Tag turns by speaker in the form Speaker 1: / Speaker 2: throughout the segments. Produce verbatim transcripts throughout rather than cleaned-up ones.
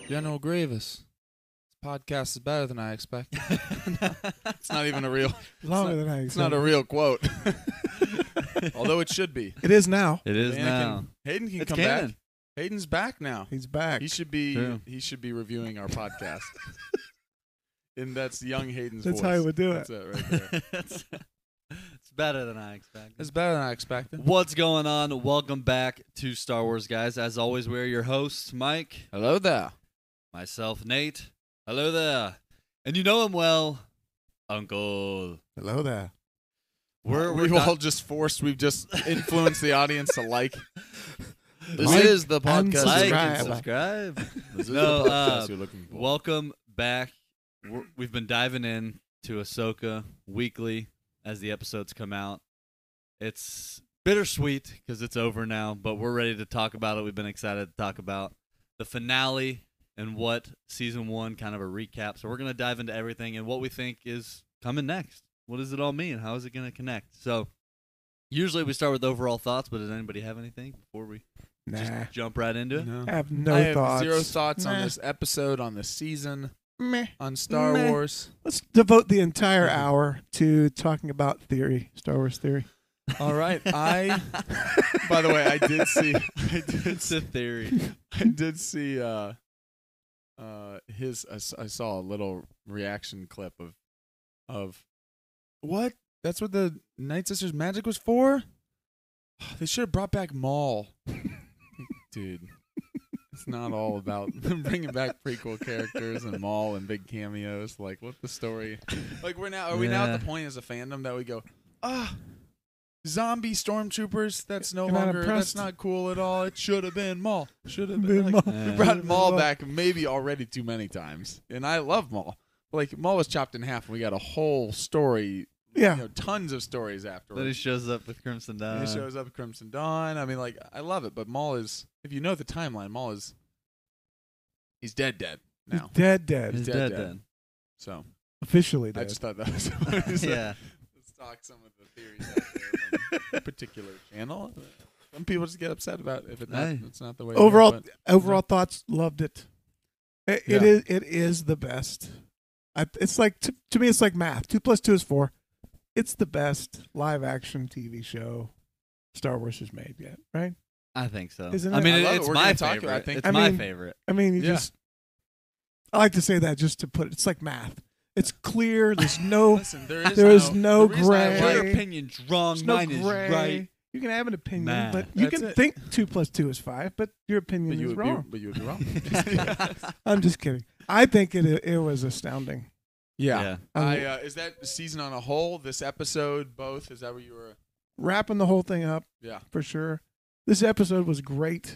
Speaker 1: General Grievous. This podcast is better than I expected. It's not even a real.
Speaker 2: Longer
Speaker 1: not,
Speaker 2: than I
Speaker 1: It's not a
Speaker 2: expected.
Speaker 1: real quote. Although it should be.
Speaker 2: It is now.
Speaker 3: It is
Speaker 1: Hayden
Speaker 3: now.
Speaker 1: Can, Hayden can
Speaker 3: It's
Speaker 1: come
Speaker 3: canon.
Speaker 1: back. Hayden's back now.
Speaker 2: He's back.
Speaker 1: He should be.
Speaker 3: True.
Speaker 1: He should be reviewing our podcast. And that's young Hayden's
Speaker 2: That's
Speaker 1: voice.
Speaker 2: how he would do
Speaker 1: That's
Speaker 2: it.
Speaker 1: it right there.
Speaker 3: it's, it's better than I expected.
Speaker 1: It's better than I expected.
Speaker 3: What's going on? Welcome back to Star Wars, guys. As always, we're your hosts, Mike,
Speaker 1: Hello there.
Speaker 3: myself, Nate. Hello there. And you know him well, Uncle.
Speaker 2: Hello there.
Speaker 3: We're, we're
Speaker 1: We've
Speaker 3: not-
Speaker 1: all just forced. We've just influenced the audience to like. This
Speaker 2: Like
Speaker 1: is the
Speaker 2: and
Speaker 1: podcast.
Speaker 3: like
Speaker 2: subscribe.
Speaker 3: and subscribe.
Speaker 1: This is
Speaker 3: No,
Speaker 1: the
Speaker 3: uh,
Speaker 1: podcast you're looking for.
Speaker 3: Welcome back. We're, we've been diving in to Ahsoka weekly as the episodes come out. It's bittersweet because it's over now, but we're ready to talk about it. We've been excited to talk about the finale and what season one, kind of a recap. So we're going to dive into everything and what we think is coming next. What does it all mean? How is it going to connect? So usually we start with overall thoughts, but does anybody have anything before we
Speaker 2: Nah.
Speaker 3: just jump right into it?
Speaker 1: No.
Speaker 2: I have no
Speaker 1: I have
Speaker 2: thoughts.
Speaker 1: zero thoughts on
Speaker 2: Nah.
Speaker 1: this episode, on this season,
Speaker 2: Meh.
Speaker 1: on Star
Speaker 2: Meh.
Speaker 1: Wars.
Speaker 2: Let's devote the entire hour to talking about theory, Star Wars theory.
Speaker 1: All right, I. By the way, I did see. I did.
Speaker 3: It's a theory.
Speaker 1: I did see. Uh, uh, his. I, s- I saw a little reaction clip of, of, what? That's what the Night Sisters magic was for. They should have brought back Maul. Dude, it's not all about bringing back prequel characters and Maul and big cameos. Like, what the story? Like, we're now. Are we now
Speaker 3: Yeah.
Speaker 1: at the point as a fandom that we go, ah, zombie stormtroopers? That's no
Speaker 2: You're not
Speaker 1: longer.
Speaker 2: impressed?
Speaker 1: That's not cool at all. It should have been Maul. Should have
Speaker 2: Been
Speaker 1: been. Like,
Speaker 2: Maul.
Speaker 1: we
Speaker 3: Yeah.
Speaker 1: brought Maul
Speaker 2: Maul.
Speaker 1: back maybe already too many times, and I love Maul. Like, Maul was chopped in half, and we got a whole story.
Speaker 2: Yeah.
Speaker 1: You know, tons of stories afterwards.
Speaker 3: Then he shows up with Crimson Dawn.
Speaker 1: And he shows up at Crimson Dawn. I mean, like, I love it, but Maul is, if you know the timeline, Maul is, he's dead, dead
Speaker 2: He's
Speaker 1: now.
Speaker 2: dead, dead.
Speaker 3: He's
Speaker 1: dead,
Speaker 3: dead,
Speaker 1: dead.
Speaker 3: then.
Speaker 1: So
Speaker 2: Officially
Speaker 1: I
Speaker 2: dead.
Speaker 1: just thought that was.
Speaker 3: Yeah.
Speaker 1: Let's talk some of the theories out there from a particular channel. Some people just get upset about it if it not,
Speaker 3: Hey.
Speaker 1: it's not the way.
Speaker 2: overall,
Speaker 1: it is,
Speaker 2: overall thoughts, loved it. It, it
Speaker 1: Yeah.
Speaker 2: is. It is the best. I, it's like to, to me, it's like math. Two plus two is four. It's the best live action T V show Star Wars has made yet, right?
Speaker 3: I think so.
Speaker 2: Isn't
Speaker 3: I
Speaker 2: it?
Speaker 3: mean,
Speaker 1: I
Speaker 3: it-
Speaker 1: love it.
Speaker 3: it's
Speaker 1: We're
Speaker 3: my
Speaker 1: gonna talk
Speaker 3: favorite.
Speaker 1: about it. I think-
Speaker 3: it's
Speaker 2: I
Speaker 3: my
Speaker 2: mean-
Speaker 3: favorite.
Speaker 2: I mean, you
Speaker 1: Yeah.
Speaker 2: just. I like to say that just to put it. It's like math. It's clear. There's no.
Speaker 1: Listen, there is
Speaker 2: There
Speaker 1: no,
Speaker 2: is no
Speaker 1: the reason I
Speaker 2: gray.
Speaker 1: like-
Speaker 3: Your opinion's wrong.
Speaker 2: there's no
Speaker 3: Mine is
Speaker 2: gray.
Speaker 3: right.
Speaker 2: You can have an opinion,
Speaker 3: Math.
Speaker 2: but you
Speaker 1: That's
Speaker 2: can
Speaker 1: it.
Speaker 2: think two plus two is five, but your opinion
Speaker 1: But you
Speaker 2: is
Speaker 1: would be,
Speaker 2: wrong.
Speaker 1: but you would be wrong.
Speaker 2: I'm just kidding. I think it it was astounding.
Speaker 1: yeah.
Speaker 3: Yeah.
Speaker 1: I, uh, is that season on a whole? This episode, both? Is that what you were?
Speaker 2: Wrapping the whole thing up
Speaker 1: Yeah.
Speaker 2: for sure. This episode was great.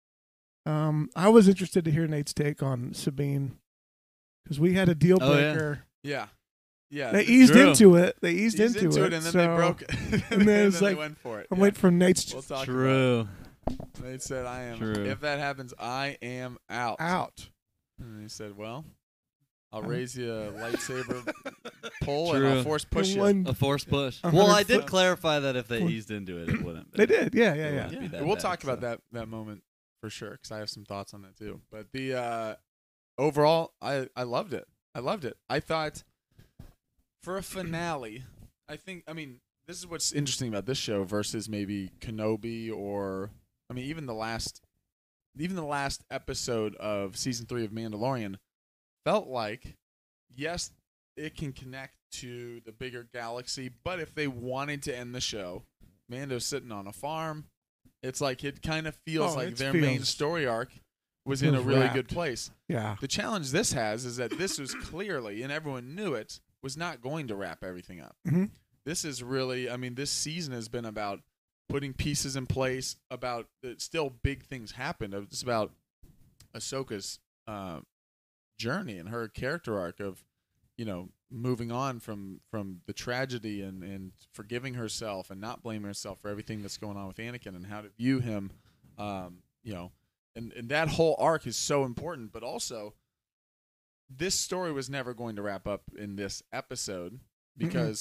Speaker 2: Um, I was interested to hear Nate's take on Sabine because we had a deal
Speaker 3: Oh, yeah.
Speaker 2: breaker.
Speaker 1: Yeah. Yeah.
Speaker 2: They
Speaker 1: th-
Speaker 2: eased
Speaker 3: True.
Speaker 2: into it. They eased,
Speaker 1: eased
Speaker 2: into,
Speaker 1: into
Speaker 2: it,
Speaker 1: and then
Speaker 2: so
Speaker 1: they broke it.
Speaker 2: and then it's
Speaker 1: they
Speaker 2: like-
Speaker 1: went for it.
Speaker 2: I'm
Speaker 1: yeah.
Speaker 2: waiting for Nate's
Speaker 1: We'll talk
Speaker 3: True.
Speaker 1: about it. They said, I am.
Speaker 3: True.
Speaker 1: If that happens, I am out.
Speaker 2: out.
Speaker 1: And he said, well, I'll
Speaker 2: Um,
Speaker 1: raise you a lightsaber pull and I'll
Speaker 3: True.
Speaker 1: force push you.
Speaker 2: One-
Speaker 3: A force push.
Speaker 2: A
Speaker 3: Well,
Speaker 2: hundred
Speaker 3: I did
Speaker 2: foot-
Speaker 3: clarify that if they
Speaker 2: Foot.
Speaker 3: eased into it, it wouldn't.
Speaker 2: They
Speaker 3: be.
Speaker 2: did. Yeah, yeah,
Speaker 3: It
Speaker 2: yeah.
Speaker 3: wouldn't be that
Speaker 1: we'll
Speaker 3: bad,
Speaker 1: talk about
Speaker 3: so.
Speaker 1: that that moment for sure because I have some thoughts on that too. But the uh, overall, I I loved it. I loved it. I thought for a finale, I think. I mean, this is what's interesting about this show versus maybe Kenobi or I mean even the last, even the last episode of season three of Mandalorian felt like yes, it can connect to the bigger galaxy, but if they wanted to end the show, Mando's sitting on a farm. It's like it kind of feels
Speaker 2: Oh,
Speaker 1: like
Speaker 2: it
Speaker 1: their main
Speaker 2: feels-
Speaker 1: story arc was in a
Speaker 2: feels
Speaker 1: really
Speaker 2: wrapped.
Speaker 1: good place.
Speaker 2: Yeah.
Speaker 1: The challenge this has is that this was clearly, and everyone knew it, was not going to wrap everything up.
Speaker 2: Mhm.
Speaker 1: This is really, I mean, this season has been about putting pieces in place, about uh, still big things happened. It's about Ahsoka's uh, journey and her character arc of, you know, moving on from from the tragedy and, and forgiving herself and not blaming herself for everything that's going on with Anakin and how to view him, um, you know, and, and that whole arc is so important. But also, this story was never going to wrap up in this episode because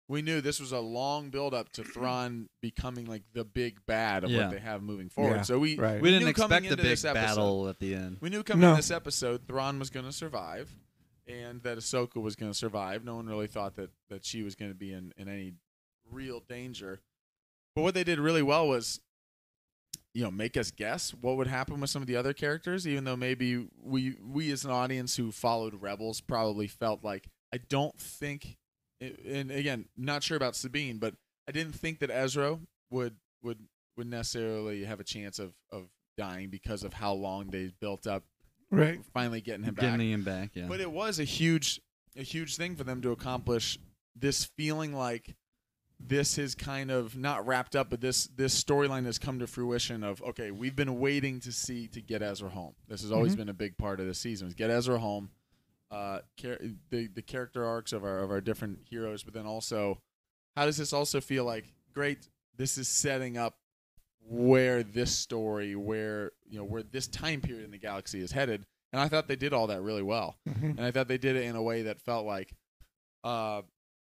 Speaker 1: we knew this was a long build up to Thrawn becoming like the big bad of
Speaker 3: Yeah.
Speaker 1: what they have moving forward.
Speaker 2: Yeah,
Speaker 1: So we
Speaker 2: right.
Speaker 3: We
Speaker 1: knew
Speaker 3: didn't
Speaker 1: coming
Speaker 3: expect the
Speaker 1: into
Speaker 3: big
Speaker 1: this episode-
Speaker 3: battle at the end.
Speaker 1: We knew coming
Speaker 2: No.
Speaker 1: in this episode, Thrawn was going to survive, and that Ahsoka was going to survive. No one really thought that, that she was going to be in, in any real danger. But what they did really well was, you know, make us guess what would happen with some of the other characters, even though maybe we we as an audience who followed Rebels probably felt like, I don't think, and again, not sure about Sabine, but I didn't think that Ezra would would would necessarily have a chance of, of dying because of how long they built up
Speaker 2: Right.
Speaker 1: finally getting him back.
Speaker 3: Getting him back, yeah.
Speaker 1: But it was a huge a huge thing for them to accomplish, this feeling like this is kind of not wrapped up, but this this storyline has come to fruition of, okay, we've been waiting to see to get Ezra home. This has always
Speaker 2: Mhm.
Speaker 1: been a big part of the season, is get Ezra home. Uh, char- the the character arcs of our of our different heroes, but then also, how does this also feel like, great, this is setting up where this story, where you know where this time period in the galaxy is headed. And I thought they did all that really well.
Speaker 2: Mhm.
Speaker 1: And I thought they did it in a way that felt like, uh,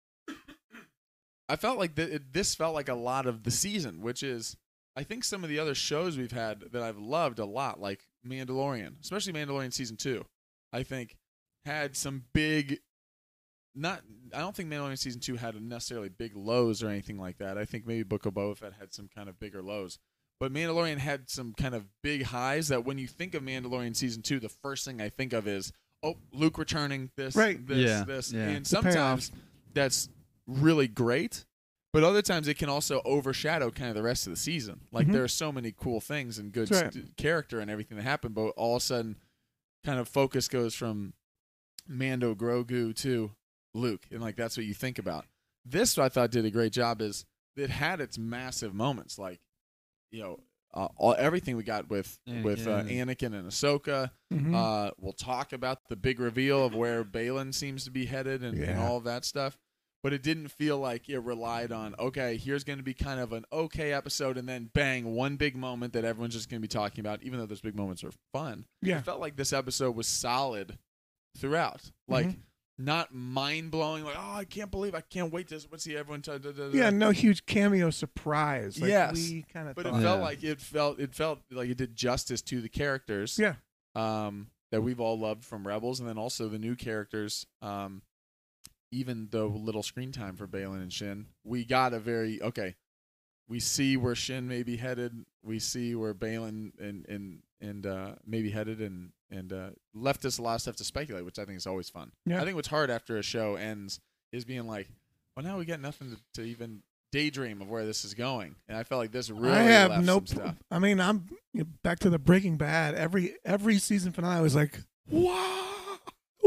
Speaker 1: I felt like th- it, this felt like a lot of the season, which is, I think some of the other shows we've had that I've loved a lot, like Mandalorian, especially Mandalorian season two, I think had some big, not, I don't think Mandalorian season two had necessarily big lows or anything like that. I think maybe Book of Boba Fett had some kind of bigger lows. But Mandalorian had some kind of big highs that when you think of Mandalorian season two, the first thing I think of is, oh, Luke returning, this,
Speaker 2: Right.
Speaker 1: this,
Speaker 3: Yeah,
Speaker 1: this.
Speaker 3: yeah.
Speaker 1: And
Speaker 2: The payoff.
Speaker 1: sometimes that's really great, but other times it can also overshadow kind of the rest of the season. Like
Speaker 2: Mhm.
Speaker 1: there are so many cool things and good
Speaker 2: That's right.
Speaker 1: st- character and everything that happened, but all of a sudden kind of focus goes from Mando Grogu to Luke, and like that's what you think about. This, I thought, did a great job, is it had its massive moments, like, you know, uh, all, everything we got with with uh,
Speaker 3: Anakin.
Speaker 1: Anakin and Ahsoka.
Speaker 2: Mhm.
Speaker 1: Uh, we'll talk about the big reveal of where Balin seems to be headed and, and
Speaker 2: Yeah.
Speaker 1: all of that stuff. But it didn't feel like it relied on, okay, here's going to be kind of an okay episode, and then bang, one big moment that everyone's just going to be talking about, even though those big moments are fun.
Speaker 2: Yeah.
Speaker 1: It felt like this episode was solid throughout. Like,
Speaker 2: Mhm.
Speaker 1: not mind-blowing, like, oh, I can't believe, I can't wait to see everyone. T- da, da, da.
Speaker 2: Yeah, no huge cameo surprise. Like
Speaker 1: Yes.
Speaker 2: we kind of
Speaker 1: But it
Speaker 2: thought.
Speaker 1: felt
Speaker 3: Yeah.
Speaker 1: like it felt it felt like it did justice to the characters.
Speaker 2: Yeah.
Speaker 1: Um, that we've all loved from Rebels, and then also the new characters. Um, even though little screen time for Balin and Shin, we got a very okay. We see where Shin may be headed. We see where Balin and and and uh, may be headed, and and uh, left us a lot of stuff to speculate, which I think is always fun.
Speaker 2: Yeah.
Speaker 1: I think what's hard after a show ends is being like, well, now we got nothing to, to even daydream of where this is going, and I felt like this really
Speaker 2: I have
Speaker 1: left
Speaker 2: no.
Speaker 1: some stuff.
Speaker 2: I mean, I'm you know, back to the Breaking Bad. Every every season finale was like, wow,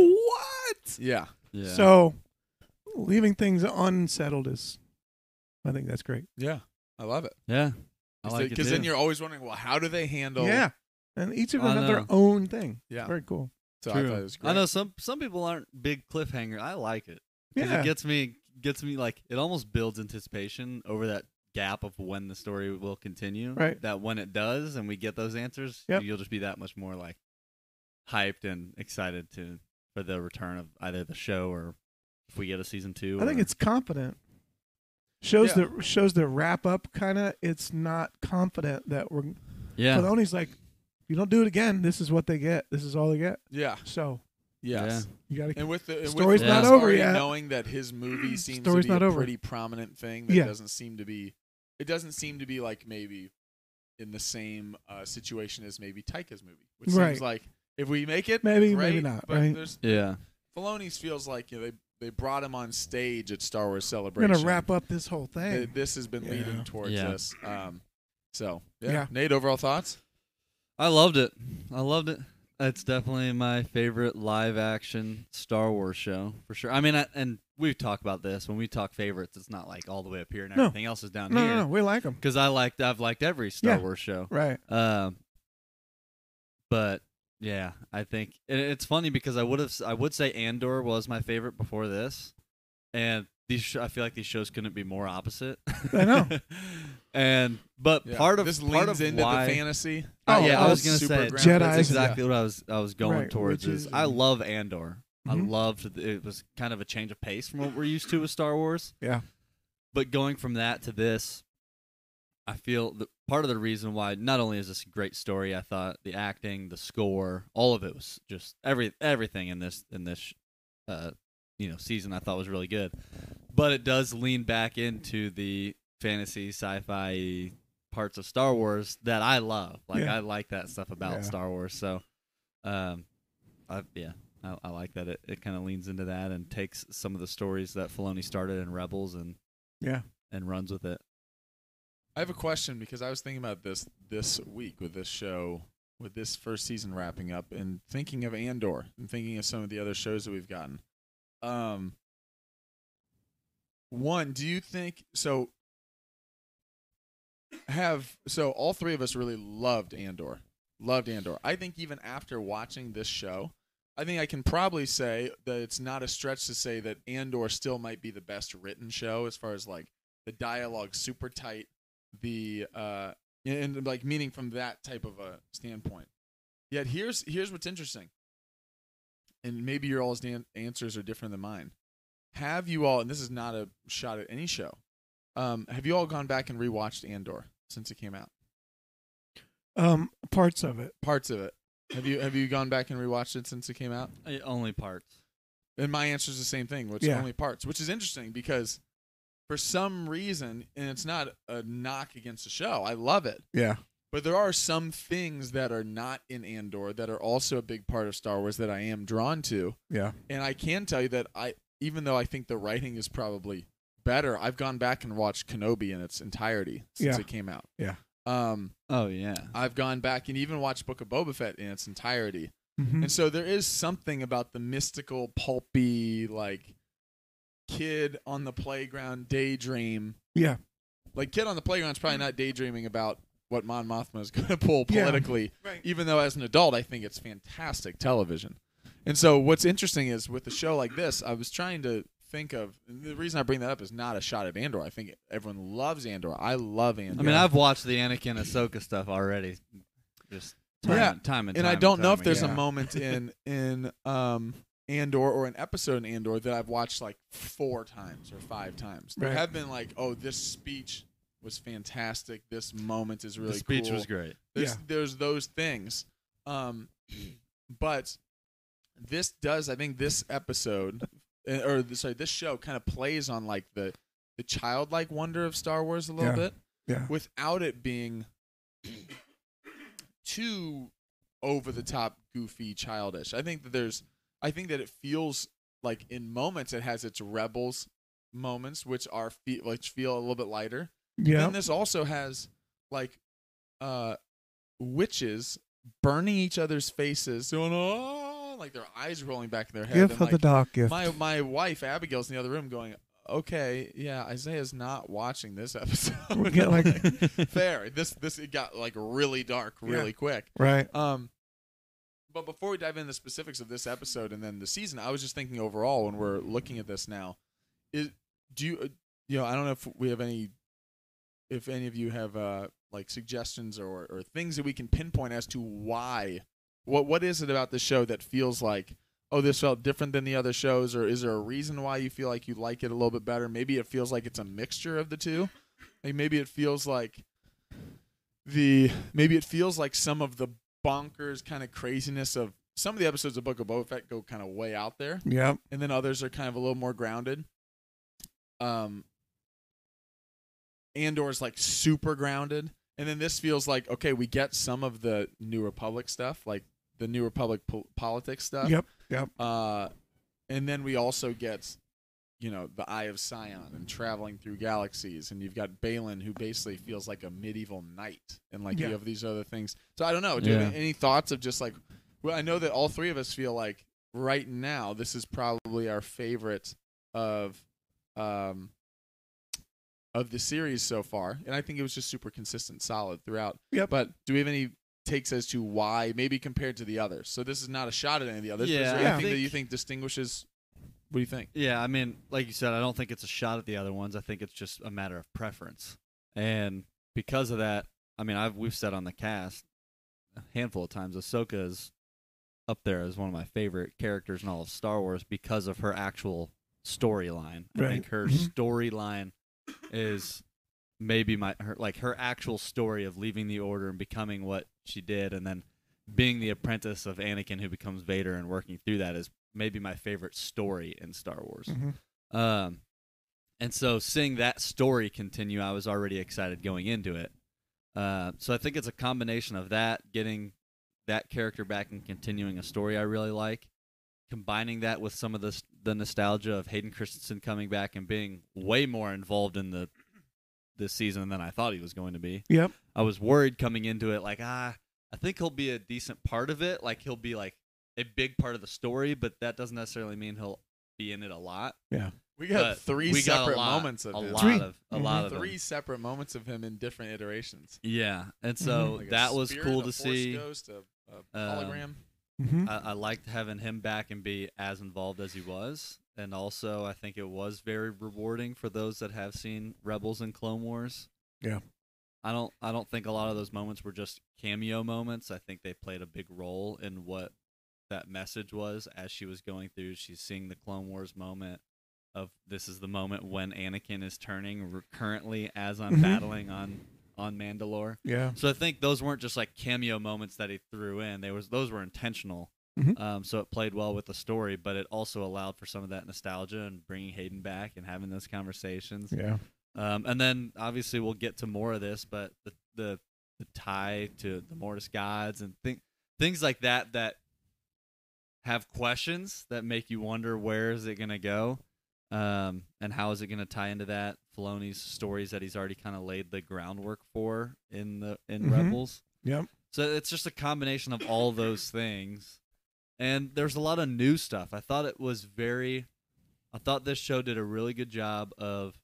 Speaker 2: what?
Speaker 1: Yeah,
Speaker 3: yeah.
Speaker 2: So leaving things unsettled is, I think that's great.
Speaker 1: yeah, I love it.
Speaker 3: yeah. I like it
Speaker 1: Because
Speaker 3: too.
Speaker 1: then you're always wondering, well, how do they handle?
Speaker 2: Yeah, and each of
Speaker 3: I
Speaker 2: them have their
Speaker 3: know.
Speaker 2: own thing.
Speaker 1: Yeah.
Speaker 2: Very cool.
Speaker 1: So I
Speaker 3: True.
Speaker 1: thought it was great.
Speaker 3: I know some some people aren't big cliffhanger. I like it. 'Cause
Speaker 2: Yeah,
Speaker 3: It gets me gets me like it almost builds anticipation over that gap of when the story will continue.
Speaker 2: Right.
Speaker 3: That when it does and we get those answers,
Speaker 2: Yep.
Speaker 3: you'll just be that much more like hyped and excited to for the return of either the show or if we get a season two.
Speaker 2: I think
Speaker 3: or-
Speaker 2: it's confident. Shows
Speaker 1: Yeah.
Speaker 2: that shows the wrap up kind of. It's not confident that we're.
Speaker 3: yeah.
Speaker 2: Filoni's like, if you don't do it again, this is what they get. This is all they get.
Speaker 1: yeah,
Speaker 2: So
Speaker 1: yes.
Speaker 2: you got to.
Speaker 1: And with the and
Speaker 2: Story's
Speaker 1: with
Speaker 3: not
Speaker 1: us
Speaker 2: over
Speaker 1: already
Speaker 2: yet.
Speaker 1: knowing that his movie seems
Speaker 2: Story's
Speaker 1: to be
Speaker 2: not
Speaker 1: a
Speaker 2: over.
Speaker 1: pretty prominent thing that
Speaker 2: Yeah.
Speaker 1: doesn't seem to be. It doesn't seem to be like maybe in the same uh, situation as maybe Taika's movie, which
Speaker 2: Right.
Speaker 1: seems like if we make it,
Speaker 2: Maybe,
Speaker 1: great,
Speaker 2: maybe not,
Speaker 1: But
Speaker 2: right?
Speaker 1: there's
Speaker 3: yeah.
Speaker 1: Filoni's feels like, you know, they they brought him on stage at Star Wars
Speaker 2: We're
Speaker 1: Celebration.
Speaker 2: gonna wrap up this whole thing.
Speaker 1: Th- This has been
Speaker 2: Yeah.
Speaker 1: leading towards
Speaker 3: Yeah.
Speaker 1: this. Um, so yeah.
Speaker 2: Yeah.
Speaker 1: Nate, overall thoughts?
Speaker 3: I loved it. I loved it. It's definitely my favorite live action Star Wars show for sure. I mean, I, and we've talked about this when we talk favorites. It's not like all the way up here and
Speaker 2: No.
Speaker 3: everything else is down
Speaker 2: no,
Speaker 3: here.
Speaker 2: no, no, we like them.
Speaker 3: Because I liked, I've liked every Star
Speaker 2: Yeah.
Speaker 3: Wars show.
Speaker 2: Right.
Speaker 3: Um, but yeah, I think and it's funny because I would have, I would say Andor was my favorite before this, and these, sh- I feel like these shows couldn't be more opposite.
Speaker 2: I know.
Speaker 3: and but
Speaker 1: Yeah.
Speaker 3: part of
Speaker 1: this
Speaker 3: part
Speaker 1: leans
Speaker 3: of
Speaker 1: into
Speaker 3: why,
Speaker 1: the fantasy.
Speaker 3: Oh,
Speaker 2: Oh,
Speaker 3: yeah, I
Speaker 2: oh,
Speaker 3: was gonna
Speaker 1: super
Speaker 3: say
Speaker 1: grounded.
Speaker 2: Jedi.
Speaker 3: that's
Speaker 2: Jedi's-
Speaker 3: exactly what I was I was going
Speaker 2: Right,
Speaker 3: towards.
Speaker 2: which
Speaker 3: Is,
Speaker 2: is-
Speaker 3: I love Andor. I
Speaker 2: Mhm.
Speaker 3: loved it was kind of a change of pace from what we're used to with Star Wars.
Speaker 2: Yeah.
Speaker 3: but going from that to this, I feel that part of the reason why not only is this a great story, I thought the acting, the score, all of it was just every everything in this in this uh, you know season I thought was really good. But it does lean back into the fantasy, sci-fi parts of Star Wars that I love. Like
Speaker 2: Yeah.
Speaker 3: I like that stuff about
Speaker 2: Yeah.
Speaker 3: Star Wars. So, um, I, yeah, I, I like that it, it kind of leans into that and takes some of the stories that Filoni started in Rebels and
Speaker 2: Yeah.
Speaker 3: and runs with it.
Speaker 1: I have a question because I was thinking about this this week with this show, with this first season wrapping up, and thinking of Andor and thinking of some of the other shows that we've gotten. Um, one, do you think so? Have so all three of us really loved Andor, loved Andor. I think even after watching this show, I think I can probably say that it's not a stretch to say that Andor still might be the best written show as far as like the dialogue super tight. The uh and like meaning from that type of a standpoint. Yet here's here's what's interesting, and maybe your all's dan- answers are different than mine. Have you all, and this is not a shot at any show, um, have you all gone back and rewatched Andor since it came out?
Speaker 2: Um, parts of it.
Speaker 1: Parts of it. Have you have you gone back and rewatched it since it came out?
Speaker 3: Uh, Only parts.
Speaker 1: And my answer is the same thing, which
Speaker 2: Yeah.
Speaker 1: only parts, which is interesting because for some reason, and it's not a knock against the show, I love it.
Speaker 2: Yeah.
Speaker 1: But there are some things that are not in Andor that are also a big part of Star Wars that I am drawn to.
Speaker 2: Yeah.
Speaker 1: And I can tell you that I, even though I think the writing is probably better, I've gone back and watched Kenobi in its entirety since
Speaker 2: Yeah.
Speaker 1: it came out.
Speaker 2: Yeah.
Speaker 1: Um,
Speaker 3: Oh yeah.
Speaker 1: I've gone back and even watched Book of Boba Fett in its entirety.
Speaker 2: Mm-hmm.
Speaker 1: And so there is something about the mystical, pulpy, like kid on the playground daydream.
Speaker 2: Yeah.
Speaker 1: Like kid on the playground is probably not daydreaming about what Mon Mothma is going to pull
Speaker 2: Yeah.
Speaker 1: politically.
Speaker 2: Right.
Speaker 1: Even though as an adult, I think it's fantastic television. And so what's interesting is with a show like this, I was trying to think of, and the reason I bring that up is not a shot at Andor. I think everyone loves Andor. I love Andor.
Speaker 3: I mean, I've watched the Anakin Ahsoka stuff already. Just time
Speaker 1: Yeah,
Speaker 3: and time and
Speaker 1: and
Speaker 3: time
Speaker 1: I don't know
Speaker 3: time
Speaker 1: if there's
Speaker 3: again.
Speaker 1: a moment in in um Andor or an episode in Andor that I've watched like four times or five times. There
Speaker 2: Right.
Speaker 1: have been like, oh, this speech was fantastic. This moment is really
Speaker 3: the speech
Speaker 1: cool.
Speaker 3: was great.
Speaker 1: There's,
Speaker 2: Yeah.
Speaker 1: there's those things. Um, but this does, I think this episode, uh, or the- sorry, this show kind of plays on like the, the childlike wonder of Star Wars a little
Speaker 2: Yeah.
Speaker 1: bit
Speaker 2: Yeah.
Speaker 1: without it being too over the top, goofy, childish. I think that there's, I think that it feels like in moments it has its rebels moments, which are fe- which feel a little bit lighter.
Speaker 2: Yeah.
Speaker 1: Then this also has like uh witches burning each other's faces, doing oh, like their eyes rolling back in their head.
Speaker 2: Gift
Speaker 1: and,
Speaker 2: of the
Speaker 1: like,
Speaker 2: dark gift.
Speaker 1: my my wife Abigail's in the other room going, okay, yeah, Isaiah's not watching this episode.
Speaker 2: We get, like-
Speaker 1: fair. This this it got like really dark really
Speaker 2: Yeah.
Speaker 1: quick.
Speaker 2: Right.
Speaker 1: Um, but before we dive into the specifics of this episode and then the season, I was just thinking overall when we're looking at this now, is do you uh, you know I don't know if we have any, if any of you have uh like suggestions or or things that we can pinpoint as to why, what what is it about the show that feels like, oh, this felt different than the other shows, or is there a reason why you feel like you like it a little bit better? Maybe it feels like it's a mixture of the two. Like maybe it feels like the maybe it feels like some of the bonkers kind of craziness of some of the episodes of Book of Boba Fett go kind of way out there,
Speaker 2: Yep.
Speaker 1: and then others are kind of a little more grounded. Um, Andor's like super grounded, and then this feels like okay, we get some of the New Republic stuff, like the New Republic po- politics stuff.
Speaker 2: Yep. Yep.
Speaker 1: Uh, and then we also get, you know, the Eye of Sion and traveling through galaxies, and you've got Balin, who basically feels like a medieval knight, and like
Speaker 2: Yeah.
Speaker 1: you have these other things. So I don't know. Do you have
Speaker 3: Yeah.
Speaker 1: any thoughts of just like? Well, I know that all three of us feel like right now this is probably our favorite of, um, of the series so far, and I think it was just super consistent, solid throughout.
Speaker 2: Yep.
Speaker 1: But do we have any takes as to why, maybe compared to the others? So this is not a shot at any of the others. but is
Speaker 3: Yeah,
Speaker 1: there
Speaker 2: I
Speaker 1: anything that
Speaker 3: think-
Speaker 1: you think distinguishes? What do you think?
Speaker 3: Yeah, I mean, like you said, I don't think it's a shot at the other ones. I think it's just a matter of preference. And because of that, I mean, I've we've said on the cast a handful of times, Ahsoka is up there as one of my favorite characters in all of Star Wars because of her actual storyline. I
Speaker 2: Right.
Speaker 3: think her
Speaker 2: Mhm.
Speaker 3: storyline is maybe my her like her actual story of leaving the Order and becoming what she did, and then being the apprentice of Anakin who becomes Vader and working through that is maybe my favorite story in Star Wars.
Speaker 2: Mhm.
Speaker 3: Um, and so seeing that story continue, I was already excited going into it. Uh, so I think it's a combination of that, getting that character back and continuing a story I really like, combining that with some of the the nostalgia of Hayden Christensen coming back and being way more involved in the this season than I thought he was going to be.
Speaker 2: Yep.
Speaker 3: I was worried coming into it, like, ah, I think he'll be a decent part of it. Like, he'll be like a big part of the story, but that doesn't necessarily mean he'll be in it a lot.
Speaker 2: Yeah.
Speaker 1: We got
Speaker 3: But
Speaker 1: three
Speaker 3: we got a
Speaker 1: separate
Speaker 3: lot-
Speaker 1: moments of
Speaker 3: a
Speaker 1: him.
Speaker 3: lot
Speaker 2: Three.
Speaker 3: of a
Speaker 2: Mhm.
Speaker 3: lot of
Speaker 1: Three
Speaker 3: them.
Speaker 1: separate moments of him in different iterations.
Speaker 3: Yeah, and so
Speaker 1: Like a
Speaker 3: that was
Speaker 1: spirit,
Speaker 3: cool
Speaker 1: a
Speaker 3: to
Speaker 1: Force
Speaker 3: see.
Speaker 1: Ghost, a, a
Speaker 3: Um,
Speaker 1: hologram.
Speaker 2: Mm-hmm.
Speaker 3: I, I liked having him back and be as involved as he was, and also I think it was very rewarding for those that have seen Rebels and Clone Wars.
Speaker 2: Yeah.
Speaker 3: I don't. I don't think a lot of those moments were just cameo moments. I think they played a big role in what that message was as she was going through. She's seeing the Clone Wars moment of this is the moment when Anakin is turning r- currently as I'm
Speaker 2: Mhm.
Speaker 3: battling on on Mandalore.
Speaker 2: Yeah.
Speaker 3: So I think those weren't just like cameo moments that he threw in. They was those were intentional.
Speaker 2: Mhm.
Speaker 3: Um, so it played well with the story, but it also allowed for some of that nostalgia and bringing Hayden back and having those conversations.
Speaker 2: Yeah.
Speaker 3: Um, and then obviously we'll get to more of this, but the the, the tie to the Mortis gods and th- things like that that have questions that make you wonder where is it gonna go, um, and how is it gonna tie into that Filoni's stories that he's already kind of laid the groundwork for in the in
Speaker 2: Mhm.
Speaker 3: Rebels.
Speaker 2: Yep.
Speaker 3: So it's just a combination of all those things. And there's a lot of new stuff. I thought it was very I thought this show did a really good job of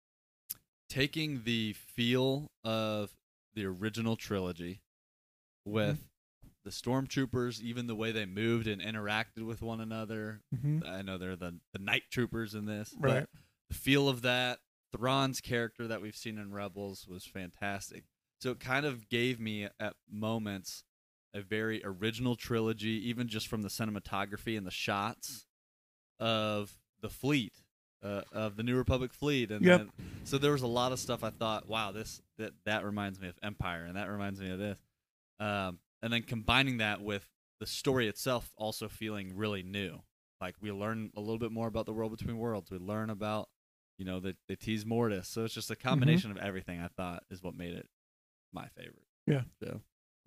Speaker 3: taking the feel of the original trilogy with the stormtroopers, even the way they moved and interacted with one another.
Speaker 2: Mm-hmm.
Speaker 3: I know they're the, the night troopers in this,
Speaker 2: Right.
Speaker 3: but the feel of that, Thrawn's character that we've seen in Rebels was fantastic. So it kind of gave me at moments a very original trilogy, even just from the cinematography and the shots of the fleet, uh, of the New Republic fleet, and
Speaker 2: Yep.
Speaker 3: then, so there was a lot of stuff I thought, wow, this that that reminds me of Empire, and that reminds me of this, um, and then combining that with the story itself also feeling really new. Like we learn a little bit more about the world between worlds. We learn about, you know, the the tease Mortis. So it's just a combination of everything. I thought is what made it my favorite.
Speaker 2: Yeah.
Speaker 3: So,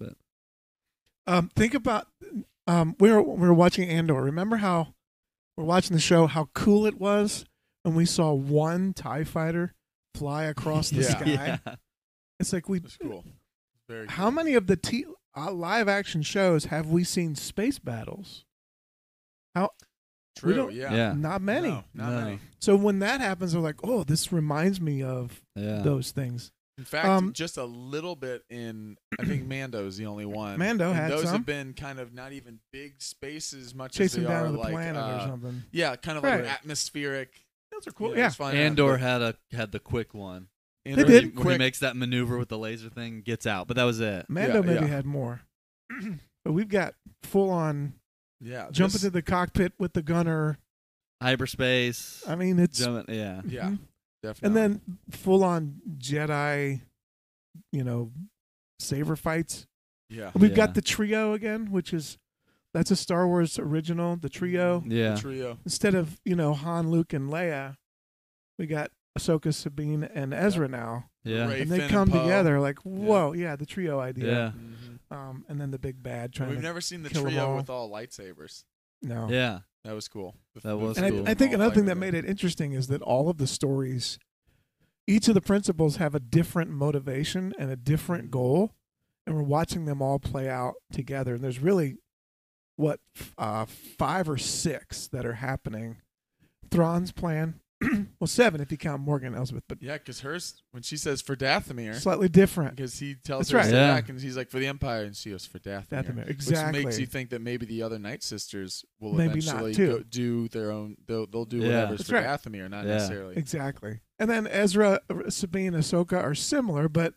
Speaker 2: Um, think about um, we were we were watching Andor. Remember how we're watching the show? How cool it was when we saw one TIE fighter fly across the
Speaker 1: Yeah.
Speaker 2: sky.
Speaker 3: yeah.
Speaker 2: It's like we.
Speaker 1: That's cool. Very
Speaker 2: How
Speaker 1: cool.
Speaker 2: many of the t- uh, live action shows have we seen space battles? How
Speaker 1: True,
Speaker 2: don't-
Speaker 1: yeah.
Speaker 3: Yeah.
Speaker 2: not many.
Speaker 1: No, not
Speaker 3: No.
Speaker 1: many.
Speaker 2: So when that happens, we're like, oh, this reminds me of
Speaker 3: Yeah.
Speaker 2: those things.
Speaker 1: In fact,
Speaker 2: Um,
Speaker 1: just a little bit in, I think Mando's the only one.
Speaker 2: Mando
Speaker 1: and
Speaker 2: had
Speaker 1: those
Speaker 2: some.
Speaker 1: have been kind of not even big spaces as much
Speaker 2: Chasing
Speaker 1: as they
Speaker 2: down
Speaker 1: are
Speaker 2: to the
Speaker 1: like,
Speaker 2: planet
Speaker 1: uh,
Speaker 2: or something.
Speaker 1: yeah, kind of
Speaker 2: Right.
Speaker 1: like atmospheric.
Speaker 2: Those are cool.
Speaker 1: Yeah,
Speaker 2: Yeah.
Speaker 1: it's fine.
Speaker 3: Andor
Speaker 1: But
Speaker 3: had a had the quick one.
Speaker 1: Andor
Speaker 2: did.
Speaker 3: Where he,
Speaker 1: quick,
Speaker 3: where he makes that maneuver with the laser thing, gets out, but that was it.
Speaker 2: Mando
Speaker 1: Yeah,
Speaker 2: maybe
Speaker 1: yeah.
Speaker 2: had more. But we've got full on
Speaker 1: yeah,
Speaker 2: jump
Speaker 1: this-
Speaker 2: into the cockpit with the gunner.
Speaker 3: Hyperspace.
Speaker 2: I mean, it's
Speaker 3: jump- yeah.
Speaker 1: yeah,
Speaker 2: Mhm.
Speaker 1: definitely.
Speaker 2: and then full on Jedi, you know, saber fights.
Speaker 1: yeah,
Speaker 2: We've
Speaker 3: Yeah.
Speaker 2: got the trio again, which is that's a Star Wars original. The trio
Speaker 3: Yeah.
Speaker 1: the trio.
Speaker 2: instead of you know Han, Luke, and Leia, we got Ahsoka, Sabine, and Ezra now,
Speaker 3: Yeah.
Speaker 1: Ray,
Speaker 2: and they
Speaker 1: Finn,
Speaker 2: come
Speaker 1: and Poe.
Speaker 2: together like whoa, yeah, the trio idea.
Speaker 3: Yeah.
Speaker 1: Mhm.
Speaker 2: Um, and then the big bad trying
Speaker 1: We've
Speaker 2: to
Speaker 1: never seen the
Speaker 2: kill 'em
Speaker 1: trio
Speaker 2: all.
Speaker 1: with all lightsabers.
Speaker 2: no.
Speaker 3: Yeah.
Speaker 1: That was cool. The-
Speaker 3: That
Speaker 1: the
Speaker 3: was
Speaker 2: And
Speaker 1: three
Speaker 3: cool.
Speaker 1: of
Speaker 2: I, I
Speaker 1: them
Speaker 2: think
Speaker 1: all
Speaker 2: another thing
Speaker 1: fighting
Speaker 2: that made it interesting is that all of the stories, each of the principals have a different motivation and a different goal, and we're watching them all play out together. And there's really, what, f- uh, five or six that are happening. Thrawn's plan, well, seven if you count Morgan Elsbeth, but
Speaker 1: Yeah, because hers when she says for Dathomir,
Speaker 2: slightly different.
Speaker 1: because he tells
Speaker 2: That's
Speaker 1: her
Speaker 2: right.
Speaker 1: to stay
Speaker 3: Yeah.
Speaker 1: back, and he's like for the Empire, and she goes for Dathomir,
Speaker 2: Dathomir, exactly.
Speaker 1: which makes you think that maybe the other Night Sisters will
Speaker 2: Maybe not,
Speaker 1: eventually
Speaker 2: too.
Speaker 1: go, do their own. They'll they'll do
Speaker 3: Yeah.
Speaker 1: whatever's
Speaker 2: That's
Speaker 1: for
Speaker 2: right.
Speaker 1: Dathomir, not
Speaker 3: Yeah.
Speaker 1: necessarily.
Speaker 2: Exactly. And then Ezra, Sabine, and Ahsoka are similar, but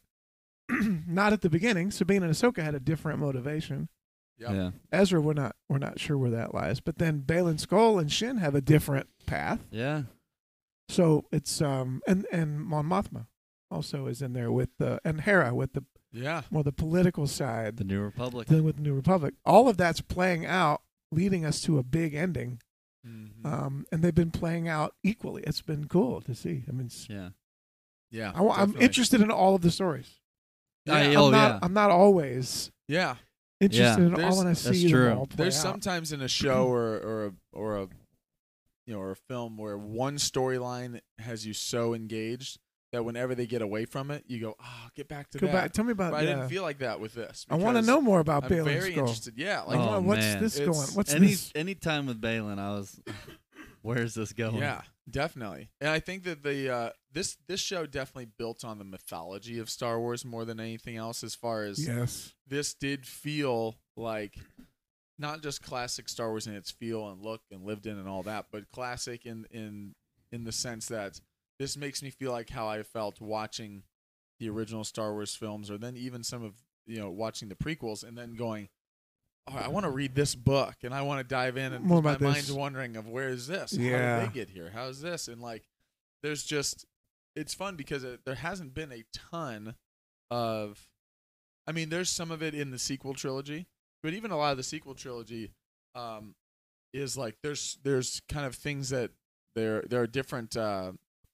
Speaker 2: not at the beginning. Sabine and Ahsoka had a different motivation.
Speaker 1: Yep.
Speaker 3: Yeah.
Speaker 2: Ezra, we're not we're not sure where that lies. But then Balin Skull and Shin have a different path.
Speaker 3: Yeah.
Speaker 2: So it's um and and Mon Mothma also is in there with the and Hera with the
Speaker 1: Yeah.
Speaker 2: more the political side
Speaker 3: The New Republic.
Speaker 2: than with the New Republic. All of that's playing out, leading us to a big ending.
Speaker 1: Mhm.
Speaker 2: Um, and they've been playing out equally. It's been cool to see. I mean, it's,
Speaker 3: Yeah.
Speaker 1: Yeah.
Speaker 2: I, am
Speaker 1: definitely.
Speaker 2: interested in all of the stories.
Speaker 3: Yeah,
Speaker 1: Yeah.
Speaker 3: oh
Speaker 2: I'm not,
Speaker 3: yeah.
Speaker 2: I'm not always
Speaker 1: Yeah.
Speaker 2: interested
Speaker 3: Yeah.
Speaker 2: in all
Speaker 1: There's-
Speaker 2: when I
Speaker 3: that's
Speaker 2: see
Speaker 3: true.
Speaker 2: them all play
Speaker 1: There's
Speaker 2: out.
Speaker 1: sometimes in a show or or a, or a you know or a film where one storyline has you so engaged that whenever they get away from it, you go, "Oh, get back to
Speaker 2: Go
Speaker 1: that."
Speaker 2: back. Tell me about.
Speaker 1: But I
Speaker 2: yeah.
Speaker 1: didn't feel like that with this.
Speaker 2: I want to
Speaker 1: because
Speaker 2: know more about
Speaker 1: I'm
Speaker 2: Balin's
Speaker 1: very
Speaker 2: Skull.
Speaker 1: interested. Yeah,
Speaker 2: Like,
Speaker 1: like
Speaker 3: Oh,
Speaker 2: what- what's
Speaker 3: man.
Speaker 2: this
Speaker 1: It's-
Speaker 2: going? What's
Speaker 3: Any
Speaker 2: this?
Speaker 3: any time with Balin, I was, where's this going?
Speaker 1: yeah, definitely. And I think that the uh, this this show definitely built on the mythology of Star Wars more than anything else. As far as
Speaker 2: Yes.
Speaker 1: this did feel like not just classic Star Wars in its feel and look and lived in and all that, but classic in in in the sense that this makes me feel like how I felt watching the original Star Wars films, or then even some of you know watching the prequels, and then going, oh, I want to read this book and I want to dive in, and
Speaker 2: More
Speaker 1: my
Speaker 2: about this.
Speaker 1: mind's wondering of where is this?
Speaker 2: Yeah.
Speaker 1: How did they get here? How is this? And like, there's just it's fun because it, there hasn't been a ton of, I mean, there's some of it in the sequel trilogy, but even a lot of the sequel trilogy um, is like there's there's kind of things that there there are different uh,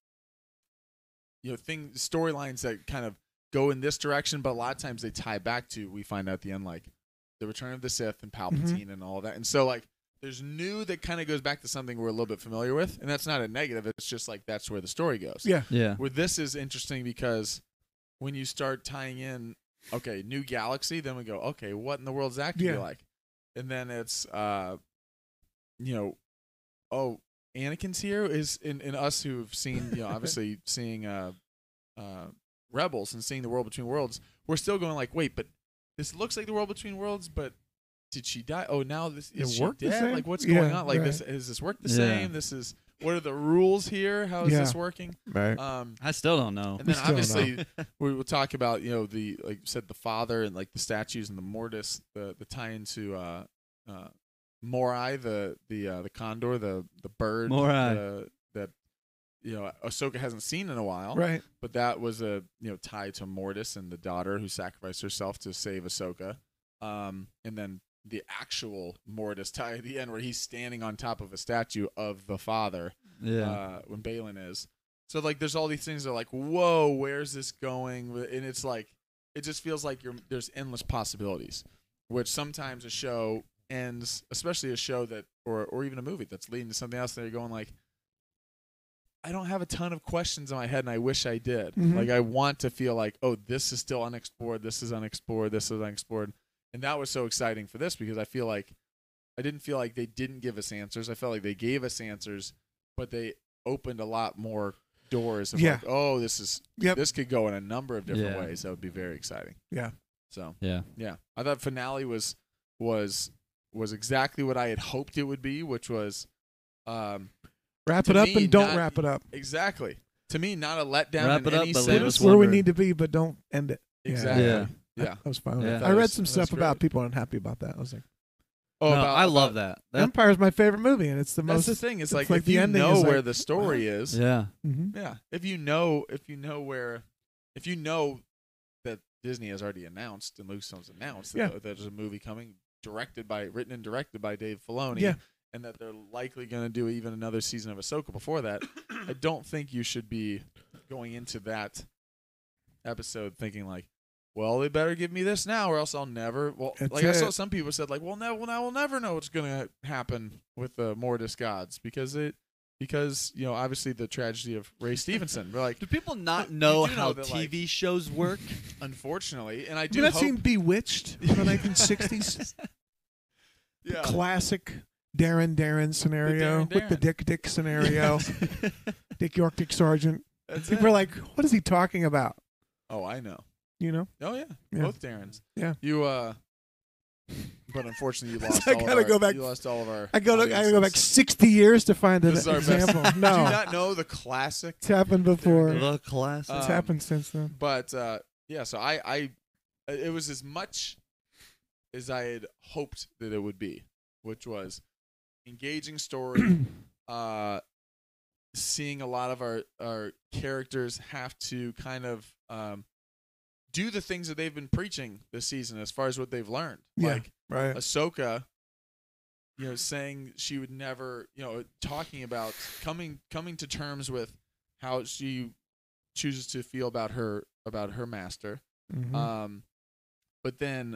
Speaker 1: you know things storylines that kind of go in this direction, but a lot of times they tie back to we find out at the end like the Return of the Sith and Palpatine and all that, and so like there's new that kind of goes back to something we're a little bit familiar with, and that's not a negative. It's just like that's where the story goes.
Speaker 2: Yeah.
Speaker 3: Yeah.
Speaker 1: Where this is interesting because when you start tying in, okay, new galaxy, then we go, okay, what in the world is that gonna
Speaker 2: Yeah.
Speaker 1: be like? And then it's, uh, you know, oh, Anakin's here is in, in us who've seen, you know, obviously seeing uh, uh, Rebels and seeing the World Between Worlds, we're still going like, wait, but this looks like the World Between Worlds, but did she die? Oh, now this is
Speaker 2: It
Speaker 1: she
Speaker 2: work the
Speaker 1: dead?
Speaker 2: same?
Speaker 1: Like, what's
Speaker 2: Yeah,
Speaker 1: going on? Like,
Speaker 2: right.
Speaker 1: this is this work the
Speaker 3: Yeah.
Speaker 1: same? This is what are the rules here? How is
Speaker 2: Yeah.
Speaker 1: this working?
Speaker 2: Right.
Speaker 1: Um,
Speaker 3: I still don't know.
Speaker 1: and
Speaker 2: We
Speaker 1: then
Speaker 2: still don't
Speaker 1: obviously we will talk about you know the like you said the father and like the statues and the mortis, the the tie into uh, uh, Morai, the the uh, the condor, the the bird,
Speaker 3: Morai.
Speaker 1: the, that you know Ahsoka hasn't seen in a while,
Speaker 2: Right.
Speaker 1: but that was a you know tied to Mortis and the daughter who sacrificed herself to save Ahsoka, um, and then the actual Mortis tie at the end where he's standing on top of a statue of the father
Speaker 3: Yeah.
Speaker 1: uh, when Balin is. So like, there's all these things that are like, whoa, where's this going? And it's like, it just feels like you're there's endless possibilities, which sometimes a show ends, especially a show that, or or even a movie that's leading to something else. That you're going like, I don't have a ton of questions in my head, and I wish I did.
Speaker 2: Mhm.
Speaker 1: Like, I want to feel like, oh, this is still unexplored. This is unexplored. This is unexplored. And that was so exciting for this because I feel like I didn't feel like they didn't give us answers. I felt like they gave us answers, but they opened a lot more doors of
Speaker 2: Yeah.
Speaker 1: like, oh, this is
Speaker 2: Yep.
Speaker 1: this could go in a number of different
Speaker 3: Yeah.
Speaker 1: ways. That would be very exciting.
Speaker 2: Yeah.
Speaker 1: So
Speaker 3: yeah.
Speaker 1: yeah, I thought finale was was was exactly what I had hoped it would be, which was um,
Speaker 2: Wrap
Speaker 1: To
Speaker 2: it up
Speaker 1: me,
Speaker 2: and don't
Speaker 1: not-
Speaker 2: wrap it up.
Speaker 1: exactly to me not a letdown
Speaker 3: Wrap
Speaker 1: in
Speaker 3: it up,
Speaker 1: any
Speaker 3: but
Speaker 1: sense.
Speaker 3: leave
Speaker 2: Put
Speaker 3: us
Speaker 2: us where we
Speaker 3: wondering.
Speaker 2: need to be, but don't end it. Yeah.
Speaker 1: Exactly.
Speaker 3: Yeah.
Speaker 1: Yeah.
Speaker 2: I was fine with
Speaker 3: Yeah.
Speaker 2: that.
Speaker 1: That
Speaker 2: I read
Speaker 1: was-
Speaker 2: some
Speaker 1: that's
Speaker 2: stuff about
Speaker 1: great.
Speaker 2: people unhappy about that. I was like,
Speaker 1: Oh,
Speaker 3: no,
Speaker 1: about-
Speaker 3: I love
Speaker 1: about-
Speaker 3: that. That
Speaker 2: Empire's my favorite movie, and it's the
Speaker 1: That's
Speaker 2: most.
Speaker 1: the thing. It's
Speaker 2: it's
Speaker 1: like,
Speaker 2: like
Speaker 1: if
Speaker 2: the
Speaker 1: you
Speaker 2: ending
Speaker 1: know
Speaker 2: is
Speaker 1: where
Speaker 2: like,
Speaker 1: the story is,
Speaker 3: yeah.
Speaker 2: Mhm.
Speaker 1: yeah. If you know, if you know where, if you know that Disney has already announced and Lucasfilm's announced that
Speaker 2: Yeah.
Speaker 1: th- there's a movie coming, directed by, written and directed by Dave Filoni,
Speaker 2: Yeah.
Speaker 1: and that they're likely going to do even another season of Ahsoka before that, I don't think you should be going into that episode thinking like, well, they better give me this now, or else I'll never. Well,
Speaker 2: That's
Speaker 1: like I saw
Speaker 2: it.
Speaker 1: some people said, like, well, no, well, now we'll never know what's going to happen with the Mortis gods because it, because you know, obviously the tragedy of Ray Stevenson. We're like,
Speaker 3: Do people not
Speaker 1: You
Speaker 3: know
Speaker 1: do know
Speaker 3: how
Speaker 1: that,
Speaker 3: T
Speaker 1: like-
Speaker 3: V shows work?
Speaker 1: unfortunately, and I
Speaker 2: Have
Speaker 1: do
Speaker 2: you not
Speaker 1: hope,
Speaker 2: seen Bewitched from the nineteen sixties?
Speaker 1: yeah,
Speaker 2: Classic Darren Darren scenario
Speaker 1: Darren
Speaker 2: with the
Speaker 1: Darren.
Speaker 2: Dick Dick scenario. Dick York, Dick Sargent.
Speaker 1: that's
Speaker 2: People
Speaker 1: it.
Speaker 2: are like, what is he talking about?
Speaker 1: Oh, I know.
Speaker 2: You know?
Speaker 1: Oh yeah,
Speaker 2: Yeah.
Speaker 1: both Darrens.
Speaker 2: Yeah.
Speaker 1: You uh, but unfortunately, you lost.
Speaker 2: I
Speaker 1: all
Speaker 2: gotta
Speaker 1: of our,
Speaker 2: go back-
Speaker 1: You lost all of our.
Speaker 2: I go to, I gotta go back
Speaker 1: audiences.
Speaker 2: sixty years to find an
Speaker 1: This is our best-
Speaker 2: example.
Speaker 1: Do you
Speaker 2: No,
Speaker 1: not know the classic?
Speaker 2: it's happened before.
Speaker 3: The classic.
Speaker 2: It's
Speaker 1: Um,
Speaker 2: happened since then.
Speaker 1: But uh, yeah, so I, I, it was as much as I had hoped that it would be, which was engaging story, uh, seeing a lot of our our characters have to kind of um, do the things that they've been preaching this season as far as what they've learned.
Speaker 2: Yeah.
Speaker 1: Like
Speaker 2: Right.
Speaker 1: Ahsoka, you know, saying she would never, you know, talking about coming coming to terms with how she chooses to feel about her about her master.
Speaker 2: Mhm.
Speaker 1: Um, but then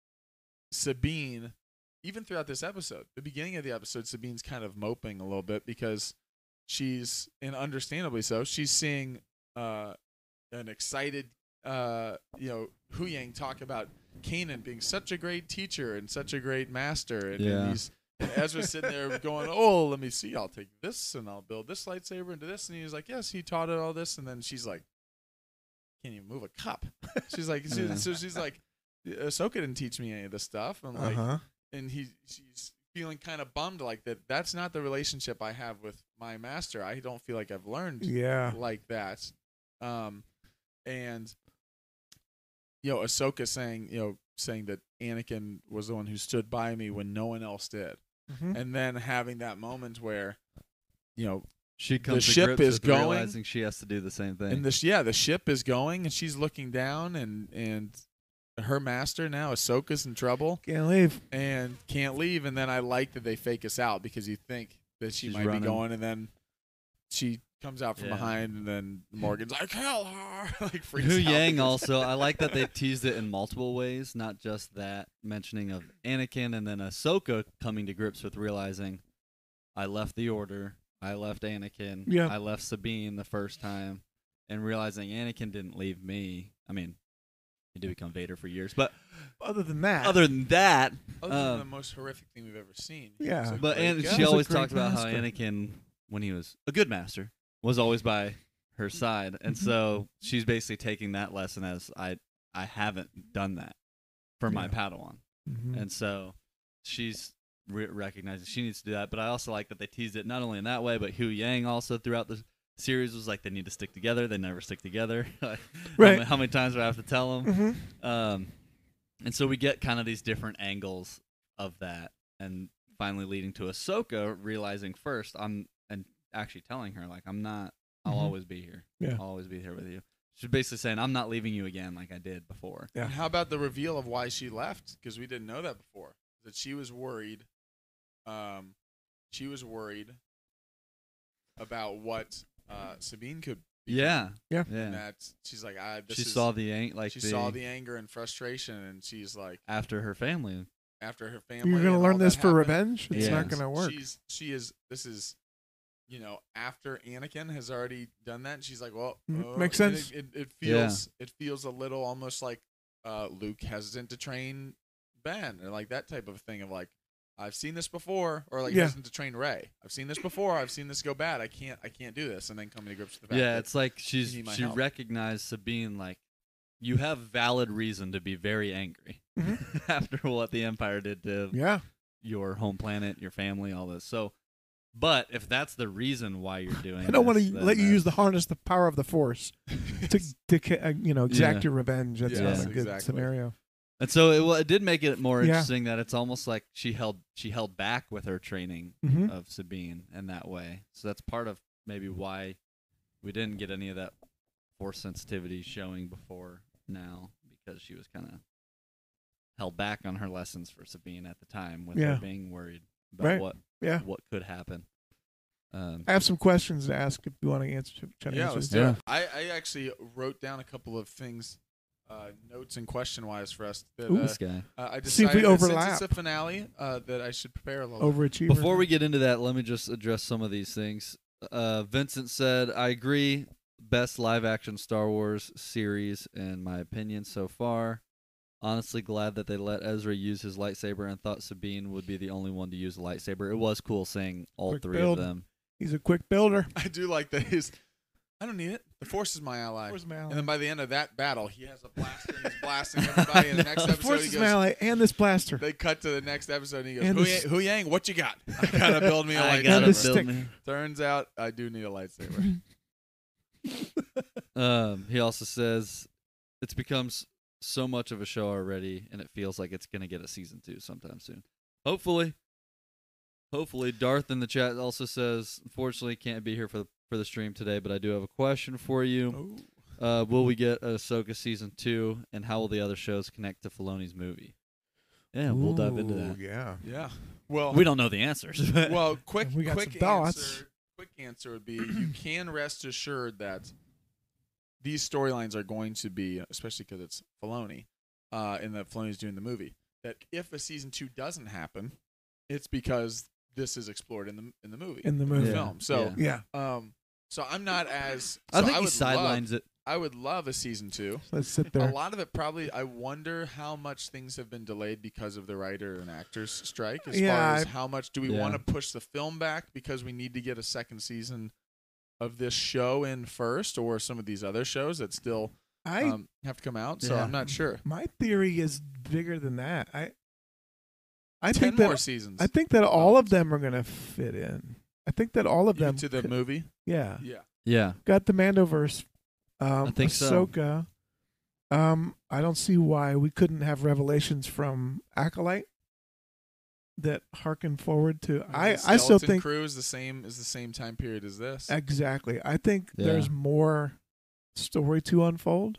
Speaker 1: Sabine, even throughout this episode, the beginning of the episode, Sabine's kind of moping a little bit because she's, and understandably so, she's seeing uh, an excited, uh, you know, Hu Yang talk about Kanan being such a great teacher and such a great master, and,
Speaker 3: Yeah.
Speaker 1: and he's and Ezra's sitting there going, "Oh, let me see. I'll take this and I'll build this lightsaber into this." And he's like, "Yes, he taught it all this." And then she's like, "Can't even move a cup." She's like, she-
Speaker 3: Yeah.
Speaker 1: so she's like, "Ahsoka didn't teach me any of this stuff." And like,
Speaker 2: Uh-huh.
Speaker 1: and he she's feeling kind of bummed like that. That's not the relationship I have with my master. I don't feel like I've learned
Speaker 2: Yeah.
Speaker 1: like that. Um, and you know, Ahsoka saying, you know, saying that Anakin was the one who stood by me when no one else did,
Speaker 2: Mhm.
Speaker 1: and then having that moment where, you know,
Speaker 3: She comes to
Speaker 1: ship
Speaker 3: grips
Speaker 1: is
Speaker 3: with
Speaker 1: going-
Speaker 3: realizing she has to do the same thing.
Speaker 1: and the sh- yeah, the ship is going, and she's looking down, and and her master now, Ahsoka's in trouble
Speaker 2: Can't leave.
Speaker 1: and can't leave. And then I like that they fake us out because you think that she
Speaker 3: She's
Speaker 1: might
Speaker 3: running.
Speaker 1: be going, and then she comes out from
Speaker 3: Yeah.
Speaker 1: behind, and then Morgan's like, "Kill her!" like freaks
Speaker 3: Hu
Speaker 1: out
Speaker 3: Yang
Speaker 1: because-
Speaker 3: also, I like that they teased it in multiple ways, not just that mentioning of Anakin and then Ahsoka coming to grips with realizing, I left the Order, I left Anakin,
Speaker 2: Yeah.
Speaker 3: I left Sabine the first time, and realizing Anakin didn't leave me. I mean, he did become Vader for years, but
Speaker 2: Other than that,
Speaker 3: other than that,
Speaker 1: Other than
Speaker 3: um,
Speaker 1: the most horrific thing we've ever seen.
Speaker 2: Yeah.
Speaker 1: He's a
Speaker 3: but
Speaker 1: great
Speaker 3: and
Speaker 1: guy.
Speaker 3: she
Speaker 2: He's a
Speaker 3: always
Speaker 2: great
Speaker 3: talked about how
Speaker 2: master.
Speaker 3: Anakin, when he was a good master, was always by her side, and
Speaker 2: Mhm.
Speaker 3: so she's basically taking that lesson as I I haven't done that for my
Speaker 2: Yeah.
Speaker 3: Padawan,
Speaker 2: Mhm.
Speaker 3: and so she's re- recognizing she needs to do that. But I also like that they teased it not only in that way, but Hu Yang also throughout the series was like they need to stick together. They never stick together. Like, how
Speaker 2: Right.
Speaker 3: ma- How, many times do I have to tell them?
Speaker 2: Mhm.
Speaker 3: Um, and so we get kind of these different angles of that, and finally leading to Ahsoka realizing first, I'm and actually telling her like I'm not. I'll
Speaker 2: Mhm.
Speaker 3: always be here.
Speaker 2: Yeah.
Speaker 3: I'll always be here with you. She's basically saying I'm not leaving you again like I did before.
Speaker 2: Yeah.
Speaker 1: And how about the reveal of why she left? Because we didn't know that before. That she was worried. Um, she was worried about what uh, Sabine could. become.
Speaker 3: Yeah.
Speaker 2: Yeah.
Speaker 3: Yeah.
Speaker 1: And that she's like, I. This
Speaker 3: She
Speaker 1: is,
Speaker 3: saw the ang- like
Speaker 1: she
Speaker 3: the,
Speaker 1: saw the anger and frustration, and she's like,
Speaker 3: after her family.
Speaker 1: after her family.
Speaker 2: You're gonna
Speaker 1: and
Speaker 2: learn
Speaker 1: all
Speaker 2: this
Speaker 1: that
Speaker 2: for
Speaker 1: happened,
Speaker 2: revenge. It's
Speaker 3: Yeah.
Speaker 2: not gonna work.
Speaker 1: She's she is. This is. You know, after Anakin has already done that, she's like, "Well,
Speaker 2: Mhm.
Speaker 1: uh,
Speaker 2: Makes
Speaker 1: and
Speaker 2: sense.
Speaker 1: It, it, it
Speaker 3: Yeah.
Speaker 1: feels it feels a little almost like uh, Luke hesitant to train Ben, or like that type of thing of like, I've seen this before, or like
Speaker 2: Yeah.
Speaker 1: hesitant to train Rey. I've seen this before. I've seen this go bad. I can't I can't do this, and then coming to grips with the fact
Speaker 3: Yeah,
Speaker 1: that
Speaker 3: it's like she's
Speaker 1: need my
Speaker 3: she
Speaker 1: help.
Speaker 3: recognized Sabine like you have valid reason to be very angry
Speaker 2: Mhm.
Speaker 3: after what the Empire did to
Speaker 2: Yeah.
Speaker 3: your home planet, your family, all this. So, but if that's the reason why you're doing,
Speaker 2: I don't want
Speaker 3: this,
Speaker 2: to
Speaker 3: then
Speaker 2: let you use the
Speaker 3: that's-
Speaker 2: harness the power of the force to to ca- uh, you know exact
Speaker 3: Yeah.
Speaker 2: your revenge. That's
Speaker 1: Yes,
Speaker 2: not a good
Speaker 1: exactly.
Speaker 2: scenario.
Speaker 3: And so it, well, it did make it more
Speaker 2: Yeah.
Speaker 3: interesting that it's almost like she held she held back with her training
Speaker 2: Mhm.
Speaker 3: of Sabine in that way. So that's part of maybe why we didn't get any of that force sensitivity showing before now, because she was kind of held back on her lessons for Sabine at the time, with
Speaker 2: Yeah.
Speaker 3: her being worried about
Speaker 2: Right.
Speaker 3: what
Speaker 2: Yeah.
Speaker 3: what could happen. Um,
Speaker 2: I have some questions to ask if you want to answer. try to
Speaker 1: yeah,
Speaker 2: answer
Speaker 1: let's
Speaker 2: them.
Speaker 1: do
Speaker 3: Yeah.
Speaker 1: it. I, I actually wrote down a couple of things, uh, notes and question wise for us. That,
Speaker 2: Ooh.
Speaker 1: uh,
Speaker 3: this guy.
Speaker 1: uh, I
Speaker 2: See if
Speaker 1: decided
Speaker 2: we
Speaker 1: that
Speaker 2: overlap.
Speaker 1: since it's a finale, uh, that I should prepare a little. bit.
Speaker 2: Overachiever.
Speaker 3: Before we get into that, let me just address some of these things. Uh, Vincent said, I agree. Best live action Star Wars series, in my opinion, so far. Honestly, glad that they let Ezra use his lightsaber and thought Sabine would be the only one to use a lightsaber. It was cool seeing all
Speaker 2: Quick
Speaker 3: three
Speaker 2: build.
Speaker 3: of them.
Speaker 2: He's a quick builder.
Speaker 1: I do like that. He's, I don't need it. The Force is my ally.
Speaker 2: Force is my
Speaker 1: And
Speaker 2: ally.
Speaker 1: then by the end of that battle, he has a blaster and he's blasting everybody. And the next
Speaker 2: The
Speaker 1: episode,
Speaker 2: force
Speaker 1: he
Speaker 2: is
Speaker 1: goes,
Speaker 2: my ally and this blaster.
Speaker 1: they cut to the next episode and he goes,
Speaker 2: And
Speaker 1: Hu
Speaker 2: the
Speaker 1: Yang,
Speaker 2: s-
Speaker 1: Hu Yang, what you got? I gotta build me a
Speaker 3: I
Speaker 1: lightsaber.
Speaker 3: gotta
Speaker 2: the
Speaker 3: build
Speaker 2: stick.
Speaker 3: me.
Speaker 1: Turns out I do need a lightsaber.
Speaker 3: Um, he also says it's become s- so much of a show already, and it feels like it's gonna get a season two sometime soon. Hopefully, hopefully. Darth in the chat also says, unfortunately, can't be here for the for the stream today, but I do have a question for you.
Speaker 1: Oh.
Speaker 3: Uh, will we get Ahsoka season two, and how will the other shows connect to Filoni's movie? Yeah, we'll dive into
Speaker 2: Ooh,
Speaker 3: that.
Speaker 2: Yeah.
Speaker 1: Yeah. Well,
Speaker 3: We don't know the answers. but-
Speaker 1: well, quick,
Speaker 2: We got
Speaker 1: quick
Speaker 2: some thoughts.
Speaker 1: answer. Quick answer would be: you can rest assured that these storylines are going to be, especially because it's Filoni, uh, and that Filoni's doing the movie. That if a season two doesn't happen, it's because this is explored in the in the movie,
Speaker 2: In the movie.
Speaker 3: Yeah.
Speaker 1: film. So,
Speaker 2: Yeah.
Speaker 1: um, so I'm not as.
Speaker 3: I
Speaker 1: so
Speaker 3: think he
Speaker 1: would
Speaker 3: sidelines
Speaker 1: love,
Speaker 3: it.
Speaker 1: I would love a season two.
Speaker 2: Let's sit
Speaker 1: A
Speaker 2: there.
Speaker 1: lot of it probably. I wonder how much things have been delayed because of the writer and actors strike. As
Speaker 2: Yeah,
Speaker 1: far as
Speaker 2: I-
Speaker 1: how much do we
Speaker 3: Yeah.
Speaker 1: want to push the film back because we need to get a second season of this show in first, or some of these other shows that still
Speaker 2: I
Speaker 1: um, have to come out. So
Speaker 3: Yeah.
Speaker 1: I'm not sure.
Speaker 2: my theory is bigger than that. I I
Speaker 1: Ten
Speaker 2: think
Speaker 1: more
Speaker 2: that
Speaker 1: seasons.
Speaker 2: I think that all of them are gonna fit in. I think that all of them
Speaker 1: to the
Speaker 2: could-
Speaker 1: movie.
Speaker 2: Yeah.
Speaker 1: Yeah.
Speaker 3: Yeah.
Speaker 2: Got the Mandoverse. Um,
Speaker 3: I think so.
Speaker 2: Ahsoka. Um, I don't see why we couldn't have revelations from Acolyte that harken forward to. I,
Speaker 1: The
Speaker 2: I still
Speaker 1: Skeleton
Speaker 2: think
Speaker 1: Crew is the same is the same time period as this.
Speaker 2: exactly. I think
Speaker 3: Yeah.
Speaker 2: there's more story to unfold.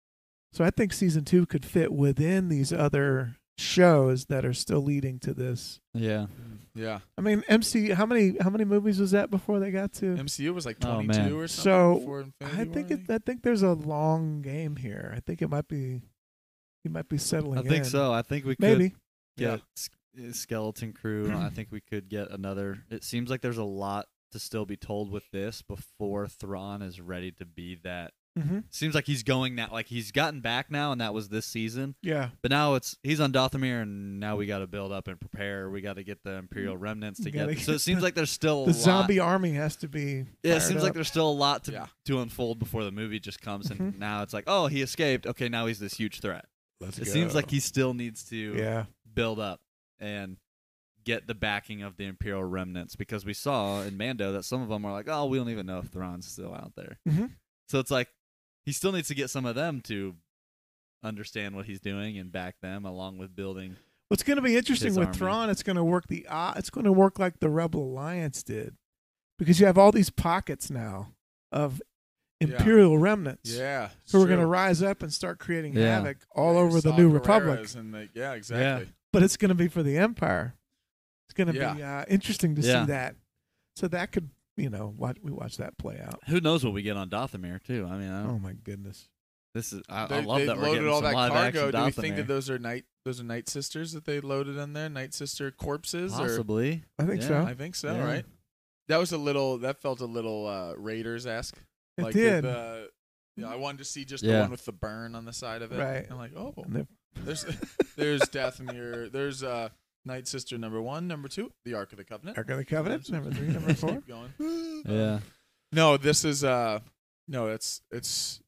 Speaker 2: So I think season two could fit within these other shows that are still leading to this.
Speaker 3: Yeah.
Speaker 1: Yeah.
Speaker 2: I mean, M C. How many how many movies was that before they got to?
Speaker 1: M C U was like
Speaker 3: Oh,
Speaker 1: twenty-two
Speaker 3: man.
Speaker 1: or something.
Speaker 2: So,
Speaker 1: before Infinity
Speaker 2: I
Speaker 1: War,
Speaker 2: think it, I think there's a long game here. I think it might be, he might be settling
Speaker 3: I think
Speaker 2: in.
Speaker 3: so. I think we could
Speaker 2: Maybe.
Speaker 3: get S- uh, Skeleton Crew. I think we could get another. It seems like there's a lot to still be told with this before Thrawn is ready to be that.
Speaker 2: Mm-hmm.
Speaker 3: Seems like he's going now. Like he's gotten back now, and that was this season.
Speaker 2: Yeah.
Speaker 3: But now it's he's on Dathomir, and now we got to build up and prepare. We got to get the Imperial remnants
Speaker 2: You
Speaker 3: together.
Speaker 2: gotta
Speaker 3: So it
Speaker 2: get
Speaker 3: seems
Speaker 2: the-
Speaker 3: like there's still a
Speaker 2: The
Speaker 3: lot.
Speaker 2: zombie army has to be.
Speaker 3: Yeah, it
Speaker 2: fired
Speaker 3: seems like
Speaker 2: up.
Speaker 3: there's still a lot to
Speaker 1: Yeah.
Speaker 3: to unfold before the movie just comes, and
Speaker 2: Mhm.
Speaker 3: now it's like, oh, he escaped. Okay, now he's this huge threat.
Speaker 2: Let's
Speaker 3: It seems like he still needs to
Speaker 2: Yeah.
Speaker 3: build up and get the backing of the Imperial remnants, because we saw in Mando that some of them are like, oh, we don't even know if Thrawn's still out there.
Speaker 2: Mhm.
Speaker 3: So it's like he still needs to get some of them to understand what he's doing and back them, along with building.
Speaker 2: What's going to be interesting
Speaker 3: His
Speaker 2: with
Speaker 3: army.
Speaker 2: Thrawn? It's going to work the. Uh, it's going to work like the Rebel Alliance did, because you have all these pockets now of
Speaker 1: Yeah.
Speaker 2: Imperial remnants
Speaker 1: Yeah. it's
Speaker 2: who are going to
Speaker 1: true.
Speaker 2: rise up and start creating
Speaker 3: Yeah.
Speaker 2: havoc all
Speaker 1: There's
Speaker 2: over the
Speaker 1: Saw
Speaker 2: New
Speaker 1: Gerreras
Speaker 2: Republic.
Speaker 1: And the, yeah, exactly.
Speaker 2: But it's going to be for the Empire. It's going to
Speaker 1: Yeah.
Speaker 2: be uh, interesting to
Speaker 3: Yeah.
Speaker 2: see that. So that could, you know, watch, we watch that play out.
Speaker 3: Who knows what we get on Dathomir too? I mean, I don't,
Speaker 2: Oh my goodness!
Speaker 3: this is I,
Speaker 1: They,
Speaker 3: I love
Speaker 1: they
Speaker 3: that we're
Speaker 1: loaded
Speaker 3: getting
Speaker 1: all
Speaker 3: some
Speaker 1: that
Speaker 3: live
Speaker 1: cargo.
Speaker 3: action
Speaker 1: Do we think
Speaker 3: Dathomir.
Speaker 1: that those are night those are night sisters that they loaded in there? Night sister corpses? Or
Speaker 3: Possibly.
Speaker 2: I think
Speaker 3: Yeah.
Speaker 2: so.
Speaker 1: I think so.
Speaker 3: Yeah.
Speaker 1: Right. That was a little. That felt a little uh, Raiders esque.
Speaker 2: It
Speaker 1: like
Speaker 2: did.
Speaker 1: The, yeah, I wanted to see just the
Speaker 3: Yeah.
Speaker 1: one with the burn on the side of it.
Speaker 2: Right.
Speaker 1: I'm like, oh,
Speaker 2: And they're-
Speaker 1: there's there's Dathomir. There's uh, Night Sister number one, number two, the Ark of the Covenant.
Speaker 2: Ark of the Covenant, number three, number four.
Speaker 1: Keep going.
Speaker 3: Yeah.
Speaker 1: No, this is uh, no, it's it's.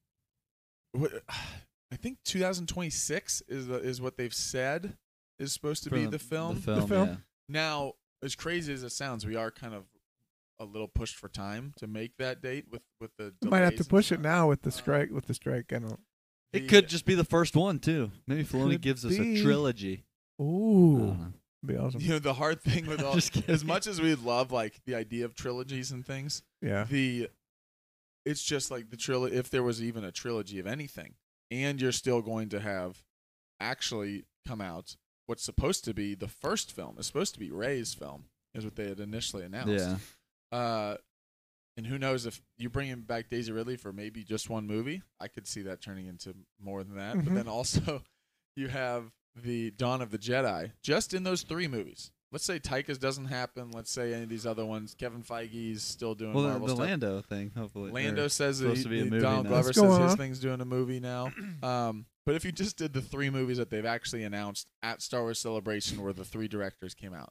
Speaker 1: What, I think two thousand twenty-six is the, is what they've said is supposed to
Speaker 3: For
Speaker 1: be the film.
Speaker 3: The film.
Speaker 2: film?
Speaker 3: Yeah.
Speaker 1: Now, as crazy as it sounds, we are kind of a little pushed for time to make that date with with the.
Speaker 2: We might have
Speaker 1: delays
Speaker 2: to
Speaker 1: and
Speaker 2: push it
Speaker 1: stuff.
Speaker 2: now with the strike. With the strike, I don't.
Speaker 3: It
Speaker 1: The-
Speaker 3: could just be the first one too. Maybe Filoni
Speaker 2: Could
Speaker 3: gives us
Speaker 2: be.
Speaker 3: a trilogy. I
Speaker 2: Ooh,
Speaker 3: don't know.
Speaker 2: be awesome.
Speaker 1: You know, the hard thing with all,
Speaker 3: Just kidding.
Speaker 1: as much as we love like the idea of trilogies and things,
Speaker 2: Yeah.
Speaker 1: the it's just like the trilogy. If there was even a trilogy of anything, and you're still going to have actually come out what's supposed to be the first film, is supposed to be Rey's film, is what they had initially announced.
Speaker 3: Yeah.
Speaker 1: Uh, and who knows if you bring him back Daisy Ridley for maybe just one movie, I could see that turning into more than that.
Speaker 2: Mhm.
Speaker 1: But then also, you have the Dawn of the Jedi just in those three movies. Let's say Taika's doesn't happen. Let's say any of these other ones. Kevin Feige's still doing
Speaker 3: Well, the,
Speaker 1: Marvel
Speaker 3: the
Speaker 1: stuff.
Speaker 3: Lando thing, hopefully.
Speaker 1: Lando
Speaker 3: or
Speaker 1: says that
Speaker 3: supposed
Speaker 1: he,
Speaker 3: to be a
Speaker 1: he-
Speaker 3: movie
Speaker 1: Donald
Speaker 3: now.
Speaker 1: Glover
Speaker 2: What's
Speaker 1: says
Speaker 2: going
Speaker 1: his
Speaker 2: on?
Speaker 1: thing's doing a movie now. Um, but if you just did the three movies that they've actually announced at Star Wars Celebration, where the three directors came out,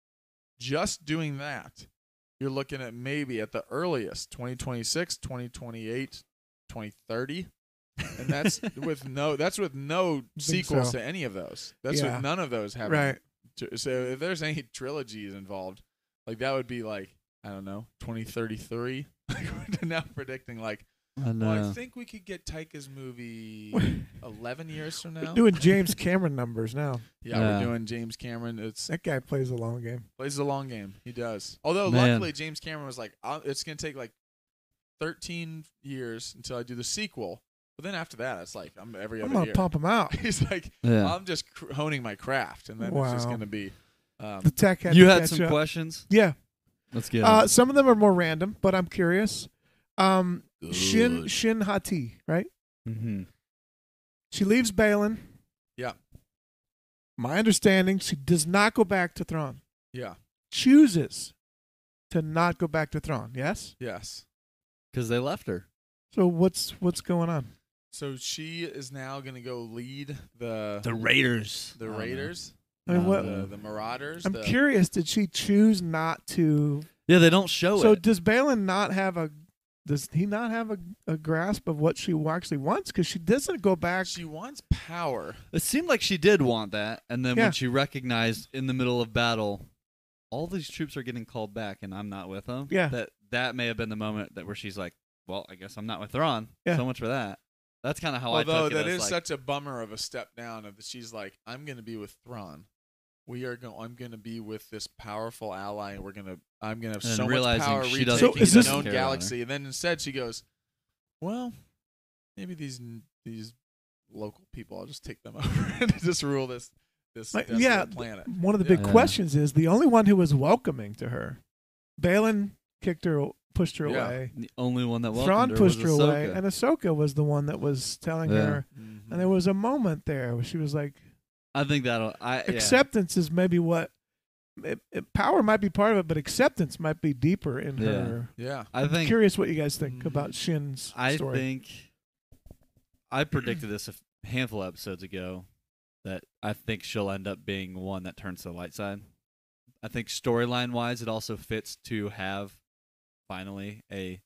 Speaker 1: just doing that, you're looking at maybe at the earliest twenty twenty-six, twenty twenty-eight, twenty thirty. And that's with no that's with no
Speaker 2: Think
Speaker 1: sequels
Speaker 2: so.
Speaker 1: to any of those. That's
Speaker 2: Yeah.
Speaker 1: with none of those having.
Speaker 2: Right.
Speaker 1: to- So if there's any trilogies involved, like that would be like I don't know, twenty thirty-three. We're now predicting like,
Speaker 3: I know.
Speaker 1: well, I think we could get Taika's movie eleven years from now.
Speaker 2: Doing James Cameron numbers now.
Speaker 1: Yeah,
Speaker 3: Yeah.
Speaker 1: we're doing James Cameron. It's
Speaker 2: That guy plays a long game.
Speaker 1: plays the long game. He does. Although
Speaker 3: Man.
Speaker 1: luckily James Cameron was like, I'll, it's gonna take like thirteen years until I do the sequel. But then after that, it's like I'm every
Speaker 2: I'm
Speaker 1: other
Speaker 2: gonna
Speaker 1: year.
Speaker 2: pump them out.
Speaker 1: He's like,
Speaker 3: Yeah.
Speaker 1: I'm just cr- honing my craft, and then it's just
Speaker 2: Wow.
Speaker 1: gonna be. Um,
Speaker 2: The tech had
Speaker 3: You
Speaker 2: to
Speaker 3: had
Speaker 2: catch
Speaker 3: some
Speaker 2: up.
Speaker 3: questions.
Speaker 2: Yeah.
Speaker 3: Let's get.
Speaker 2: Uh,
Speaker 3: 'em.
Speaker 2: some of them are more random, but I'm curious. Um, Shin
Speaker 1: Good.
Speaker 2: Shin Hati, right?
Speaker 3: Mhm.
Speaker 2: She leaves Balin.
Speaker 1: Yeah.
Speaker 2: My understanding, she does not go back to Thrawn.
Speaker 1: yeah.
Speaker 2: Chooses to not go back to Thrawn. Yes.
Speaker 1: Yes.
Speaker 3: Because they left her.
Speaker 2: So what's what's going on?
Speaker 1: So she is now gonna go lead the
Speaker 3: The Raiders.
Speaker 1: the Raiders,
Speaker 2: I mean,
Speaker 3: Uh,
Speaker 2: what?
Speaker 1: the, the Marauders.
Speaker 2: I'm
Speaker 1: the,
Speaker 2: curious. Did she choose not to?
Speaker 3: Yeah, they don't show
Speaker 2: So
Speaker 3: it.
Speaker 2: does Balin not have a? Does he not have a, a grasp of what she actually wants? Because she doesn't go back.
Speaker 1: She wants power.
Speaker 3: It seemed like she did want that, and then
Speaker 2: Yeah.
Speaker 3: when she recognized in the middle of battle, all these troops are getting called back, and I'm not with them.
Speaker 2: Yeah.
Speaker 3: That that may have been the moment that where she's like, "Well, I guess I'm not with Thrawn."
Speaker 2: Yeah.
Speaker 3: So much for that. That's kind of how
Speaker 1: Although
Speaker 3: I took it.
Speaker 1: that
Speaker 3: as
Speaker 1: is
Speaker 3: like,
Speaker 1: such a bummer of a step down. Of the, she's like, I'm gonna be with Thrawn. We are going. I'm gonna be with this powerful ally, and we're gonna. I'm gonna have
Speaker 3: And
Speaker 1: so much
Speaker 3: realizing
Speaker 1: power
Speaker 3: she
Speaker 1: retaking
Speaker 3: doesn't-
Speaker 2: So is
Speaker 1: the
Speaker 2: this-
Speaker 1: known
Speaker 3: care about her.
Speaker 1: galaxy. And then instead, she goes, "Well, maybe these these local people. I'll just take them over and just rule this this
Speaker 2: Like,
Speaker 1: desolate
Speaker 2: yeah,
Speaker 1: planet."
Speaker 2: One of the
Speaker 1: Yeah.
Speaker 2: big
Speaker 3: Yeah.
Speaker 2: questions is the only one who was welcoming to her. Balin kicked her, pushed her
Speaker 1: Yeah.
Speaker 2: away.
Speaker 3: the only one that welcomed
Speaker 2: Thrawn
Speaker 3: her
Speaker 2: pushed
Speaker 3: was
Speaker 2: her away,
Speaker 3: Ahsoka.
Speaker 2: and Ahsoka was the one that was telling
Speaker 3: Yeah.
Speaker 2: her.
Speaker 1: Mhm.
Speaker 2: And there was a moment there where she was like,
Speaker 3: I think that'll. I yeah.
Speaker 2: acceptance is maybe what. It, it, power might be part of it, but acceptance might be deeper in
Speaker 3: Yeah.
Speaker 2: her.
Speaker 1: yeah.
Speaker 3: I
Speaker 2: I'm
Speaker 3: think.
Speaker 2: curious what you guys think
Speaker 1: Mhm.
Speaker 2: about Shin's
Speaker 3: I
Speaker 2: story.
Speaker 3: think. I predicted this a handful of episodes ago, that I think she'll end up being one that turns to the light side. I think storyline wise, it also fits to have finally a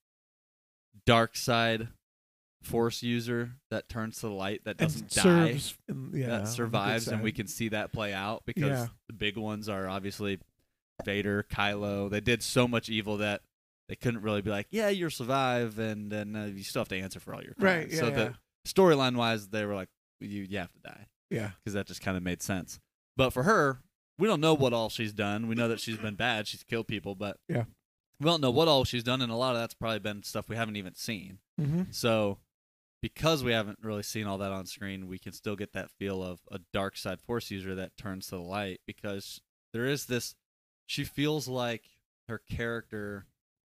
Speaker 3: dark side force user that turns to the light that
Speaker 2: and
Speaker 3: doesn't die.
Speaker 2: serves, in- yeah, on the
Speaker 3: that
Speaker 2: good
Speaker 3: survives, and we
Speaker 2: side.
Speaker 3: can see that play out because
Speaker 2: Yeah.
Speaker 3: the big ones are obviously Vader, Kylo. They did so much evil that they couldn't really be like, "Yeah, you'll survive," and then uh, you still have to answer for all your crimes.
Speaker 2: Right, yeah,
Speaker 3: so
Speaker 2: yeah.
Speaker 3: the storyline wise, they were like, "You, you have to die,"
Speaker 2: Yeah.
Speaker 3: because that just kind of made sense. But for her, we don't know what all she's done. We know that she's been bad. She's killed people, but
Speaker 2: Yeah.
Speaker 3: we don't know what all she's done, and a lot of that's probably been stuff we haven't even seen.
Speaker 2: Mm-hmm.
Speaker 3: So, because we haven't really seen all that on screen, we can still get that feel of a dark side force user that turns to the light, because there is this. She feels like her character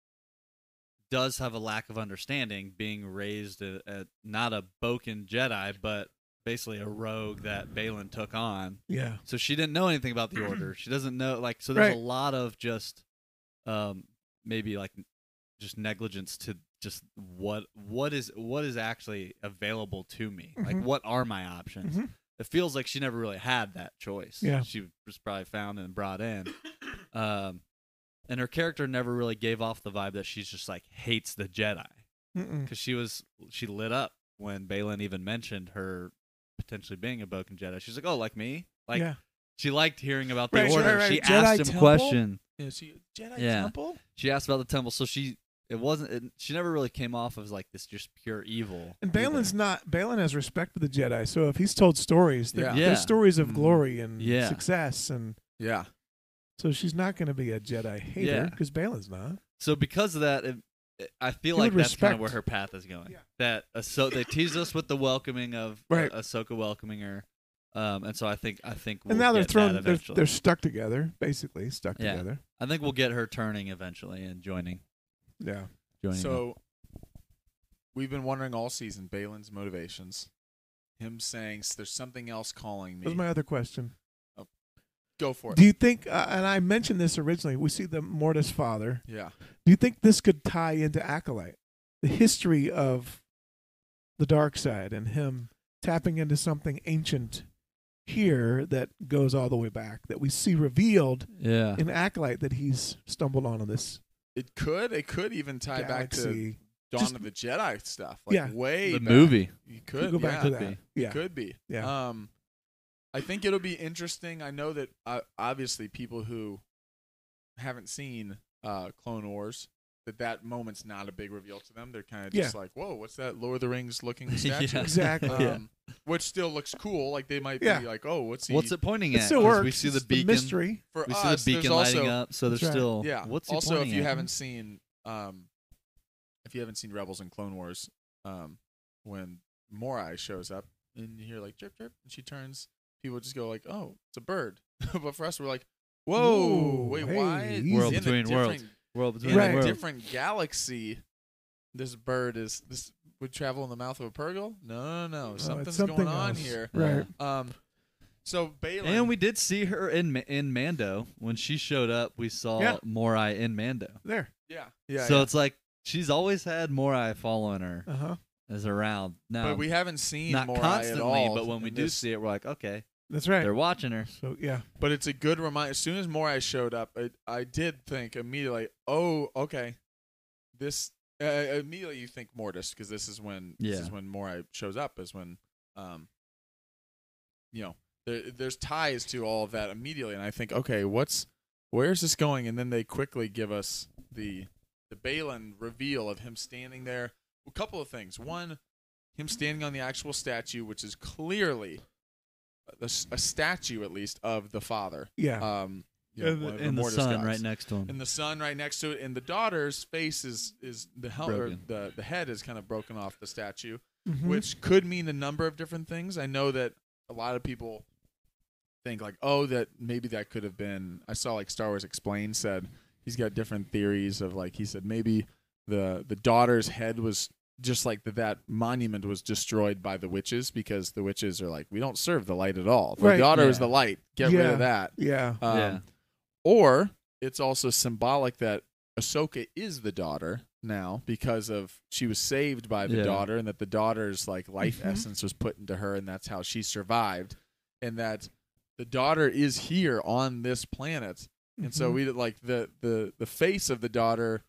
Speaker 3: does have a lack of understanding, being raised a, a, not a Boken Jedi, but basically a rogue that Balin took on.
Speaker 2: Yeah.
Speaker 3: So she didn't know anything about the Order. She doesn't know, like, so there's
Speaker 2: Right.
Speaker 3: a lot of just, um, maybe like, just negligence to just what what is what is actually available to me. Like,
Speaker 2: Mhm.
Speaker 3: what are my options?
Speaker 2: Mhm.
Speaker 3: It feels like she never really had that choice.
Speaker 2: Yeah.
Speaker 3: She was probably found and brought in. Um, and her character never really gave off the vibe that she's just like hates the Jedi,
Speaker 2: Mm-mm.
Speaker 3: because she was she lit up when Balin even mentioned her potentially being a Boken Jedi. She's like, "Oh, like me?" Like,
Speaker 2: yeah.
Speaker 3: she liked hearing about the
Speaker 2: Right,
Speaker 3: Order.
Speaker 2: right, right.
Speaker 3: She
Speaker 1: Jedi
Speaker 3: asked him a
Speaker 1: Temple?
Speaker 3: question.
Speaker 1: Yeah, she Jedi
Speaker 3: Yeah.
Speaker 1: Temple.
Speaker 3: She asked about the temple, so she it wasn't. It, she never really came off as like this just pure evil.
Speaker 2: And Balin's
Speaker 3: either.
Speaker 2: not. Balin has respect for the Jedi, so if he's told stories, they're,
Speaker 1: Yeah.
Speaker 2: they're
Speaker 3: Yeah.
Speaker 2: stories of
Speaker 1: Mhm.
Speaker 2: glory and
Speaker 3: Yeah.
Speaker 2: success, and
Speaker 1: Yeah.
Speaker 2: so she's not going to be a Jedi hater
Speaker 3: Yeah.
Speaker 2: because Balin's not.
Speaker 3: So because of that, it, it- I feel
Speaker 2: He
Speaker 3: like
Speaker 2: would
Speaker 3: that's kind of
Speaker 2: respect-
Speaker 3: where her path is going.
Speaker 2: Yeah.
Speaker 3: That so they teased us with the welcoming of
Speaker 2: Right.
Speaker 3: uh, Ahsoka welcoming her, um, and so I think I think we'll
Speaker 2: and now they're
Speaker 3: get
Speaker 2: thrown.
Speaker 3: that
Speaker 2: They're,
Speaker 3: eventually.
Speaker 2: they're stuck together, basically stuck
Speaker 3: Yeah.
Speaker 2: together.
Speaker 3: I think we'll get her turning eventually and joining.
Speaker 2: Yeah.
Speaker 3: joining them.
Speaker 1: So we've been wondering all season Balin's motivations. Him saying "S- there's something else calling
Speaker 2: That was
Speaker 1: me.
Speaker 2: my other question.
Speaker 1: Go for it.
Speaker 2: Do you think? Uh, and I mentioned this originally. We see the Mortis father.
Speaker 1: yeah.
Speaker 2: Do you think this could tie into Acolyte, the history of the dark side, and him tapping into something ancient here that goes all the way back, that we see revealed
Speaker 3: yeah,
Speaker 2: in Acolyte, that he's stumbled onto this
Speaker 1: It could. It could even tie back to
Speaker 2: galaxy.
Speaker 1: Dawn
Speaker 2: Just-
Speaker 1: of the Jedi stuff. Like
Speaker 2: Yeah.
Speaker 1: way
Speaker 3: the
Speaker 1: back.
Speaker 3: movie.
Speaker 1: You
Speaker 2: Could
Speaker 1: could
Speaker 2: go back
Speaker 1: yeah.
Speaker 2: to
Speaker 3: could
Speaker 2: that.
Speaker 3: be.
Speaker 2: Yeah.
Speaker 1: Could be.
Speaker 2: Yeah.
Speaker 1: Um, I think it'll be interesting. I know that uh, obviously people who haven't seen uh, Clone Wars, that that moment's not a big reveal to them. They're kind of just like, "Whoa, what's that Lord of the Rings looking statue?"
Speaker 3: Yeah.
Speaker 2: Exactly.
Speaker 1: Um, Which still looks cool. Like they might
Speaker 2: Yeah.
Speaker 1: be like, "Oh, what's he?"
Speaker 3: What's it pointing
Speaker 2: It
Speaker 3: at?
Speaker 2: still
Speaker 3: 'Cause
Speaker 2: works.
Speaker 3: We see the
Speaker 2: It's
Speaker 3: beacon.
Speaker 2: mystery.
Speaker 1: For
Speaker 3: We
Speaker 1: us,
Speaker 3: see the beacon
Speaker 1: there's
Speaker 3: lighting
Speaker 1: also,
Speaker 3: up. So there's
Speaker 2: That's right.
Speaker 3: still
Speaker 1: Yeah.
Speaker 3: What's he
Speaker 1: also, if
Speaker 3: pointing
Speaker 1: you
Speaker 3: at?
Speaker 1: haven't seen, um, if you haven't seen Rebels and Clone Wars, um, when Morai shows up and you hear like chirp chirp, and she turns, people just go like, "Oh, it's a bird." But for us, we're like, "Whoa,
Speaker 2: Whoa,
Speaker 1: wait,
Speaker 2: hey,
Speaker 1: why?"
Speaker 2: easy.
Speaker 3: World
Speaker 1: In a
Speaker 3: between worlds.
Speaker 1: different-
Speaker 3: World between
Speaker 1: In
Speaker 2: Right.
Speaker 1: a
Speaker 3: worlds.
Speaker 1: different galaxy, this bird is this would travel in the mouth of a Purgle? No, no, no.
Speaker 2: Oh, it's
Speaker 1: Something's
Speaker 2: something
Speaker 1: going on
Speaker 2: else.
Speaker 1: here.
Speaker 2: Right.
Speaker 1: Um, so Balin,
Speaker 3: And we did see her in Ma- in Mando when she showed up. We saw
Speaker 2: Yeah.
Speaker 3: Morai in Mando.
Speaker 2: There.
Speaker 1: yeah, yeah.
Speaker 3: so
Speaker 1: yeah.
Speaker 3: it's like she's always had Morai following her
Speaker 2: Uh huh.
Speaker 3: as around. Now,
Speaker 1: but we haven't seen
Speaker 3: not
Speaker 1: Morai
Speaker 3: constantly,
Speaker 1: at all.
Speaker 3: but when we
Speaker 1: in
Speaker 3: do
Speaker 1: this-
Speaker 3: see it, we're like, okay,
Speaker 2: That's right.
Speaker 3: they're watching her.
Speaker 2: So yeah.
Speaker 1: But it's a good reminder. As soon as Morai showed up, I, I did think immediately, oh, okay, this. Uh, immediately you think Mortis, because this is when this
Speaker 3: Yeah.
Speaker 1: is when Morai shows up. Is when, um, you know, there, there's ties to all of that immediately, and I think, okay, what's where's this going? And then they quickly give us the the Balin reveal of him standing there. A couple of things. One, him standing on the actual statue, which is clearly a, a statue, at least, of the father.
Speaker 2: Yeah.
Speaker 1: Um, you know,
Speaker 3: in
Speaker 1: one of
Speaker 3: the,
Speaker 1: Mortis
Speaker 3: sun
Speaker 1: gods.
Speaker 3: right next to him.
Speaker 1: And the sun right next to it, and the daughter's face is is the hel- or
Speaker 3: Broken.
Speaker 1: the the head is kind of broken off the statue,
Speaker 2: Mhm.
Speaker 1: which could mean a number of different things. I know that a lot of people think like, oh, that maybe that could have been. I saw like Star Wars Explained said he's got different theories of like he said maybe the the daughter's head was just like that that monument was destroyed by the witches because the witches are like we don't serve the light at all. The
Speaker 2: Right.
Speaker 1: daughter is
Speaker 3: Yeah.
Speaker 1: the light. Get rid
Speaker 2: Yeah.
Speaker 1: of that.
Speaker 2: Yeah.
Speaker 1: Um,
Speaker 3: Yeah.
Speaker 1: Or it's also symbolic that Ahsoka is the daughter now because of she was saved by the
Speaker 3: Yeah.
Speaker 1: daughter and that the daughter's like life
Speaker 2: Mhm.
Speaker 1: essence was put into her and that's how she survived and that the daughter is here on this planet. And so
Speaker 2: Mhm.
Speaker 1: we like the the the face of the daughter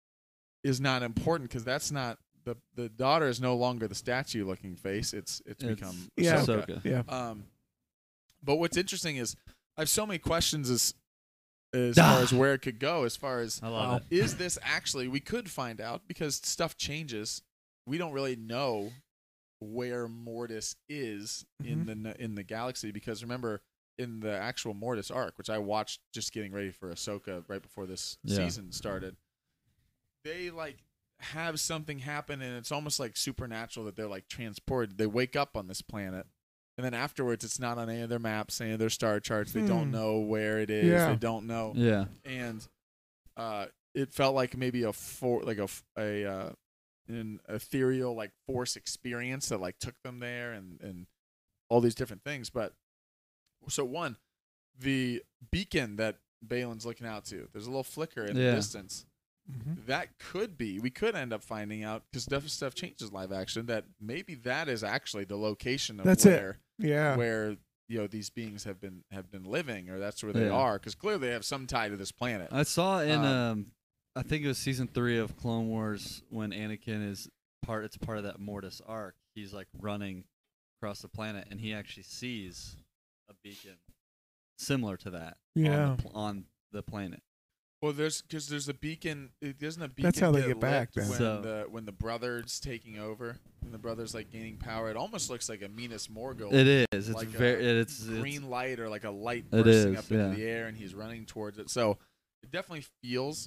Speaker 1: is not important because that's not the the daughter is no longer the statue looking face. It's it's,
Speaker 3: It's
Speaker 1: become
Speaker 2: Yeah.
Speaker 1: Ahsoka.
Speaker 3: Ahsoka.
Speaker 2: Yeah.
Speaker 1: Um, but what's interesting is I have so many questions as as
Speaker 3: Ah.
Speaker 1: far as where it could go. As far as
Speaker 3: I love
Speaker 2: Wow.
Speaker 3: it.
Speaker 1: is this actually? We could find out because stuff changes. We don't really know where Mortis is in the n- in the galaxy because remember in the actual Mortis arc, which I watched just getting ready for Ahsoka right before this
Speaker 3: Yeah.
Speaker 1: season started, they like have something happen and it's almost like supernatural that they're like transported. They wake up on this planet. And then afterwards, it's not on any of their maps, any of their star charts. They don't
Speaker 2: Hmm.
Speaker 1: know where it is.
Speaker 2: Yeah.
Speaker 1: They don't know.
Speaker 3: Yeah.
Speaker 1: And uh, it felt like maybe a for like a f- a uh, an ethereal like force experience that like took them there and and all these different things. But so one, the beacon that Balin's looking out to, there's a little flicker in
Speaker 3: Yeah.
Speaker 1: the distance.
Speaker 2: Mhm.
Speaker 1: That could be. We could end up finding out because stuff stuff changes live action. That maybe that is actually the location of
Speaker 2: That's it.
Speaker 1: where
Speaker 2: Yeah.
Speaker 1: where you know these beings have been have been living, or that's where they
Speaker 3: Yeah.
Speaker 1: are. Because clearly they have some tie to this planet.
Speaker 3: I saw in
Speaker 1: Um,
Speaker 3: um, I think it was season three of Clone Wars when Anakin is part. It's part of that Mortis arc. He's like running across the planet, and he actually sees a beacon similar to that.
Speaker 2: Yeah.
Speaker 3: On the, pl- on the planet.
Speaker 1: Well, there's because there's a beacon. It doesn't a beacon.
Speaker 2: That's how they
Speaker 1: get
Speaker 2: get back,
Speaker 1: lit
Speaker 2: then.
Speaker 1: when
Speaker 3: So-
Speaker 1: the when the brother's taking over, when the brother's like gaining power. It almost looks like a Minas Morgul.
Speaker 3: It is. It's
Speaker 1: Like
Speaker 3: very.
Speaker 1: a
Speaker 3: It's, it's
Speaker 1: green light or like a light
Speaker 3: It
Speaker 1: bursting
Speaker 3: is,
Speaker 1: up into
Speaker 3: yeah.
Speaker 1: the air and he's running towards it. So it definitely feels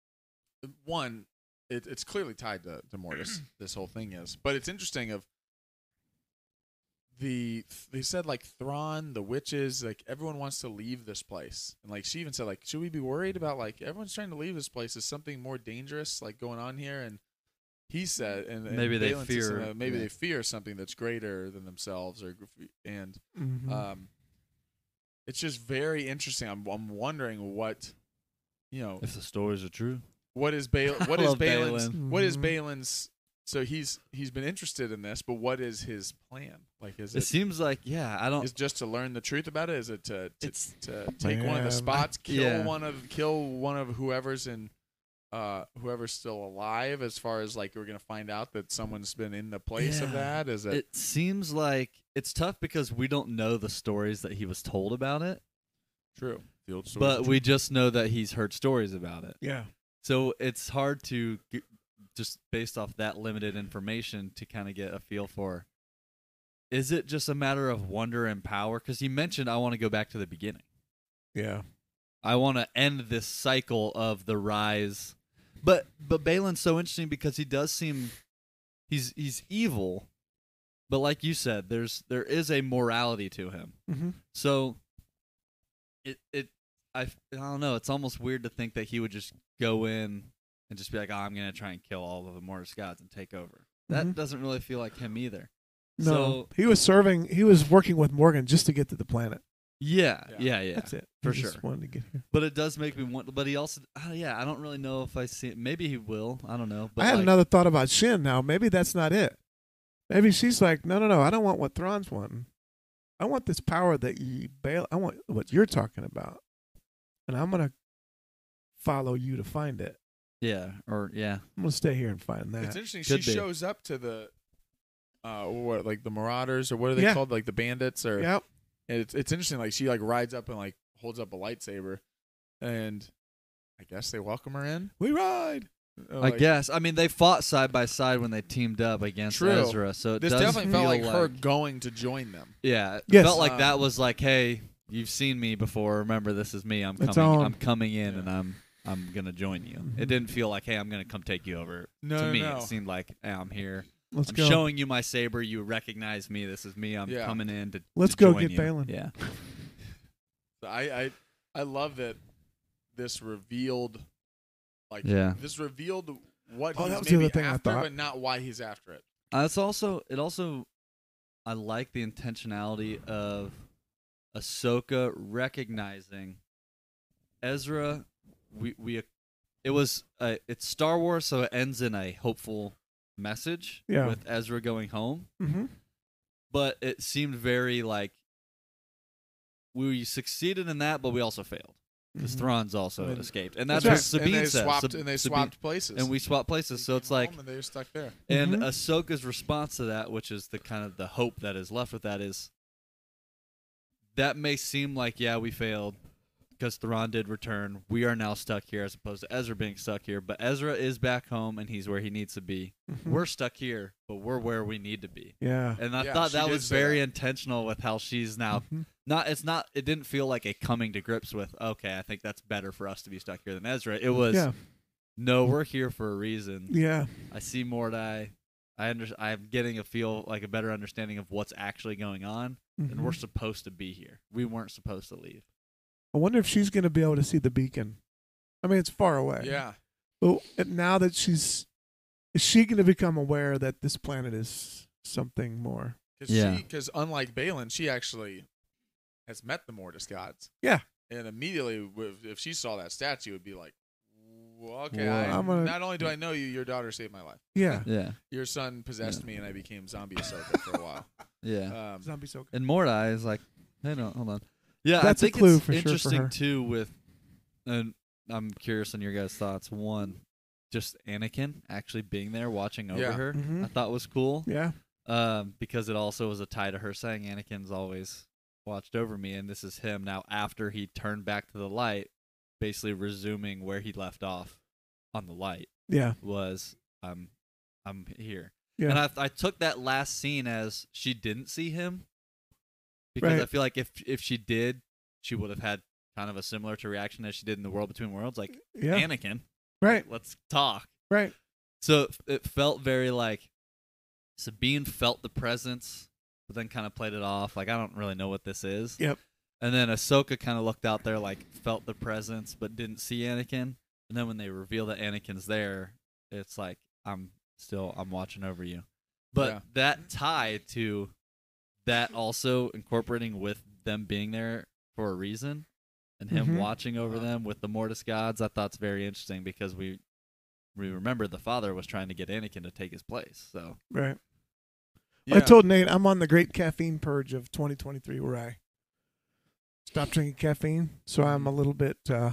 Speaker 1: one. It, it's clearly tied to, to Mortis. This whole thing is, but it's interesting. Of the they said like Thrawn, the witches, like everyone wants to leave this place, and like she even said like, should we be worried about like everyone's trying to leave this place? Is something more dangerous like going on here? And he said, and, and
Speaker 3: Maybe they
Speaker 1: Balin said something
Speaker 3: fear-
Speaker 1: that maybe
Speaker 3: yeah.
Speaker 1: they fear something that's greater than themselves, or and
Speaker 2: Mhm.
Speaker 1: um, it's just very interesting. I'm I'm wondering what, you know,
Speaker 3: if the stories are true.
Speaker 1: what is Bal-
Speaker 3: I
Speaker 1: what is
Speaker 3: love
Speaker 1: Balin's
Speaker 3: Balin.
Speaker 1: what is
Speaker 2: Mhm.
Speaker 1: Balin's. So he's he's been interested in this, but what is his plan? Like, is
Speaker 3: It
Speaker 1: it
Speaker 3: seems like yeah. I don't.
Speaker 1: is it just to learn the truth about it? Is it to to,
Speaker 3: It's-
Speaker 1: to take one of the
Speaker 2: Man.
Speaker 1: spots, kill
Speaker 3: Yeah.
Speaker 1: one of kill one of whoever's in. Uh, whoever's still alive, as far as like we're gonna find out that someone's been in the place of
Speaker 3: Yeah.
Speaker 1: that. Is it,
Speaker 3: It seems like it's tough because we don't know the stories that he was told about it,
Speaker 1: true? The old story.
Speaker 3: but we just know that he's heard stories about it.
Speaker 2: Yeah.
Speaker 3: So it's hard to g- just based off that limited information to kind of get a feel for. Is it just a matter of wonder and power? Because he mentioned, I want to go back to the beginning.
Speaker 2: Yeah.
Speaker 3: I want to end this cycle of the rise But but Balin's so interesting because he does seem he's he's evil, but like you said, there's there is a morality to him.
Speaker 2: Mm-hmm.
Speaker 3: So it it I, I don't know. It's almost weird to think that he would just go in and just be like, "Oh, I'm gonna try and kill all of the Mortis gods and take over." That
Speaker 2: Mhm.
Speaker 3: doesn't really feel like him either.
Speaker 2: No,
Speaker 3: So
Speaker 2: he was serving. He was working with Morgan just to get to the planet.
Speaker 3: yeah,
Speaker 1: Yeah.
Speaker 3: yeah, yeah.
Speaker 2: That's it.
Speaker 3: for
Speaker 2: He just
Speaker 3: sure.
Speaker 2: wanted to get here.
Speaker 3: But it does make me want. But he also, uh, yeah, I don't really know if I see. Maybe he will. I don't know. But
Speaker 2: I had
Speaker 3: like,
Speaker 2: another thought about Shin. Now maybe that's not it. Maybe she's like, no, no, no. I don't want what Thrawn's wanting. I want this power that you bail. I want what you're talking about, and I'm gonna follow you to find it.
Speaker 3: Yeah, or yeah,
Speaker 2: I'm gonna stay here and find that.
Speaker 1: It's interesting.
Speaker 3: Could
Speaker 1: she
Speaker 3: be.
Speaker 1: shows up to the, uh, what like the Marauders or what are they
Speaker 2: Yeah.
Speaker 1: called? Like the bandits or.
Speaker 2: Yep.
Speaker 1: And it's it's interesting. Like she like rides up and like holds up a lightsaber, and I guess they welcome her in. We ride. Uh,
Speaker 3: I
Speaker 1: like,
Speaker 3: guess. I mean, they fought side by side when they teamed up against
Speaker 1: True.
Speaker 3: Ezra, so it
Speaker 1: This
Speaker 3: does
Speaker 1: definitely
Speaker 3: feel
Speaker 1: felt like,
Speaker 3: like
Speaker 1: her going to join them.
Speaker 3: Yeah, it
Speaker 2: Yes.
Speaker 3: felt like that
Speaker 1: Um,
Speaker 3: was like, hey, you've seen me before. Remember, this is me. I'm
Speaker 2: It's
Speaker 3: coming.
Speaker 2: on.
Speaker 3: I'm coming in,
Speaker 1: Yeah.
Speaker 3: and I'm I'm gonna join you.
Speaker 2: Mhm.
Speaker 3: It didn't feel like, hey, I'm gonna come take you over.
Speaker 1: No,
Speaker 3: to
Speaker 1: no,
Speaker 3: me,
Speaker 1: no.
Speaker 3: it seemed like, hey, I'm here.
Speaker 2: Let's
Speaker 3: I'm
Speaker 2: go.
Speaker 3: showing you my saber. You recognize me. This is me. I'm
Speaker 1: Yeah.
Speaker 3: coming in to.
Speaker 2: Let's
Speaker 3: to
Speaker 2: go
Speaker 3: join
Speaker 2: get
Speaker 3: you.
Speaker 2: Balin.
Speaker 3: Yeah.
Speaker 1: I I I love that this revealed, like
Speaker 3: Yeah.
Speaker 1: this revealed what
Speaker 2: Oh,
Speaker 1: he's
Speaker 2: that was the
Speaker 1: maybe
Speaker 2: other thing I
Speaker 1: after,
Speaker 2: thought.
Speaker 1: but not why he's after it.
Speaker 3: Uh, it's also it also I like the intentionality of Ahsoka recognizing Ezra. We we it was uh, it's Star Wars, so it ends in a hopeful message
Speaker 2: Yeah.
Speaker 3: with Ezra going home.
Speaker 2: Mm-hmm.
Speaker 3: But it seemed very like we succeeded in that, but we also failed because
Speaker 2: Mhm.
Speaker 3: Thrawn's also
Speaker 1: And-
Speaker 3: escaped, and that's,
Speaker 2: That's
Speaker 3: what
Speaker 2: right.
Speaker 3: Sabine
Speaker 1: and they
Speaker 3: said.
Speaker 1: swapped
Speaker 3: Sab-
Speaker 1: and they
Speaker 3: Sabine-
Speaker 1: swapped places,
Speaker 3: and we swapped places. So it's like.
Speaker 1: and they were stuck there.
Speaker 3: And
Speaker 2: Mhm.
Speaker 3: Ahsoka's response to that, which is the kind of the hope that is left with that, is that may seem like, yeah, we failed because Thrawn did return. We are now stuck here as opposed to Ezra being stuck here. But Ezra is back home and he's where he needs to be.
Speaker 2: Mhm.
Speaker 3: We're stuck here, but we're where we need to be.
Speaker 2: Yeah.
Speaker 3: And I
Speaker 1: Yeah,
Speaker 3: thought
Speaker 1: she
Speaker 3: that
Speaker 1: did
Speaker 3: was
Speaker 1: say
Speaker 3: very
Speaker 1: that.
Speaker 3: intentional with how she's now
Speaker 2: Mhm.
Speaker 3: not. It's not. It didn't feel like a coming to grips with. Okay, I think that's better for us to be stuck here than Ezra. It was.
Speaker 2: Yeah.
Speaker 3: No, we're here for a reason.
Speaker 2: Yeah.
Speaker 3: I see Mordai. I under, I'm getting a feel like a better understanding of what's actually going on, and
Speaker 2: Mhm.
Speaker 3: we're supposed to be here. We weren't supposed to leave.
Speaker 2: I wonder if she's going to be able to see the beacon. I mean, it's far away.
Speaker 1: Yeah,
Speaker 2: But now that she's, is she going to become aware that this planet is something more?
Speaker 1: because
Speaker 3: Yeah.
Speaker 1: she because unlike Balin, she actually has met the Mortis gods.
Speaker 2: Yeah.
Speaker 1: And immediately, w- if she saw that statue, would be like, well, okay,
Speaker 3: Well,
Speaker 1: I,
Speaker 2: I'm gonna-
Speaker 1: not only do I know you, your daughter saved my life.
Speaker 2: Yeah.
Speaker 3: Yeah,
Speaker 1: Your son possessed
Speaker 3: Yeah.
Speaker 1: me, and I became zombie Ahsoka for a while.
Speaker 3: yeah.
Speaker 1: Um,
Speaker 2: Zombie Soka.
Speaker 3: And Mordai is like, hey, no, hold on. Yeah,
Speaker 2: That's
Speaker 3: I
Speaker 2: a
Speaker 3: think
Speaker 2: clue
Speaker 3: it's
Speaker 2: for sure for
Speaker 3: interesting
Speaker 2: her.
Speaker 3: too. With, and I'm curious on your guys' thoughts. One, just Anakin actually being there watching over
Speaker 1: Yeah.
Speaker 3: her,
Speaker 2: Mhm.
Speaker 3: I thought was cool.
Speaker 2: Yeah.
Speaker 3: Um, because it also was a tie to her saying Anakin's always watched over me, and this is him now after he turned back to the light, basically resuming where he left off on the light.
Speaker 2: Yeah.
Speaker 3: Was I'm I'm here,
Speaker 2: Yeah.
Speaker 3: and I I took that last scene as she didn't see him, because
Speaker 2: Right.
Speaker 3: I feel like if if she did, she would have had kind of a similar to reaction as she did in the World Between Worlds, like
Speaker 2: Yeah.
Speaker 3: Anakin,
Speaker 2: Right.
Speaker 3: let's talk.
Speaker 2: Right.
Speaker 3: So it, it felt very like Sabine felt the presence, but then kind of played it off. Like, I don't really know what this is.
Speaker 2: Yep.
Speaker 3: And then Ahsoka kind of looked out there, like, felt the presence, but didn't see Anakin. And then when they reveal that Anakin's there, it's like, I'm still, I'm watching over you. But
Speaker 1: Yeah.
Speaker 3: that tie to that also incorporating with them being there for a reason and him
Speaker 2: Mhm.
Speaker 3: watching over them with the Mortis gods, I thought's very interesting because we we remember the father was trying to get Anakin to take his place. So
Speaker 2: Right.
Speaker 1: yeah.
Speaker 2: I told Nate I'm on the great caffeine purge of twenty twenty-three where I stopped drinking caffeine. So I'm a little bit. Uh,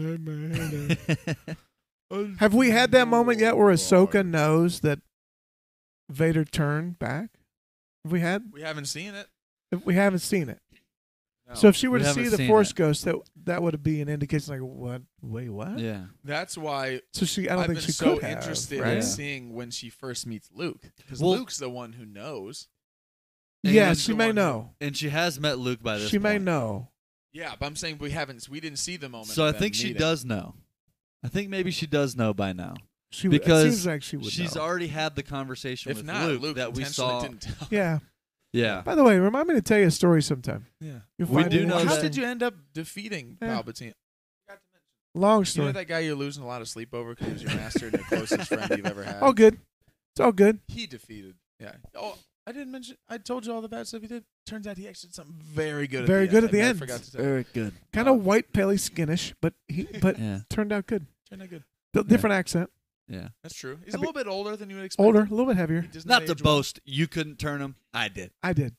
Speaker 2: have we had that moment yet where Ahsoka knows that Vader turned back? Have we had?
Speaker 1: We haven't seen it.
Speaker 2: If we haven't seen it.
Speaker 1: No.
Speaker 2: So if she were
Speaker 3: We
Speaker 2: to
Speaker 3: haven't
Speaker 2: see the
Speaker 3: seen
Speaker 2: Force
Speaker 3: it.
Speaker 2: Ghost, that that would be an indication. Like, what? Wait, what?
Speaker 3: yeah.
Speaker 1: That's why
Speaker 2: So she, I don't
Speaker 1: I've
Speaker 2: think
Speaker 1: been
Speaker 2: she
Speaker 1: so
Speaker 2: could have.
Speaker 1: interested
Speaker 2: right?
Speaker 1: in seeing when she first meets Luke, because
Speaker 3: Well-
Speaker 1: Luke's the one who knows.
Speaker 2: Yeah,
Speaker 3: And
Speaker 2: she
Speaker 1: the
Speaker 2: may
Speaker 1: one
Speaker 2: know.
Speaker 3: And she has met Luke by this
Speaker 2: She may
Speaker 3: point.
Speaker 2: know.
Speaker 1: Yeah, but I'm saying we haven't. We didn't see the moment.
Speaker 3: So I
Speaker 1: of them
Speaker 3: think she
Speaker 1: meeting.
Speaker 3: does know. I think maybe she does know by now.
Speaker 2: She would-
Speaker 3: Because
Speaker 2: it seems like she would
Speaker 3: She's
Speaker 2: know.
Speaker 3: already had the conversation
Speaker 1: If
Speaker 3: with
Speaker 1: not,
Speaker 3: Luke,
Speaker 1: Luke
Speaker 3: that we
Speaker 1: intentionally
Speaker 3: saw.
Speaker 1: didn't tell.
Speaker 2: Yeah.
Speaker 3: Yeah.
Speaker 2: By the way, remind me to tell you a story sometime.
Speaker 1: Yeah.
Speaker 2: You'll
Speaker 3: We
Speaker 2: find
Speaker 3: do
Speaker 2: it
Speaker 3: know
Speaker 1: How
Speaker 3: that-
Speaker 2: interesting.
Speaker 1: did you end up defeating
Speaker 2: Yeah.
Speaker 1: Palpatine?
Speaker 2: Long
Speaker 1: You know
Speaker 2: story.
Speaker 1: that guy you're losing a lot of sleep over because he was your master and your closest friend you've ever had?
Speaker 2: All good. It's all good.
Speaker 1: He defeated. Yeah. Oh, I didn't mention. I told you all the bad stuff he did. Turns out he actually did something very good.
Speaker 2: Very
Speaker 1: at the
Speaker 2: good
Speaker 1: end.
Speaker 2: at the
Speaker 1: I
Speaker 2: end.
Speaker 1: forgot to tell.
Speaker 3: Very good.
Speaker 2: Kind
Speaker 1: Uh,
Speaker 2: of white, paley, skinnish, but he but
Speaker 3: Yeah.
Speaker 2: turned out good.
Speaker 1: Turned out good.
Speaker 2: D- Different accent.
Speaker 3: Yeah.
Speaker 1: That's true. He's
Speaker 2: I
Speaker 1: a
Speaker 2: be-
Speaker 1: little bit older than you would expect.
Speaker 2: Older, a little bit heavier.
Speaker 1: He does
Speaker 3: Not to
Speaker 1: age well.
Speaker 3: boast, you couldn't turn him. I did.
Speaker 2: I did.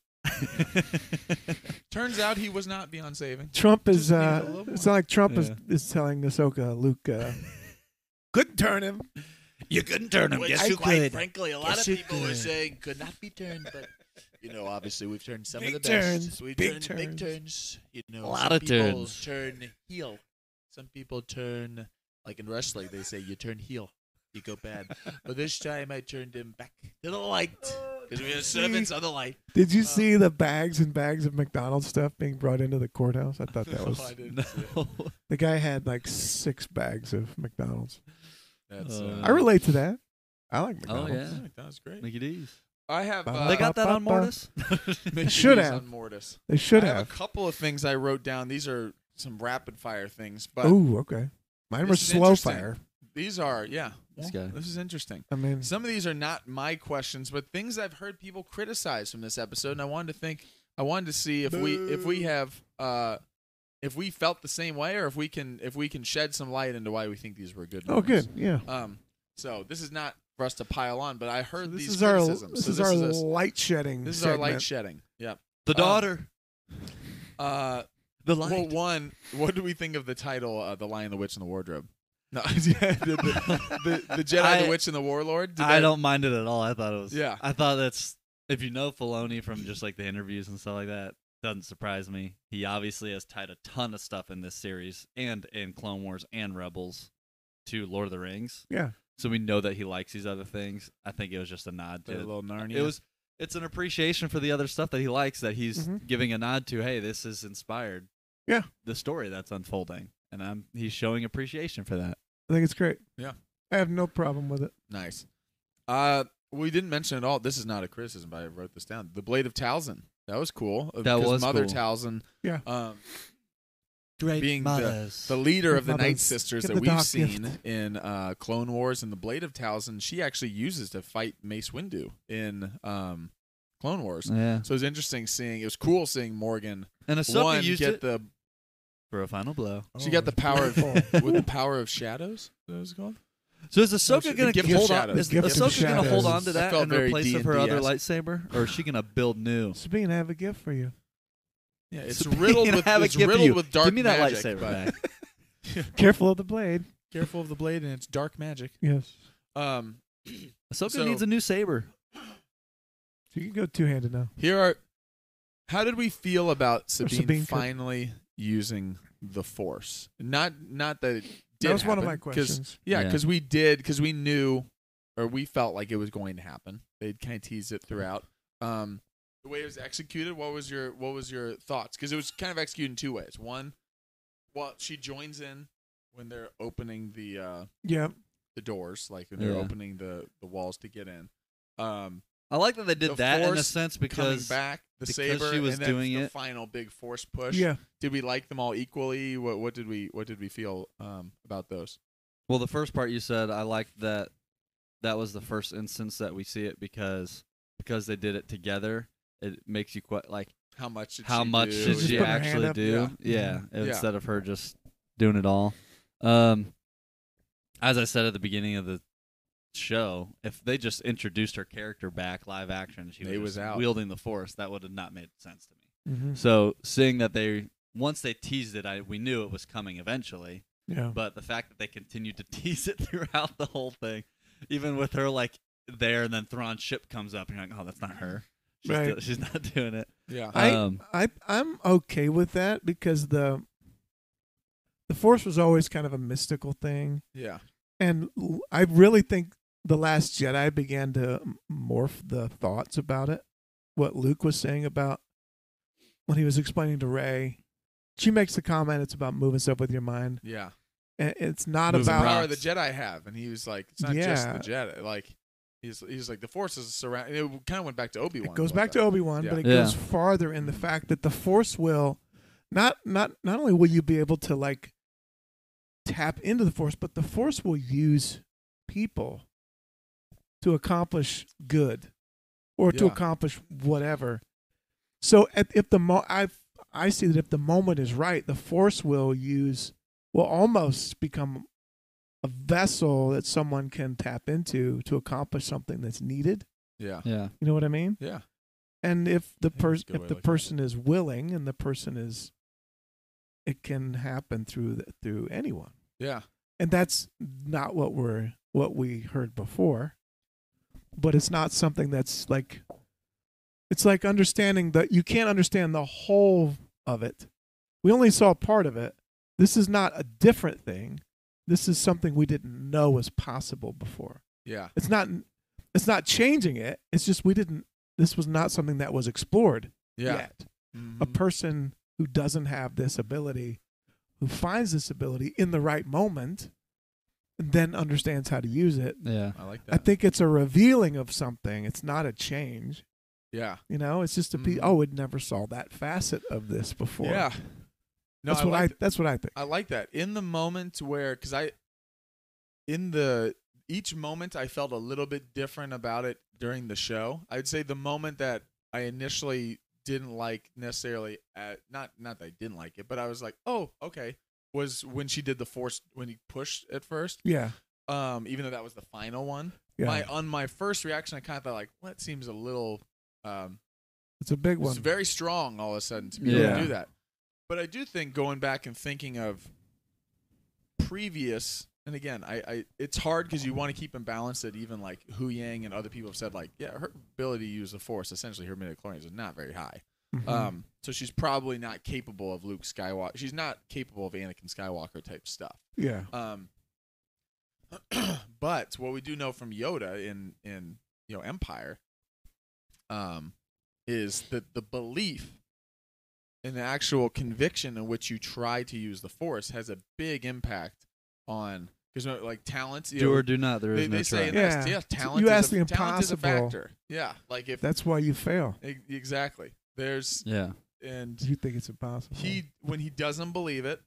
Speaker 1: Turns out he was not beyond saving.
Speaker 2: Trump is.
Speaker 1: Just needed a
Speaker 2: Uh,
Speaker 1: little more.
Speaker 2: it's not like Trump is,
Speaker 3: Yeah.
Speaker 2: is telling Ahsoka, Luke, uh, couldn't turn him.
Speaker 3: You couldn't turn him.
Speaker 4: Which,
Speaker 3: Guess you
Speaker 4: quite
Speaker 3: could.
Speaker 4: frankly, a lot
Speaker 2: Guess
Speaker 4: of
Speaker 2: you
Speaker 4: people were
Speaker 2: could.
Speaker 4: saying could not be turned, but you know, obviously we've turned some
Speaker 2: Big
Speaker 4: of the best.
Speaker 2: turns,
Speaker 4: We've
Speaker 2: big
Speaker 4: turned big
Speaker 2: turns.
Speaker 4: turns. You know,
Speaker 3: A lot
Speaker 4: some
Speaker 3: of
Speaker 4: people
Speaker 3: turns.
Speaker 4: turn heel. Some people turn like in wrestling. They say you turn heel, you go bad. But this time I turned him back to the light because we are servants of the light.
Speaker 2: Did you
Speaker 1: Uh,
Speaker 2: see the bags and bags of McDonald's stuff being brought into the courthouse? I thought that
Speaker 1: No,
Speaker 2: was.
Speaker 1: I didn't see it.
Speaker 3: No.
Speaker 2: The guy had like six bags of McDonald's.
Speaker 1: That's,
Speaker 3: Uh,
Speaker 1: uh,
Speaker 2: I relate to that. I like
Speaker 3: Oh,
Speaker 2: McDonald's.
Speaker 3: yeah.
Speaker 1: That was great.
Speaker 3: Mickey D's.
Speaker 1: I have.
Speaker 2: Ba-
Speaker 1: Uh,
Speaker 3: They got that on
Speaker 2: ba- ba-
Speaker 3: Mortis?
Speaker 1: Mickey
Speaker 2: should
Speaker 1: D's
Speaker 2: have.
Speaker 1: on Mortis.
Speaker 2: They should
Speaker 1: I have.
Speaker 2: have.
Speaker 1: a couple of things I wrote down. These are some rapid fire things, but
Speaker 2: Ooh, okay. Mine were
Speaker 1: this is
Speaker 2: slow
Speaker 1: interesting.
Speaker 2: fire.
Speaker 1: these are yeah.
Speaker 3: This
Speaker 1: well,
Speaker 3: guy.
Speaker 1: This is interesting.
Speaker 2: I mean,
Speaker 1: Some of these are not my questions, but things I've heard people criticize from this episode, and I wanted to think. I wanted to see if we if we have uh, if we felt the same way, or if we can if we can shed some light into why we think these were good.
Speaker 2: oh,
Speaker 1: moments.
Speaker 2: good. Yeah.
Speaker 1: Um. So this is not for us to pile on, but I heard
Speaker 2: This
Speaker 1: these
Speaker 2: is our
Speaker 1: criticisms.
Speaker 2: this
Speaker 1: so
Speaker 2: is
Speaker 1: this
Speaker 2: our
Speaker 1: is a-
Speaker 2: light shedding.
Speaker 1: this is our light
Speaker 2: segment.
Speaker 1: shedding. Yep.
Speaker 3: The
Speaker 1: Um,
Speaker 3: daughter.
Speaker 1: Uh.
Speaker 3: The
Speaker 1: Well,
Speaker 3: light.
Speaker 1: one, what do we think of the title, uh, "The Lion, the Witch, and the Wardrobe"? No, yeah, the, the, the, the Jedi,
Speaker 3: I-
Speaker 1: the Witch, and the Warlord. Did
Speaker 3: I
Speaker 1: that-
Speaker 3: don't mind it at all. I thought it was.
Speaker 1: Yeah.
Speaker 3: I thought that's if you know Filoni from just like the interviews and stuff like that, doesn't surprise me. He obviously has tied a ton of stuff in this series and in Clone Wars and Rebels to Lord of the Rings.
Speaker 2: Yeah.
Speaker 3: So we know that he likes these other things. I think it was just a nod
Speaker 1: The
Speaker 3: to
Speaker 1: little Narnia.
Speaker 3: it was. It's an appreciation for the other stuff that he likes that he's
Speaker 2: Mhm.
Speaker 3: giving a nod to. Hey, this is inspired.
Speaker 2: Yeah.
Speaker 3: The story that's unfolding, and I'm he's showing appreciation for that.
Speaker 2: I think it's great.
Speaker 1: Yeah.
Speaker 2: I have no problem with it.
Speaker 1: nice. Uh, we didn't mention at all. This is not a criticism, but I wrote this down. The Blade of Talzin. That was cool. uh,
Speaker 3: That
Speaker 1: because
Speaker 3: was
Speaker 1: Mother
Speaker 3: cool.
Speaker 1: Talzin.
Speaker 2: Yeah.
Speaker 1: Um,
Speaker 3: Great
Speaker 1: being the, the leader of the Night
Speaker 2: Mothers.
Speaker 1: Sisters
Speaker 2: Get
Speaker 1: that
Speaker 2: the
Speaker 1: we've
Speaker 2: dark
Speaker 1: seen
Speaker 2: gift.
Speaker 1: in uh, Clone Wars and the Blade of Talzin, she actually uses to fight Mace Windu in um, Clone Wars.
Speaker 3: Yeah.
Speaker 1: So it was interesting seeing. It was cool seeing Morgan
Speaker 3: And Ahsoka
Speaker 1: one
Speaker 3: used
Speaker 1: get
Speaker 3: it
Speaker 1: the.
Speaker 3: for a final blow.
Speaker 1: She got the power of
Speaker 2: beautiful.
Speaker 1: with the power of shadows. Is that what it's called?
Speaker 3: So is
Speaker 1: The
Speaker 3: Ahsoka gonna
Speaker 1: gift of
Speaker 3: hold on?
Speaker 1: shadows.
Speaker 3: Is
Speaker 2: The gift of
Speaker 3: Ahsoka gonna hold
Speaker 2: shadows.
Speaker 3: on to
Speaker 1: That
Speaker 3: that
Speaker 1: felt
Speaker 3: and
Speaker 1: very
Speaker 3: replace it for
Speaker 1: D
Speaker 3: her other
Speaker 1: and D-esque.
Speaker 3: lightsaber, or is she gonna build new?
Speaker 2: Sabine, I have a gift for you.
Speaker 1: Yeah, it's
Speaker 3: Sabine,
Speaker 1: riddled with
Speaker 3: have a
Speaker 1: it's
Speaker 3: gift for
Speaker 1: riddled
Speaker 3: you.
Speaker 1: with dark
Speaker 3: Give me that
Speaker 1: magic.
Speaker 3: lightsaber
Speaker 1: but
Speaker 3: back.
Speaker 2: Careful of the blade.
Speaker 1: Careful of the blade and it's dark magic.
Speaker 2: Yes.
Speaker 1: Um,
Speaker 3: Ahsoka
Speaker 1: So-
Speaker 3: needs a new saber.
Speaker 2: So you can go two handed now.
Speaker 1: here are. How did we feel about Sabine,
Speaker 2: Sabine could-
Speaker 1: finally using the Force? Not not that it did.
Speaker 2: That was one of my
Speaker 1: happen, 'cause-
Speaker 2: questions.
Speaker 1: Yeah,
Speaker 3: Yeah.
Speaker 1: because we did because we knew, or we felt like it was going to happen. They'd kind of teased it throughout. Um, the way it was executed, what was your what was your thoughts? Because it was kind of executed in two ways. One, well, she joins in when they're opening the uh,
Speaker 2: Yeah.
Speaker 1: the doors, like when they're
Speaker 3: Yeah.
Speaker 1: opening the the walls to get in. Um,
Speaker 3: I like that they did
Speaker 1: The
Speaker 3: that in a
Speaker 1: Force
Speaker 3: sense
Speaker 1: coming
Speaker 3: because
Speaker 1: back, the
Speaker 3: because
Speaker 1: saber,
Speaker 3: she was
Speaker 1: and then
Speaker 3: doing
Speaker 1: the
Speaker 3: it.
Speaker 1: final big Force push.
Speaker 2: Yeah.
Speaker 1: Did we like them all equally? What what did we what did we feel um, about those?
Speaker 3: well, the first part you said I liked that that was the first instance that we see it because because they did it together. It makes you quite like
Speaker 1: How much did
Speaker 3: how
Speaker 1: she
Speaker 3: much
Speaker 1: do?
Speaker 3: did
Speaker 2: Just
Speaker 3: she
Speaker 2: put her hand
Speaker 3: actually
Speaker 2: up.
Speaker 3: do?
Speaker 1: Yeah.
Speaker 3: Yeah,
Speaker 1: Yeah.
Speaker 3: instead of her just doing it all. Um, as I said at the beginning of the show, if they just introduced her character back live action, she
Speaker 1: They
Speaker 3: was,
Speaker 1: was
Speaker 3: just
Speaker 1: out.
Speaker 3: wielding the Force, that would have not made sense to me.
Speaker 2: Mm-hmm.
Speaker 3: So seeing that they once they teased it, I we knew it was coming eventually.
Speaker 2: Yeah.
Speaker 3: But the fact that they continued to tease it throughout the whole thing, even with her like there, and then Thrawn's ship comes up, and you're like, oh, that's not her. She's,
Speaker 2: Right.
Speaker 3: still- she's not doing it.
Speaker 1: Yeah.
Speaker 2: I,
Speaker 3: Um,
Speaker 2: I I'm okay with that because the the Force was always kind of a mystical thing,
Speaker 1: Yeah.
Speaker 2: and l- I really think the Last Jedi began to m- morph the thoughts about it. What Luke was saying about when he was explaining to Rey, she makes the comment it's about moving stuff with your mind,
Speaker 1: Yeah.
Speaker 2: And it's not
Speaker 3: Moving
Speaker 2: about
Speaker 1: power
Speaker 3: rocks.
Speaker 1: the Jedi have, and he was like, it's not just
Speaker 2: Yeah.
Speaker 1: the Jedi. Like he's he's like the Force is surround. It kind of went back to Obi Wan.
Speaker 2: it goes back to Obi-Wan,
Speaker 1: Yeah.
Speaker 2: but it
Speaker 3: Yeah.
Speaker 2: goes farther in the fact that the Force will not not not only will you be able to like tap into the Force, but the Force will use people to accomplish good or to
Speaker 1: Yeah.
Speaker 2: accomplish whatever. So at, if the mo- I I see that if the moment is right, the Force will use will almost become a vessel that someone can tap into to accomplish something that's needed.
Speaker 1: Yeah,
Speaker 3: Yeah.
Speaker 2: You know what I mean?
Speaker 1: yeah,
Speaker 2: And if the
Speaker 1: I think that's a
Speaker 2: person
Speaker 1: good
Speaker 2: if
Speaker 1: way
Speaker 2: the
Speaker 1: of looking at
Speaker 2: person is willing and the person is, it can happen through the, through anyone.
Speaker 1: yeah,
Speaker 2: And that's not what we're what we heard before. But it's not something that's like, it's like understanding that you can't understand the whole of it. We only saw part of it. This is not a different thing. This is something we didn't know was possible before.
Speaker 1: yeah,
Speaker 2: It's not it's not changing it. It's just we didn't this was not something that was explored
Speaker 1: yeah.
Speaker 2: yet.
Speaker 1: Mhm.
Speaker 2: A person who doesn't have this ability, who finds this ability in the right moment, and then understands how to use it.
Speaker 3: Yeah.
Speaker 1: I like
Speaker 2: I
Speaker 1: that.
Speaker 2: think it's a revealing of something. It's not a change.
Speaker 1: Yeah,
Speaker 2: You know, it's just a pe-
Speaker 1: Mhm.
Speaker 2: oh, it never saw that facet of this before.
Speaker 1: yeah. No,
Speaker 2: that's
Speaker 1: I
Speaker 2: what
Speaker 1: like
Speaker 2: I that's what I think.
Speaker 1: I like that. In the moment where, because I, in the, each moment I felt a little bit different about it during the show. I'd say the moment that I initially didn't like necessarily, at, not not that I didn't like it, but I was like, oh, okay, was when she did the force, when he pushed at first.
Speaker 2: Yeah.
Speaker 1: Um, even though that was the final one.
Speaker 2: Yeah.
Speaker 1: My on my first reaction, I kind of thought like, well, that seems a little, um,
Speaker 2: It's a big one.
Speaker 1: it's very strong all of a sudden to be able
Speaker 3: Yeah.
Speaker 1: to do that. But I do think going back and thinking of previous, and again, I, I it's hard because you want to keep in balance that even like Hu Yang and other people have said like, yeah, her ability to use the Force, essentially her midichlorians, is not very high.
Speaker 2: Mhm.
Speaker 1: Um, so she's probably not capable of Luke Skywalker. She's not capable of Anakin Skywalker type stuff.
Speaker 2: yeah.
Speaker 1: Um, but what we do know from Yoda in in you know Empire, um, is that the belief and the actual conviction in which you try to use the Force has a big impact on because like talent. You
Speaker 3: Do
Speaker 1: know,
Speaker 3: or do not. There is
Speaker 1: they,
Speaker 3: no
Speaker 1: they say in
Speaker 3: try.
Speaker 2: Yeah.
Speaker 1: S T F, talent.
Speaker 2: You
Speaker 1: is
Speaker 2: ask
Speaker 1: a,
Speaker 2: the
Speaker 1: talent is a
Speaker 2: impossible.
Speaker 1: factor. Yeah, like if
Speaker 2: That's why you fail.
Speaker 1: e- exactly there's
Speaker 3: Yeah.
Speaker 1: and
Speaker 2: You think it's impossible.
Speaker 1: he when he doesn't believe it,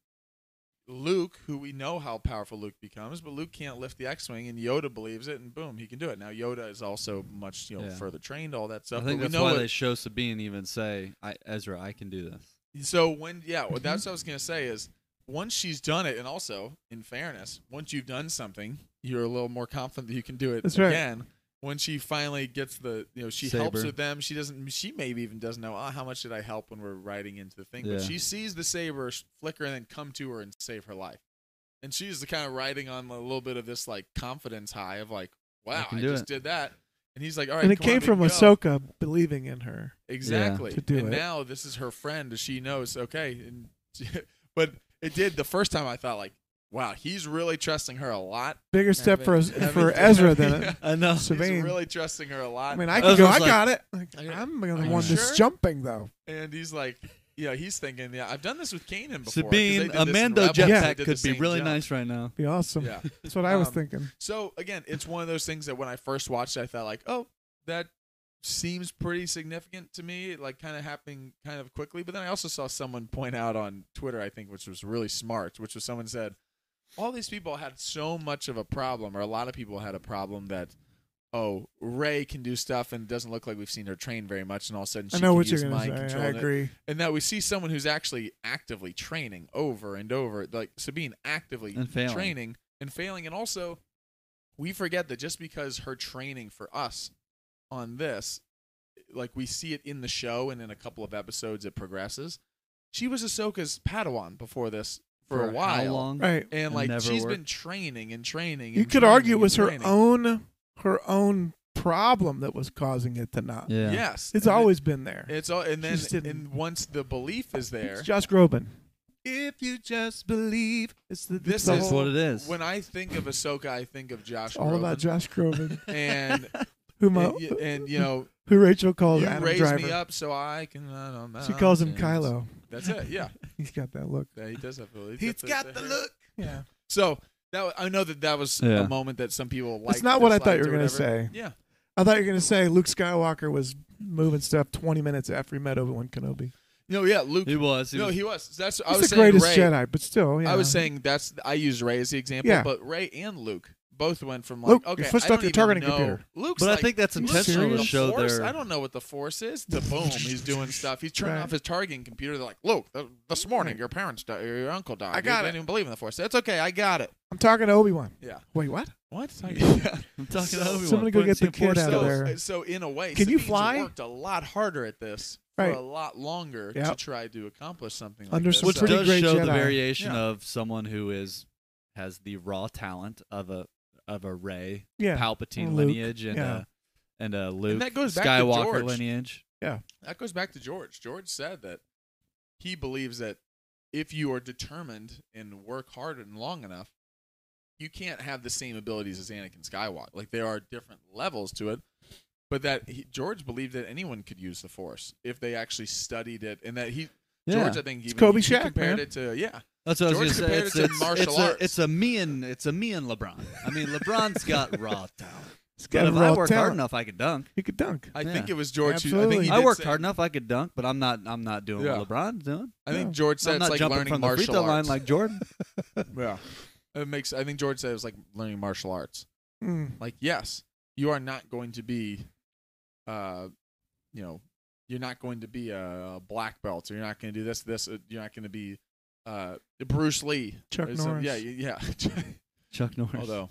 Speaker 1: Luke, who we know how powerful Luke becomes, but Luke can't lift the X-wing, and Yoda believes it, and boom, he can do it. Now Yoda is also much you know
Speaker 3: Yeah.
Speaker 1: further trained, all that
Speaker 3: I
Speaker 1: stuff.
Speaker 3: think
Speaker 1: but we
Speaker 3: that's
Speaker 1: know
Speaker 3: why
Speaker 1: it-
Speaker 3: they show Sabine even say, I, Ezra, I can do this.
Speaker 1: So when yeah, well, that's what I was gonna say is once she's done it, and also in fairness, once you've done something, you're a little more confident that you can do it
Speaker 2: That's right.
Speaker 1: again. When she finally gets the, you know, she helps
Speaker 3: Saber.
Speaker 1: with them. She doesn't. She maybe even doesn't know. Oh, how much did I help when we're riding into the thing? But
Speaker 3: Yeah.
Speaker 1: she sees the saber sh- flicker and then come to her and save her life. And she's the kind of riding on a little bit of this like confidence high of like, wow,
Speaker 3: can
Speaker 1: I
Speaker 3: do
Speaker 1: just
Speaker 3: it.
Speaker 1: did that. And he's like, all right,
Speaker 2: and it
Speaker 1: come on,
Speaker 2: came
Speaker 1: we
Speaker 2: from
Speaker 1: can go.
Speaker 2: Ahsoka believing in her.
Speaker 1: Exactly.
Speaker 2: To do
Speaker 1: and
Speaker 2: it.
Speaker 1: now this is her friend. She knows. Okay. And but it did the first time. I thought like, wow, he's really trusting her a lot.
Speaker 2: Bigger step for
Speaker 1: Having- having-
Speaker 2: for Ezra than
Speaker 1: Yeah.
Speaker 3: I know.
Speaker 2: Sabine.
Speaker 1: He's really trusting her a lot.
Speaker 2: I mean, I
Speaker 3: I
Speaker 2: could go.
Speaker 3: was
Speaker 2: I
Speaker 3: like-
Speaker 2: got it. Like,
Speaker 1: Okay.
Speaker 2: I'm the
Speaker 1: Are you
Speaker 2: one that's
Speaker 1: sure?
Speaker 2: jumping though.
Speaker 1: And he's like, yeah, he's thinking, yeah, I've done this with Kanan before. 'cause they
Speaker 3: Sabine,
Speaker 1: did this in
Speaker 3: Amando
Speaker 1: Rebels. They
Speaker 3: jetpack
Speaker 1: did
Speaker 3: could
Speaker 1: the
Speaker 3: be
Speaker 1: same
Speaker 3: really
Speaker 1: jump.
Speaker 3: nice right now.
Speaker 2: Be awesome.
Speaker 1: Yeah.
Speaker 2: That's what I was
Speaker 1: Um,
Speaker 2: thinking.
Speaker 1: So again, it's one of those things that when I first watched it, I thought like, oh, that seems pretty significant to me, like kind of happening kind of quickly. But then I also saw someone point out on Twitter, I think, which was really smart, which was someone said, all these people had so much of a problem, or a lot of people had a problem that, oh, Rey can do stuff and it doesn't look like we've seen her train very much, and all of a sudden she
Speaker 2: I know
Speaker 1: can
Speaker 2: what you're
Speaker 1: use
Speaker 2: gonna
Speaker 1: mind
Speaker 2: say.
Speaker 1: control.
Speaker 2: I
Speaker 1: and it-
Speaker 2: agree.
Speaker 1: and that we see someone who's actually actively training over and over, like Sabine actively
Speaker 3: And failing.
Speaker 1: training and failing. And also, we forget that just because her training for us on this, like we see it in the show and in a couple of episodes it progresses, she was Ahsoka's Padawan before this for, a while.
Speaker 3: How long?
Speaker 2: Right.
Speaker 1: And like
Speaker 3: never
Speaker 1: she's
Speaker 3: worked.
Speaker 1: been training and training.
Speaker 2: You
Speaker 1: and
Speaker 2: could
Speaker 1: training
Speaker 2: argue it
Speaker 1: and
Speaker 2: was her
Speaker 1: training.
Speaker 2: own her own problem that was causing it to not.
Speaker 3: Yeah.
Speaker 1: Yes,
Speaker 2: It's
Speaker 1: and it-
Speaker 2: always been there.
Speaker 1: it's all, and then
Speaker 2: just didn't-
Speaker 1: and once the belief is there,
Speaker 2: It's Josh Groban.
Speaker 1: if you just believe.
Speaker 2: It's the,
Speaker 1: This
Speaker 2: it's the
Speaker 1: is
Speaker 3: That's
Speaker 2: whole-
Speaker 3: what it is.
Speaker 1: When I think of Ahsoka, I think of Josh.
Speaker 2: it's all about
Speaker 1: Groban.
Speaker 2: Josh Groban,
Speaker 1: And
Speaker 2: who
Speaker 1: and,
Speaker 2: mo-
Speaker 1: y- and you know,
Speaker 2: who Rachel calls
Speaker 1: you
Speaker 2: Adam
Speaker 1: raise
Speaker 2: Driver.
Speaker 1: me up so I can run on
Speaker 2: She calls him
Speaker 1: mountains.
Speaker 2: Kylo.
Speaker 1: That's it. Yeah,
Speaker 2: He's got that look.
Speaker 1: yeah he does have. He's,
Speaker 2: He's got the look. Yeah.
Speaker 1: So that wa- I know that that was
Speaker 3: Yeah.
Speaker 1: a moment that some people like.
Speaker 2: That's not what I thought you were going to say.
Speaker 1: Yeah.
Speaker 2: I thought you were going to say Luke Skywalker was moving stuff twenty minutes after he met Obi-Wan Kenobi.
Speaker 1: No, yeah, Luke.
Speaker 3: He was. He
Speaker 1: no,
Speaker 3: was
Speaker 1: he was. That's I
Speaker 2: He's
Speaker 1: was
Speaker 2: the
Speaker 1: saying
Speaker 2: greatest
Speaker 1: Ray.
Speaker 2: Jedi, but still, yeah.
Speaker 1: I was saying that's I used Ray as the example,
Speaker 2: Yeah.
Speaker 1: but Ray and Luke both went from like
Speaker 2: Luke,
Speaker 1: okay,
Speaker 2: your foot's
Speaker 1: I
Speaker 2: off
Speaker 1: don't
Speaker 2: your
Speaker 1: even
Speaker 2: targeting
Speaker 1: know.
Speaker 2: computer.
Speaker 1: Luke's
Speaker 3: But I
Speaker 1: like,
Speaker 3: think that's
Speaker 1: "Luke's
Speaker 3: intentional
Speaker 1: the
Speaker 3: to show
Speaker 1: force?
Speaker 3: their-
Speaker 1: I don't know what the force is. To boom, he's doing stuff. He's turning
Speaker 2: Right.
Speaker 1: off his targeting computer. They're like, Luke, th- this morning
Speaker 2: Right.
Speaker 1: your parents died, your uncle died.
Speaker 2: I got
Speaker 1: you
Speaker 2: it.
Speaker 1: didn't even believe in the force. That's okay. I got it.
Speaker 2: I'm talking to Obi-Wan.
Speaker 1: Yeah.
Speaker 2: Wait, what?
Speaker 1: What?
Speaker 3: I'm talking
Speaker 1: So-
Speaker 3: to Obi-Wan.
Speaker 2: Somebody go get the kid out
Speaker 1: so,
Speaker 2: of there.
Speaker 1: so in a way,
Speaker 2: Can you
Speaker 1: Sabine's
Speaker 2: fly?
Speaker 1: worked a lot harder at this
Speaker 2: Right.
Speaker 1: for a lot longer to
Speaker 2: Yep.
Speaker 1: try to accomplish something like
Speaker 2: Under
Speaker 1: this.
Speaker 2: some
Speaker 3: Which
Speaker 1: So-
Speaker 2: pretty
Speaker 3: does
Speaker 2: great
Speaker 3: show
Speaker 2: Jedi.
Speaker 3: the variation
Speaker 1: Yeah.
Speaker 3: of someone who is has the raw talent of a of a Ray
Speaker 2: Yeah.
Speaker 3: Palpatine
Speaker 2: Luke,
Speaker 3: lineage and
Speaker 2: yeah.
Speaker 3: a and a Luke
Speaker 1: that goes back to
Speaker 3: Skywalker
Speaker 1: George.
Speaker 3: lineage.
Speaker 1: That goes back to George. George said that he believes that if you are determined and work hard and long enough, you can't have the same abilities as Anakin Skywalker. Like there are different levels to it, but that he, George believed that anyone could use the Force if they actually studied it, and that he
Speaker 3: Yeah.
Speaker 1: George I think
Speaker 2: It's
Speaker 1: even
Speaker 2: Kobe
Speaker 1: he
Speaker 2: Shaq,
Speaker 1: compared
Speaker 2: man.
Speaker 1: it to yeah.
Speaker 3: That's what
Speaker 1: George
Speaker 3: I was going
Speaker 1: compared
Speaker 3: to say.
Speaker 1: it
Speaker 3: It's,
Speaker 1: to
Speaker 3: it's,
Speaker 1: martial
Speaker 3: it's, a,
Speaker 1: arts.
Speaker 3: it's a me and it's a me and LeBron. I mean, LeBron's got raw talent.
Speaker 2: It's
Speaker 3: But
Speaker 2: got
Speaker 3: if
Speaker 2: raw
Speaker 3: I worked hard
Speaker 2: talent.
Speaker 3: enough, I could dunk.
Speaker 2: He could dunk.
Speaker 1: I
Speaker 3: Yeah.
Speaker 1: think it was George. Who, I
Speaker 2: Absolutely.
Speaker 1: think he
Speaker 3: I
Speaker 1: did
Speaker 3: worked
Speaker 1: say-
Speaker 3: hard enough, I could dunk, but I'm not. I'm not doing
Speaker 1: Yeah.
Speaker 3: what LeBron's doing.
Speaker 1: I think
Speaker 2: Yeah.
Speaker 1: George said
Speaker 3: I'm
Speaker 1: it's
Speaker 3: not
Speaker 1: like
Speaker 3: jumping
Speaker 1: learning
Speaker 3: from the free
Speaker 1: martial
Speaker 3: throw line
Speaker 1: arts.
Speaker 3: like Jordan.
Speaker 1: yeah, it makes. I think George said it was like learning martial arts.
Speaker 2: Mm.
Speaker 1: Like, yes, you are not going to be, uh, you know, you're not going to be a black belt, or you're not going to do this, this. Uh, you're not going to be uh, Bruce Lee.
Speaker 2: Chuck
Speaker 1: or some-
Speaker 2: Norris.
Speaker 1: Yeah, yeah.
Speaker 3: Chuck Norris.
Speaker 1: Although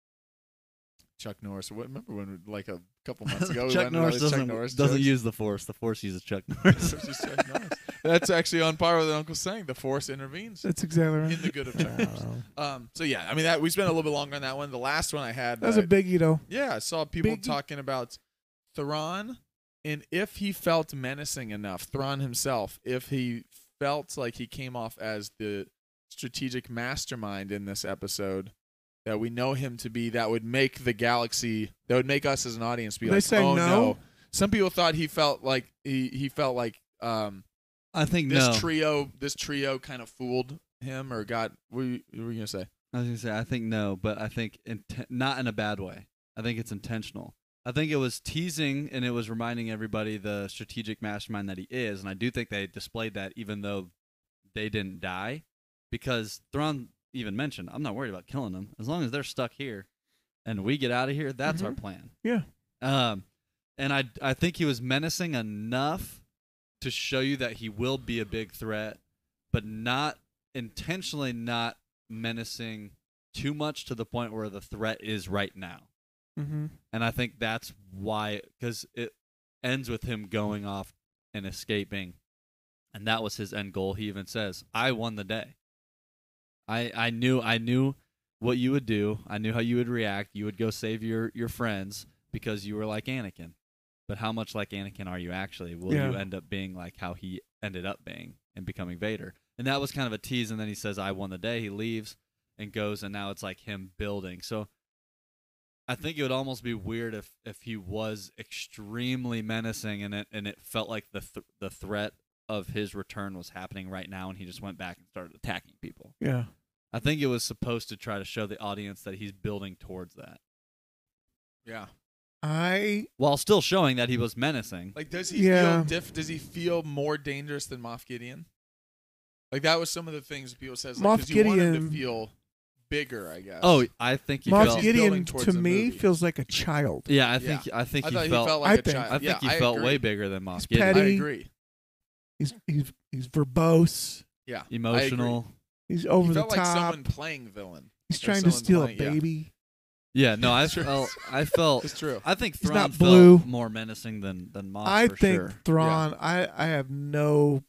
Speaker 1: Chuck Norris, what, remember when like a couple months ago, we
Speaker 3: Chuck
Speaker 1: went into
Speaker 3: Norris
Speaker 1: all these
Speaker 3: doesn't
Speaker 1: Chuck Norris
Speaker 3: doesn't
Speaker 1: jokes?
Speaker 3: use the Force. The Force uses Chuck Norris.
Speaker 1: It's just Chuck Norris. That's actually on par with what Uncle saying. The Force intervenes
Speaker 2: That's exactly right.
Speaker 1: in the good of Chuck Norris.
Speaker 2: Wow.
Speaker 1: Um, so yeah, I mean that we spent a little bit longer on that one. The last one I had,
Speaker 2: That was
Speaker 1: uh,
Speaker 2: a biggie, though.
Speaker 1: yeah, I saw people
Speaker 2: Biggie.
Speaker 1: talking about Thrawn, and if he felt menacing enough, Thrawn himself, if he felt like he came off as the strategic mastermind in this episode that we know him to be, that would make the galaxy, that would make us as an audience be
Speaker 2: They
Speaker 1: like,
Speaker 2: say
Speaker 1: oh
Speaker 2: no?
Speaker 1: Some people thought he felt like he he felt like um
Speaker 3: I think
Speaker 1: this
Speaker 3: no.
Speaker 1: trio this trio kind of fooled him or got. What were you, what were you gonna say?
Speaker 3: I was gonna say I think no, but I think inten- not in a bad way. I think it's intentional. I think it was teasing and it was reminding everybody the strategic mastermind that he is, and I do think they displayed that even though they didn't die, because Thrawn even mentioned, "I'm not worried about killing them as long as they're stuck here, and we get out of here. That's our
Speaker 2: Mhm.
Speaker 3: plan."
Speaker 2: Yeah.
Speaker 3: Um, and I I think he was menacing enough to show you that he will be a big threat, but not intentionally not menacing too much to the point where the threat is right now.
Speaker 2: Mm-hmm.
Speaker 3: And I think that's why, because it ends with him going off and escaping, and that was his end goal. He even says, "I won the day. I I knew I knew what you would do. I knew how you would react. You would go save your your friends because you were like Anakin. But how much like Anakin are you actually? Will
Speaker 2: Yeah.
Speaker 3: you end up being like how he ended up being and becoming Vader?" And that was kind of a tease. And then he says, "I won the day." He leaves and goes, and now it's like him building. So I think it would almost be weird if, if he was extremely menacing and it and it felt like the th- the threat of his return was happening right now, and he just went back and started attacking people.
Speaker 2: Yeah.
Speaker 3: I think it was supposed to try to show the audience that he's building towards that,
Speaker 1: Yeah.
Speaker 2: I
Speaker 3: while still showing that he was menacing.
Speaker 1: Like, does he
Speaker 2: Yeah.
Speaker 1: feel diff? Does he feel more dangerous than Moff Gideon? Like that was some of the things people says. Like,
Speaker 2: Moff
Speaker 1: 'cause you want him
Speaker 2: Gideon-
Speaker 1: to feel bigger, I guess.
Speaker 3: Oh, I think he
Speaker 2: Moff
Speaker 3: felt.
Speaker 1: Gideon- building
Speaker 2: Gideon
Speaker 1: towards
Speaker 2: to
Speaker 1: the
Speaker 2: me
Speaker 1: movie.
Speaker 2: feels like a child.
Speaker 3: Yeah, I think
Speaker 1: Yeah.
Speaker 3: I think
Speaker 1: I
Speaker 3: he
Speaker 1: thought
Speaker 3: felt.
Speaker 1: he felt
Speaker 2: I
Speaker 1: like a
Speaker 2: think-
Speaker 1: child.
Speaker 3: I think
Speaker 1: yeah,
Speaker 3: he
Speaker 1: I
Speaker 3: felt
Speaker 1: agree.
Speaker 3: way bigger than Moff
Speaker 2: He's
Speaker 3: Gideon.
Speaker 1: I
Speaker 2: petty.
Speaker 1: agree.
Speaker 2: He's he's he's verbose.
Speaker 1: Yeah,
Speaker 3: Emotional.
Speaker 2: He's
Speaker 1: I
Speaker 2: over
Speaker 1: agree. He
Speaker 2: the
Speaker 1: felt like
Speaker 2: top.
Speaker 1: someone playing villain.
Speaker 2: He's
Speaker 1: or
Speaker 2: trying to
Speaker 1: someone
Speaker 2: steal
Speaker 1: playing-
Speaker 2: a
Speaker 1: yeah.
Speaker 2: baby.
Speaker 3: Yeah, no, I
Speaker 1: Sure.
Speaker 3: felt. I felt.
Speaker 1: It's true.
Speaker 3: I think
Speaker 2: He's
Speaker 3: Thrawn
Speaker 2: not
Speaker 3: felt
Speaker 2: blue.
Speaker 3: more menacing than than Moff.
Speaker 2: I
Speaker 3: for
Speaker 2: think
Speaker 3: sure.
Speaker 2: Thrawn. I I have no.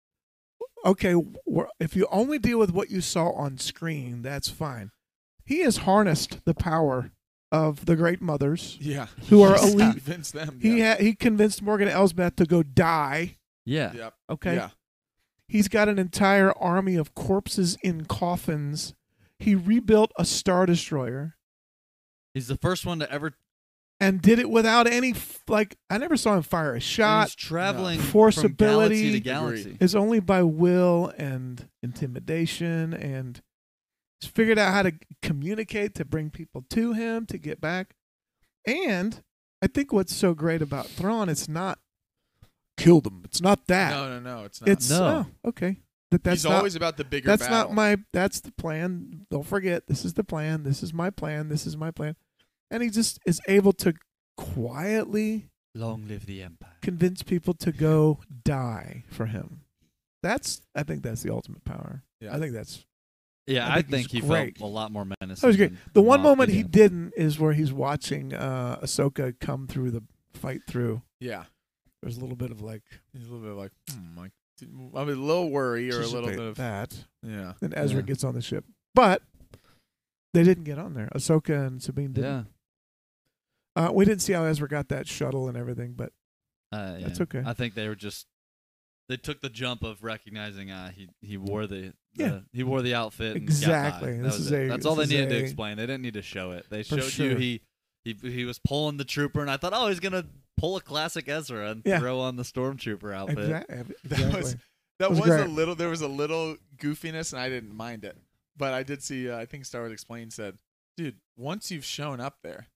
Speaker 2: Okay, we're, if you only deal with what you saw on screen, that's fine. He has harnessed the power of the Great Mothers,
Speaker 1: Yeah,
Speaker 2: who are
Speaker 1: He's
Speaker 2: elite.
Speaker 1: Convinced them.
Speaker 2: He
Speaker 1: yeah.
Speaker 2: ha- he convinced Morgan Elsbeth to go die.
Speaker 3: Yeah.
Speaker 1: Yep.
Speaker 2: Okay,
Speaker 1: Yeah.
Speaker 2: he's got an entire army of corpses in coffins. He rebuilt a Star Destroyer
Speaker 3: He's the first one to ever.
Speaker 2: and did it without any f- like. I never saw him fire a
Speaker 3: He's
Speaker 2: shot.
Speaker 3: traveling
Speaker 2: Force
Speaker 3: from galaxy
Speaker 2: ability.
Speaker 3: to galaxy.
Speaker 2: It's only by will and intimidation and He's figured out how to communicate, to bring people to him, to get back. And I think what's so great about Thrawn, it's not kill them. It's not that.
Speaker 1: No, no, no. It's not.
Speaker 2: It's
Speaker 3: No.
Speaker 2: oh, okay. That that's
Speaker 1: He's
Speaker 2: not,
Speaker 1: always about the bigger
Speaker 2: that's
Speaker 1: battle.
Speaker 2: not my. That's the plan. Don't forget, this is the plan. This is my plan. This is my plan. And he just is able to quietly
Speaker 3: Long live the Empire.
Speaker 2: convince people to go die for him. That's. I think that's the ultimate power.
Speaker 1: Yeah.
Speaker 2: I think that's.
Speaker 3: Yeah,
Speaker 2: I
Speaker 3: I
Speaker 2: think
Speaker 3: think,
Speaker 2: he's
Speaker 3: he
Speaker 2: great.
Speaker 3: felt a lot more menacing.
Speaker 2: That was great.
Speaker 3: than
Speaker 2: The one
Speaker 3: Moff
Speaker 2: moment he
Speaker 3: Gideon.
Speaker 2: didn't is where he's watching uh, Ahsoka come through the fight through.
Speaker 1: Yeah.
Speaker 2: There's a little bit of like
Speaker 1: He's a little bit like, hmm, like, I mean, a little worry or a little bit
Speaker 2: anticipate
Speaker 1: of
Speaker 2: that.
Speaker 1: yeah.
Speaker 2: Then Ezra
Speaker 3: Yeah.
Speaker 2: gets on the ship, but they didn't get on there. Ahsoka and Sabine didn't.
Speaker 3: Yeah.
Speaker 2: Uh, we didn't see how Ezra got that shuttle and everything, but
Speaker 3: Uh,
Speaker 2: That's
Speaker 3: yeah.
Speaker 2: okay.
Speaker 3: I think they were just they took the jump of recognizing uh, he he wore the, the
Speaker 2: Yeah.
Speaker 3: he wore the outfit and got
Speaker 2: Exactly.
Speaker 3: by. That
Speaker 2: This
Speaker 3: was
Speaker 2: is
Speaker 3: it.
Speaker 2: a-
Speaker 3: That's all they
Speaker 2: this is
Speaker 3: needed to
Speaker 2: a-
Speaker 3: explain. They didn't need to show it. They
Speaker 2: For
Speaker 3: showed
Speaker 2: sure.
Speaker 3: you he he he was pulling the trooper, and I thought, oh, he's gonna pull a classic Ezra and
Speaker 2: Yeah.
Speaker 3: throw on the stormtrooper outfit.
Speaker 2: exactly.
Speaker 1: That was that
Speaker 2: was
Speaker 1: was, a
Speaker 2: great.
Speaker 1: little. There was a little goofiness, and I didn't mind it. But I did see. Uh, I think Star Wars Explained said, "Dude, once you've shown up there,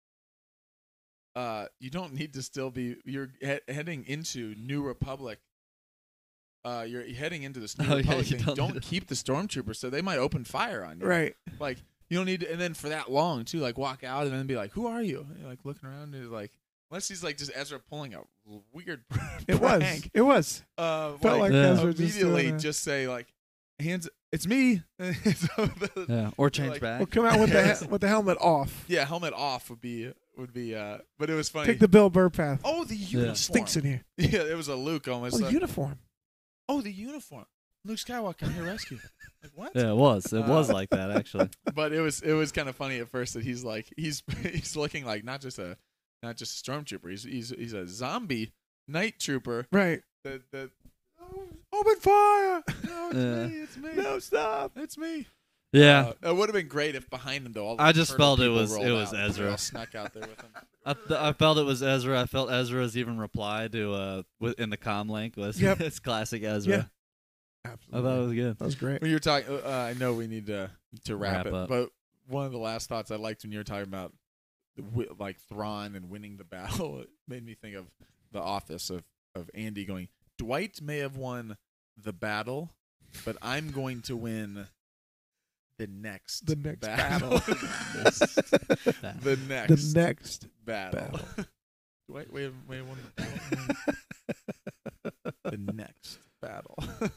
Speaker 1: uh, you don't need to still be. You're he- heading into New Republic. Uh, you're heading into this New
Speaker 3: Oh, yeah,
Speaker 1: Republic
Speaker 3: you
Speaker 1: thing.
Speaker 3: don't
Speaker 1: Don't,
Speaker 3: need to-
Speaker 1: keep the stormtroopers, so they might open fire on you.
Speaker 2: Right.
Speaker 1: Like you don't need to. And then for that long too, like walk out and then be like, "Who are you?" And you're like looking around and like. Unless he's like just Ezra pulling a weird
Speaker 2: It was.
Speaker 1: prank.
Speaker 2: It was.
Speaker 1: Uh,
Speaker 2: Felt like
Speaker 3: Yeah.
Speaker 2: Ezra just
Speaker 1: immediately
Speaker 2: doing
Speaker 1: just,
Speaker 2: a-
Speaker 1: say like, hands. It's me. So the-
Speaker 3: Yeah, or change
Speaker 1: like-
Speaker 3: back.
Speaker 2: Well, come out with the he- with the helmet off.
Speaker 1: yeah, helmet off would be would be. Uh, but it was funny.
Speaker 2: Take the Bill Burr path.
Speaker 1: oh, the uniform.
Speaker 2: Stinks in here.
Speaker 1: Yeah, it was a Luke almost.
Speaker 2: Oh, the
Speaker 1: like,
Speaker 2: uniform.
Speaker 1: oh, the uniform. Luke Skywalker, I'm here rescue. Like what?
Speaker 3: Yeah, it was. It was
Speaker 1: Uh,
Speaker 3: like that actually.
Speaker 1: But it was it was kind of funny at first that he's like he's he's looking like not just a not just a stormtrooper. He's he's he's a zombie night trooper.
Speaker 2: Right.
Speaker 1: That that oh, open fire. No, it's
Speaker 3: Yeah.
Speaker 1: me. It's me.
Speaker 2: No, stop.
Speaker 1: It's me.
Speaker 3: Yeah,
Speaker 1: Uh, it would have been great if behind him though. All the
Speaker 3: I just
Speaker 1: turtle
Speaker 3: felt it
Speaker 1: people
Speaker 3: was-
Speaker 1: rolled
Speaker 3: it was
Speaker 1: out and they
Speaker 3: Ezra.
Speaker 1: all snuck out there with him.
Speaker 3: I, th- I felt it was Ezra. I felt Ezra's even reply to uh wi- in the comm link was
Speaker 2: Yep.
Speaker 3: it's classic Ezra. I
Speaker 2: Absolutely.
Speaker 3: thought it was good.
Speaker 2: That was great.
Speaker 1: When you're talking, uh, I know we need to to wrap,
Speaker 3: Wrap
Speaker 1: it,
Speaker 3: up.
Speaker 1: but one of the last thoughts I liked when you were talking about the wi- like Thrawn and winning the battle, it made me think of The Office of of Andy going, Dwight may have won the battle, but I'm going to win the next
Speaker 2: The next
Speaker 1: battle.
Speaker 2: battle.
Speaker 1: the next
Speaker 2: The next
Speaker 1: battle.
Speaker 2: battle.
Speaker 1: Dwight may have, may have won the battle. the next battle.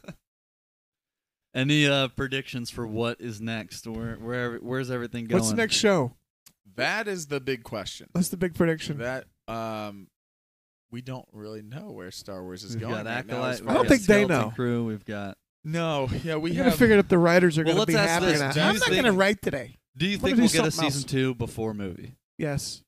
Speaker 3: Any uh predictions for what is next? Where where where's everything going?
Speaker 2: What's the next show?
Speaker 1: That is the big question.
Speaker 2: That's the big prediction.
Speaker 1: That um, we don't really know where Star Wars is
Speaker 3: We've
Speaker 1: going
Speaker 3: got
Speaker 1: right now.
Speaker 3: Acolyte.
Speaker 1: as
Speaker 3: we've
Speaker 1: far
Speaker 2: I don't
Speaker 3: got
Speaker 1: as-
Speaker 2: think they
Speaker 3: Skeleton
Speaker 2: know.
Speaker 3: Crew. We've got.
Speaker 1: No, yeah, we
Speaker 2: We
Speaker 1: have.
Speaker 2: gotta figure out if the writers are
Speaker 3: Well,
Speaker 2: going to
Speaker 3: let's
Speaker 2: be
Speaker 3: ask
Speaker 2: happy
Speaker 3: this.
Speaker 2: or not.
Speaker 3: Do you
Speaker 2: I'm not
Speaker 3: think-
Speaker 2: going to write today.
Speaker 3: Do you
Speaker 2: Wanna
Speaker 3: think
Speaker 2: do
Speaker 3: we'll get a
Speaker 2: something
Speaker 3: season
Speaker 2: else.
Speaker 3: two before movie?
Speaker 2: Yes.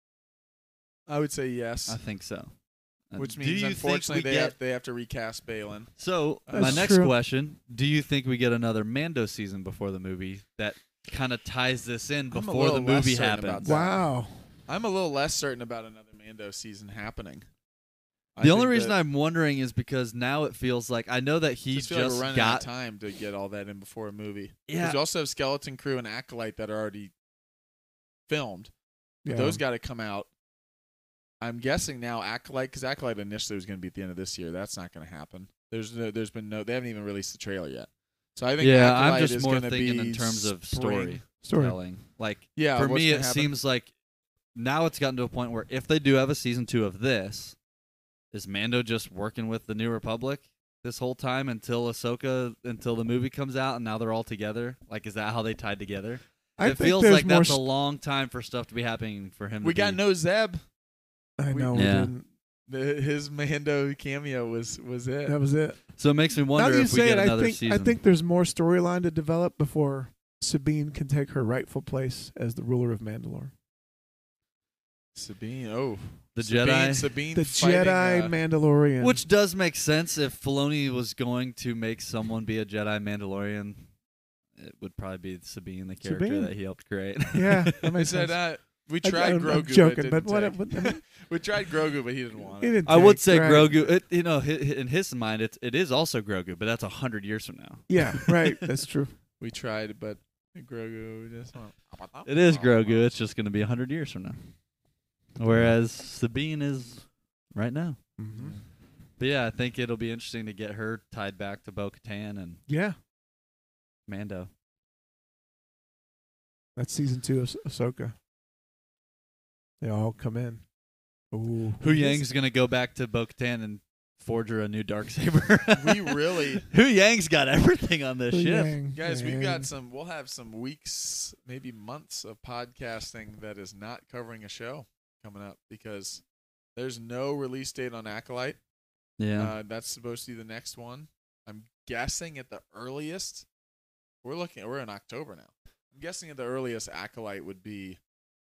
Speaker 1: I would say yes,
Speaker 3: I think so. Uh,
Speaker 1: which
Speaker 3: do
Speaker 1: means
Speaker 3: you
Speaker 1: unfortunately
Speaker 3: think we
Speaker 1: they
Speaker 3: get,
Speaker 1: have they have to recast Balin.
Speaker 3: So
Speaker 1: That's
Speaker 3: my next
Speaker 2: true.
Speaker 3: question: do you think we get another Mando season before the movie that kind of ties this in
Speaker 1: I'm a
Speaker 3: before the
Speaker 1: little less
Speaker 3: movie
Speaker 1: certain about
Speaker 3: happens?
Speaker 1: that.
Speaker 2: Wow.
Speaker 1: I'm a little less certain about another Mando season happening. I
Speaker 3: The only
Speaker 1: think
Speaker 3: reason
Speaker 1: that,
Speaker 3: I'm wondering is because now it feels like I know that he
Speaker 1: just
Speaker 3: just,
Speaker 1: feel like we're running
Speaker 3: got
Speaker 1: out of time to get all that in before a movie.
Speaker 3: yeah.
Speaker 1: Because you also have Skeleton Crew and Acolyte that are already filmed. But
Speaker 2: Yeah.
Speaker 1: those got to come out. I'm guessing now Acolyte, because Acolyte initially was going to be at the end of this year. That's not going to happen. There's no, there's been no, they haven't even released the trailer yet. So I think
Speaker 3: Yeah, I'm
Speaker 1: Acolyte
Speaker 3: just
Speaker 1: is
Speaker 3: more
Speaker 1: gonna
Speaker 3: thinking
Speaker 1: be
Speaker 3: in terms of story.
Speaker 2: Story.
Speaker 3: telling. Like
Speaker 1: Yeah,
Speaker 3: for
Speaker 1: what's
Speaker 3: me,
Speaker 1: gonna
Speaker 3: it
Speaker 1: happen?
Speaker 3: seems like now it's gotten to a point where if they do have a season two of this, is Mando just working with the New Republic this whole time until Ahsoka, until the movie comes out, and now they're all together? Like, is that how they tied together?
Speaker 2: I
Speaker 3: it
Speaker 2: think
Speaker 3: feels
Speaker 2: there's
Speaker 3: like
Speaker 2: more
Speaker 3: that's a
Speaker 2: st-
Speaker 3: long time for stuff to be happening for him.
Speaker 1: We
Speaker 3: to
Speaker 1: got
Speaker 3: be.
Speaker 1: no Zeb.
Speaker 2: I
Speaker 1: we-
Speaker 2: know. we
Speaker 3: Yeah.
Speaker 2: didn't.
Speaker 1: The, his Mando cameo was was it.
Speaker 2: That was it.
Speaker 3: So it makes me
Speaker 2: Now
Speaker 3: wonder
Speaker 2: that you
Speaker 3: if we
Speaker 2: say
Speaker 3: get
Speaker 2: it, I
Speaker 3: another
Speaker 2: think
Speaker 3: season.
Speaker 2: I think there's more storyline to develop before Sabine can take her rightful place as the ruler of Mandalore.
Speaker 1: Sabine. Oh,
Speaker 3: the
Speaker 1: Sabine,
Speaker 3: Jedi,
Speaker 1: Sabine
Speaker 2: The
Speaker 1: fighting,
Speaker 2: Jedi
Speaker 1: uh,
Speaker 2: Mandalorian.
Speaker 3: which does make sense if Filoni was going to make someone be a Jedi Mandalorian. It would probably be Sabine, the character
Speaker 2: Sabine.
Speaker 3: that he helped create.
Speaker 2: yeah, that
Speaker 1: I
Speaker 2: makes
Speaker 1: said
Speaker 2: sense.
Speaker 1: uh, we
Speaker 2: I-
Speaker 1: tried
Speaker 2: I'm-
Speaker 1: Grogu.
Speaker 2: I'm joking,
Speaker 1: but,
Speaker 2: but what?
Speaker 1: it didn't
Speaker 2: what
Speaker 1: take.
Speaker 2: I mean,
Speaker 1: We tried Grogu, but he didn't want
Speaker 2: he
Speaker 1: it.
Speaker 2: didn't
Speaker 3: I would
Speaker 2: take,
Speaker 3: say
Speaker 2: right.
Speaker 3: Grogu. It, you know, hi- hi- in his mind, it it is also Grogu, but that's a hundred years from now.
Speaker 2: Yeah, right. That's true.
Speaker 1: We tried, but Grogu just went,
Speaker 3: It is Grogu. It's just going to be a hundred years from now. Whereas Sabine is right now.
Speaker 2: Mm-hmm.
Speaker 3: But yeah, I think it'll be interesting to get her tied back to Bo-Katan and
Speaker 2: Yeah,
Speaker 3: Mando.
Speaker 2: that's season two of Ah- Ahsoka. They all come in. Ooh,
Speaker 3: Hu Yang's going to go back to Bo-Katan and forge her a new Darksaber.
Speaker 1: We really,
Speaker 3: Hu Yang's got everything on this
Speaker 2: Hu
Speaker 3: ship.
Speaker 2: Yang,
Speaker 1: guys, we've
Speaker 2: Yang.
Speaker 1: got some. We'll have some weeks, maybe months of podcasting that is not covering a show coming up because there's no release date on Acolyte.
Speaker 3: Yeah.
Speaker 1: Uh, that's supposed to be the next one. I'm guessing at the earliest. We're looking. We're in October now. I'm guessing at the earliest Acolyte would be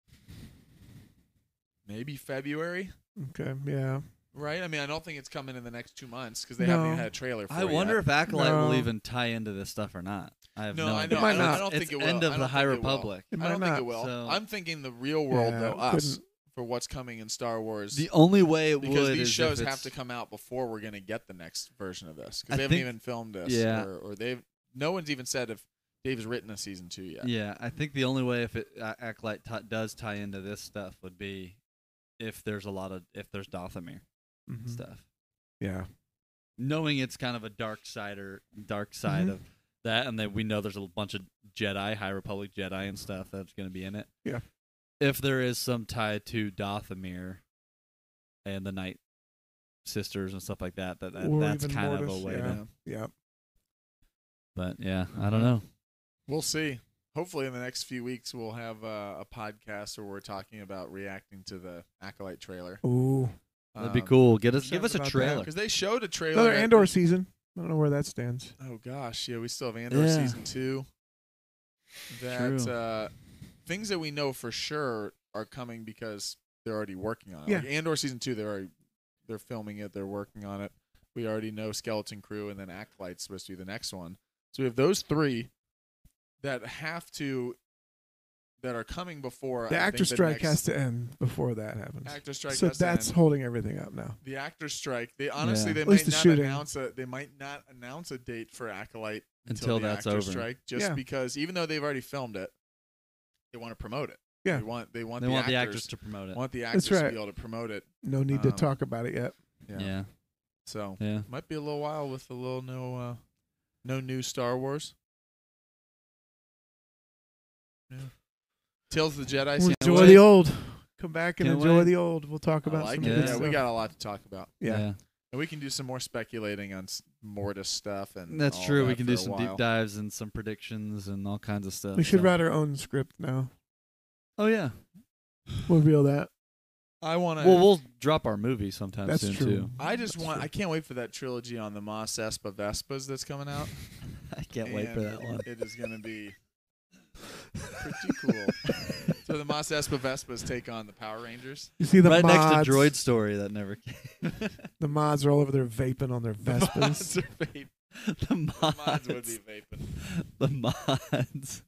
Speaker 1: maybe February,
Speaker 2: Okay, yeah.
Speaker 1: right? I mean, I don't think it's coming in the next two months because they
Speaker 2: No.
Speaker 1: haven't even had a trailer for
Speaker 3: I
Speaker 1: it
Speaker 3: wonder
Speaker 1: yet.
Speaker 3: if Acolyte will
Speaker 2: No.
Speaker 3: even tie into this stuff or not. I have
Speaker 1: No,
Speaker 3: no,
Speaker 1: I
Speaker 3: idea.
Speaker 1: know.
Speaker 2: It might
Speaker 1: I don't,
Speaker 2: not.
Speaker 1: I don't
Speaker 3: It's
Speaker 1: think it will.
Speaker 3: end of
Speaker 1: I
Speaker 3: the
Speaker 1: don't
Speaker 3: High
Speaker 1: think it will.
Speaker 3: Republic.
Speaker 2: It
Speaker 1: I
Speaker 2: might
Speaker 1: don't think
Speaker 2: not.
Speaker 1: it will.
Speaker 3: So-
Speaker 1: I'm thinking the real world
Speaker 2: Yeah,
Speaker 1: though,
Speaker 2: it
Speaker 1: us
Speaker 2: couldn't-
Speaker 1: for what's coming in Star Wars.
Speaker 3: The only way it
Speaker 1: because
Speaker 3: would
Speaker 1: these
Speaker 3: is
Speaker 1: shows
Speaker 3: if
Speaker 1: have
Speaker 3: it's,
Speaker 1: to come out before we're gonna get the next version of this
Speaker 3: I
Speaker 1: because they haven't
Speaker 3: think-
Speaker 1: even filmed this.
Speaker 3: yeah.
Speaker 1: Or, or they've no one's even said if Dave's written a season two yet.
Speaker 3: Yeah, I think the only way if it uh, Acolyte t- does tie into this stuff would be if there's a lot of if there's Dathomir
Speaker 2: Mhm.
Speaker 3: stuff.
Speaker 2: Yeah.
Speaker 3: Knowing it's kind of a dark side or dark side
Speaker 2: Mhm.
Speaker 3: of that, and then we know there's a bunch of Jedi, High Republic Jedi and stuff that's going to be in it.
Speaker 2: Yeah.
Speaker 3: If there is some tie to Dathomir and the Night Sisters and stuff like that, that, that
Speaker 2: Or
Speaker 3: that's
Speaker 2: even
Speaker 3: kind
Speaker 2: Mortis,
Speaker 3: of a way
Speaker 2: yeah.
Speaker 3: to.
Speaker 2: Yeah.
Speaker 3: But yeah, I don't know.
Speaker 1: We'll see. Hopefully, in the next few weeks, we'll have uh, a podcast where we're talking about reacting to the Acolyte trailer.
Speaker 2: Ooh.
Speaker 3: That'd be cool. Get us,
Speaker 2: I'm
Speaker 3: give us a
Speaker 2: about that.
Speaker 3: trailer.
Speaker 1: because they showed a trailer.
Speaker 2: Another
Speaker 1: at
Speaker 2: Andor
Speaker 1: the-
Speaker 2: season. I don't know where that stands.
Speaker 1: Oh gosh, yeah, we still have Andor
Speaker 3: Yeah.
Speaker 1: season two. That
Speaker 3: True.
Speaker 1: uh, things that we know for sure are coming because they're already working on it.
Speaker 2: Yeah.
Speaker 1: Like Andor season two, they're already they're filming it. They're working on it. We already know Skeleton Crew, and then Acolyte's supposed to be the next one. So we have those three that have to that are coming before
Speaker 2: The
Speaker 1: I
Speaker 2: actor
Speaker 1: think the
Speaker 2: strike
Speaker 1: next-
Speaker 2: has to end before that happens.
Speaker 1: Actor strike.
Speaker 2: so
Speaker 1: has to
Speaker 2: that's
Speaker 1: end.
Speaker 2: holding everything up now.
Speaker 1: The actor strike. They honestly
Speaker 3: Yeah.
Speaker 1: they
Speaker 2: At least
Speaker 1: might
Speaker 2: the
Speaker 1: not
Speaker 2: shooting.
Speaker 1: announce a they might not announce a date for Acolyte
Speaker 3: Until
Speaker 1: the
Speaker 3: that's
Speaker 1: actor
Speaker 3: over.
Speaker 1: strike, just
Speaker 2: Yeah.
Speaker 1: because even though they've already filmed it, they want to promote it.
Speaker 2: Yeah.
Speaker 1: They want they want
Speaker 3: They
Speaker 1: the
Speaker 3: want the
Speaker 1: actors,
Speaker 3: actors to promote it.
Speaker 1: want the
Speaker 2: That's
Speaker 1: actors to
Speaker 2: right.
Speaker 1: be able to promote it.
Speaker 2: No need to
Speaker 1: Um,
Speaker 2: talk about it yet.
Speaker 1: Yeah.
Speaker 3: Yeah,
Speaker 1: So
Speaker 3: yeah.
Speaker 1: might be a little while with a little no uh, no new Star Wars. Yeah. Tales of the Jedi.
Speaker 2: We'll
Speaker 1: season
Speaker 2: enjoy
Speaker 1: two.
Speaker 2: the old. Come back and
Speaker 3: Can't
Speaker 2: enjoy
Speaker 3: wait.
Speaker 2: the old. We'll talk
Speaker 1: I
Speaker 2: about
Speaker 1: like
Speaker 2: some
Speaker 1: it.
Speaker 2: good
Speaker 3: Yeah,
Speaker 1: Yeah,
Speaker 2: stuff.
Speaker 1: we got a lot to talk about,
Speaker 2: yeah.
Speaker 1: and we can do some more speculating on s- Mortis stuff. And
Speaker 3: That's
Speaker 1: all
Speaker 3: true.
Speaker 1: that
Speaker 3: We can
Speaker 1: for
Speaker 3: do
Speaker 1: a
Speaker 3: some
Speaker 1: while.
Speaker 3: deep dives and some predictions and all kinds of stuff.
Speaker 2: We should
Speaker 3: so.
Speaker 2: write our own script now.
Speaker 3: Oh yeah.
Speaker 2: We'll reveal that.
Speaker 1: I want to.
Speaker 3: Well, we'll drop our movie sometime
Speaker 2: That's
Speaker 3: soon
Speaker 2: true.
Speaker 3: too.
Speaker 1: I just
Speaker 2: That's
Speaker 1: want.
Speaker 2: true.
Speaker 1: I can't wait for that trilogy on the Mos Espa Vespas that's coming out.
Speaker 3: I can't wait for
Speaker 1: And
Speaker 3: that one.
Speaker 1: It is going to be pretty cool. So the Mos Espa Vespas take on the Power Rangers.
Speaker 2: You see the
Speaker 3: Right
Speaker 2: mods.
Speaker 3: next to Droid Story that never came.
Speaker 2: The mods are all over there vaping on their
Speaker 1: The
Speaker 2: Vespas.
Speaker 1: mods are vape-
Speaker 3: the
Speaker 1: the
Speaker 3: mods.
Speaker 1: mods would be vaping.
Speaker 3: The mods.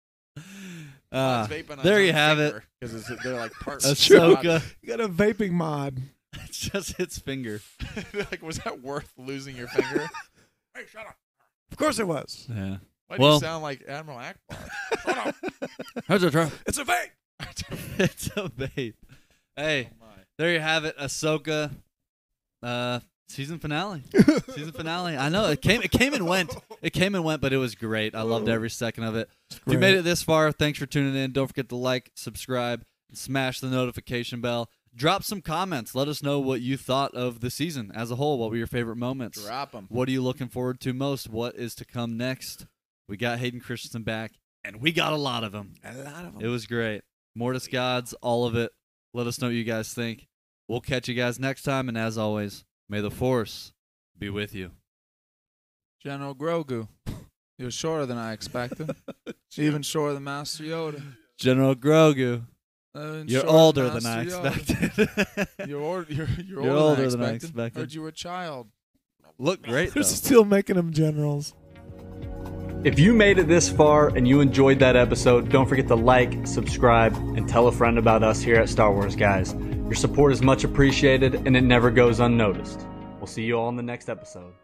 Speaker 1: Mods
Speaker 3: Ah,
Speaker 1: vaping on
Speaker 3: there
Speaker 1: his
Speaker 3: you
Speaker 1: own
Speaker 3: have
Speaker 1: finger, 'cause it's, they're like parts.
Speaker 2: That's
Speaker 1: of
Speaker 2: true.
Speaker 1: the body.
Speaker 3: Ahsoka.
Speaker 2: You got a vaping mod.
Speaker 3: It's just its finger.
Speaker 1: Like, was that worth losing your finger? Hey, shut up!
Speaker 2: Of course it was.
Speaker 3: Yeah.
Speaker 1: Why do
Speaker 3: Well-
Speaker 1: you sound like Admiral Akbar? Shut up!
Speaker 3: How's it try?
Speaker 2: It's a vape.
Speaker 3: It's a vape. Hey,
Speaker 1: Oh, my.
Speaker 3: there you have it. Ahsoka. Uh, season finale. Season finale. I know it came. It came and went. It came and went, but it was great. I loved every second of it. If you made it this far, thanks for tuning in. Don't forget to like, subscribe, and smash the notification bell. Drop some comments. Let us know what you thought of the season as a whole. What were your favorite moments?
Speaker 1: Drop them.
Speaker 3: What are you looking forward to most? What is to come next? We got Hayden Christensen back, and we got a lot of them.
Speaker 2: A lot of
Speaker 3: It was great. Mortis Gods, all of it. Let us know what you guys think. We'll catch you guys next time, and as always, may the Force be with you.
Speaker 4: General Grogu. You're shorter than I expected. Even shorter than Master Yoda.
Speaker 3: General Grogu,
Speaker 4: Uh,
Speaker 3: you're
Speaker 4: shorter
Speaker 3: older than I
Speaker 4: Master Yoda.
Speaker 3: expected.
Speaker 1: You're, or, you're, you're,
Speaker 3: You're
Speaker 1: older,
Speaker 3: older
Speaker 1: than,
Speaker 3: than
Speaker 1: I
Speaker 3: I
Speaker 1: expected.
Speaker 3: expected.
Speaker 1: Heard you were a child.
Speaker 3: Look great, though.
Speaker 2: They're still making them generals.
Speaker 5: If you made it this far and you enjoyed that episode, don't forget to like, subscribe, and tell a friend about us here at Star Wars Guys. Your support is much appreciated and it never goes unnoticed. We'll see you all in the next episode.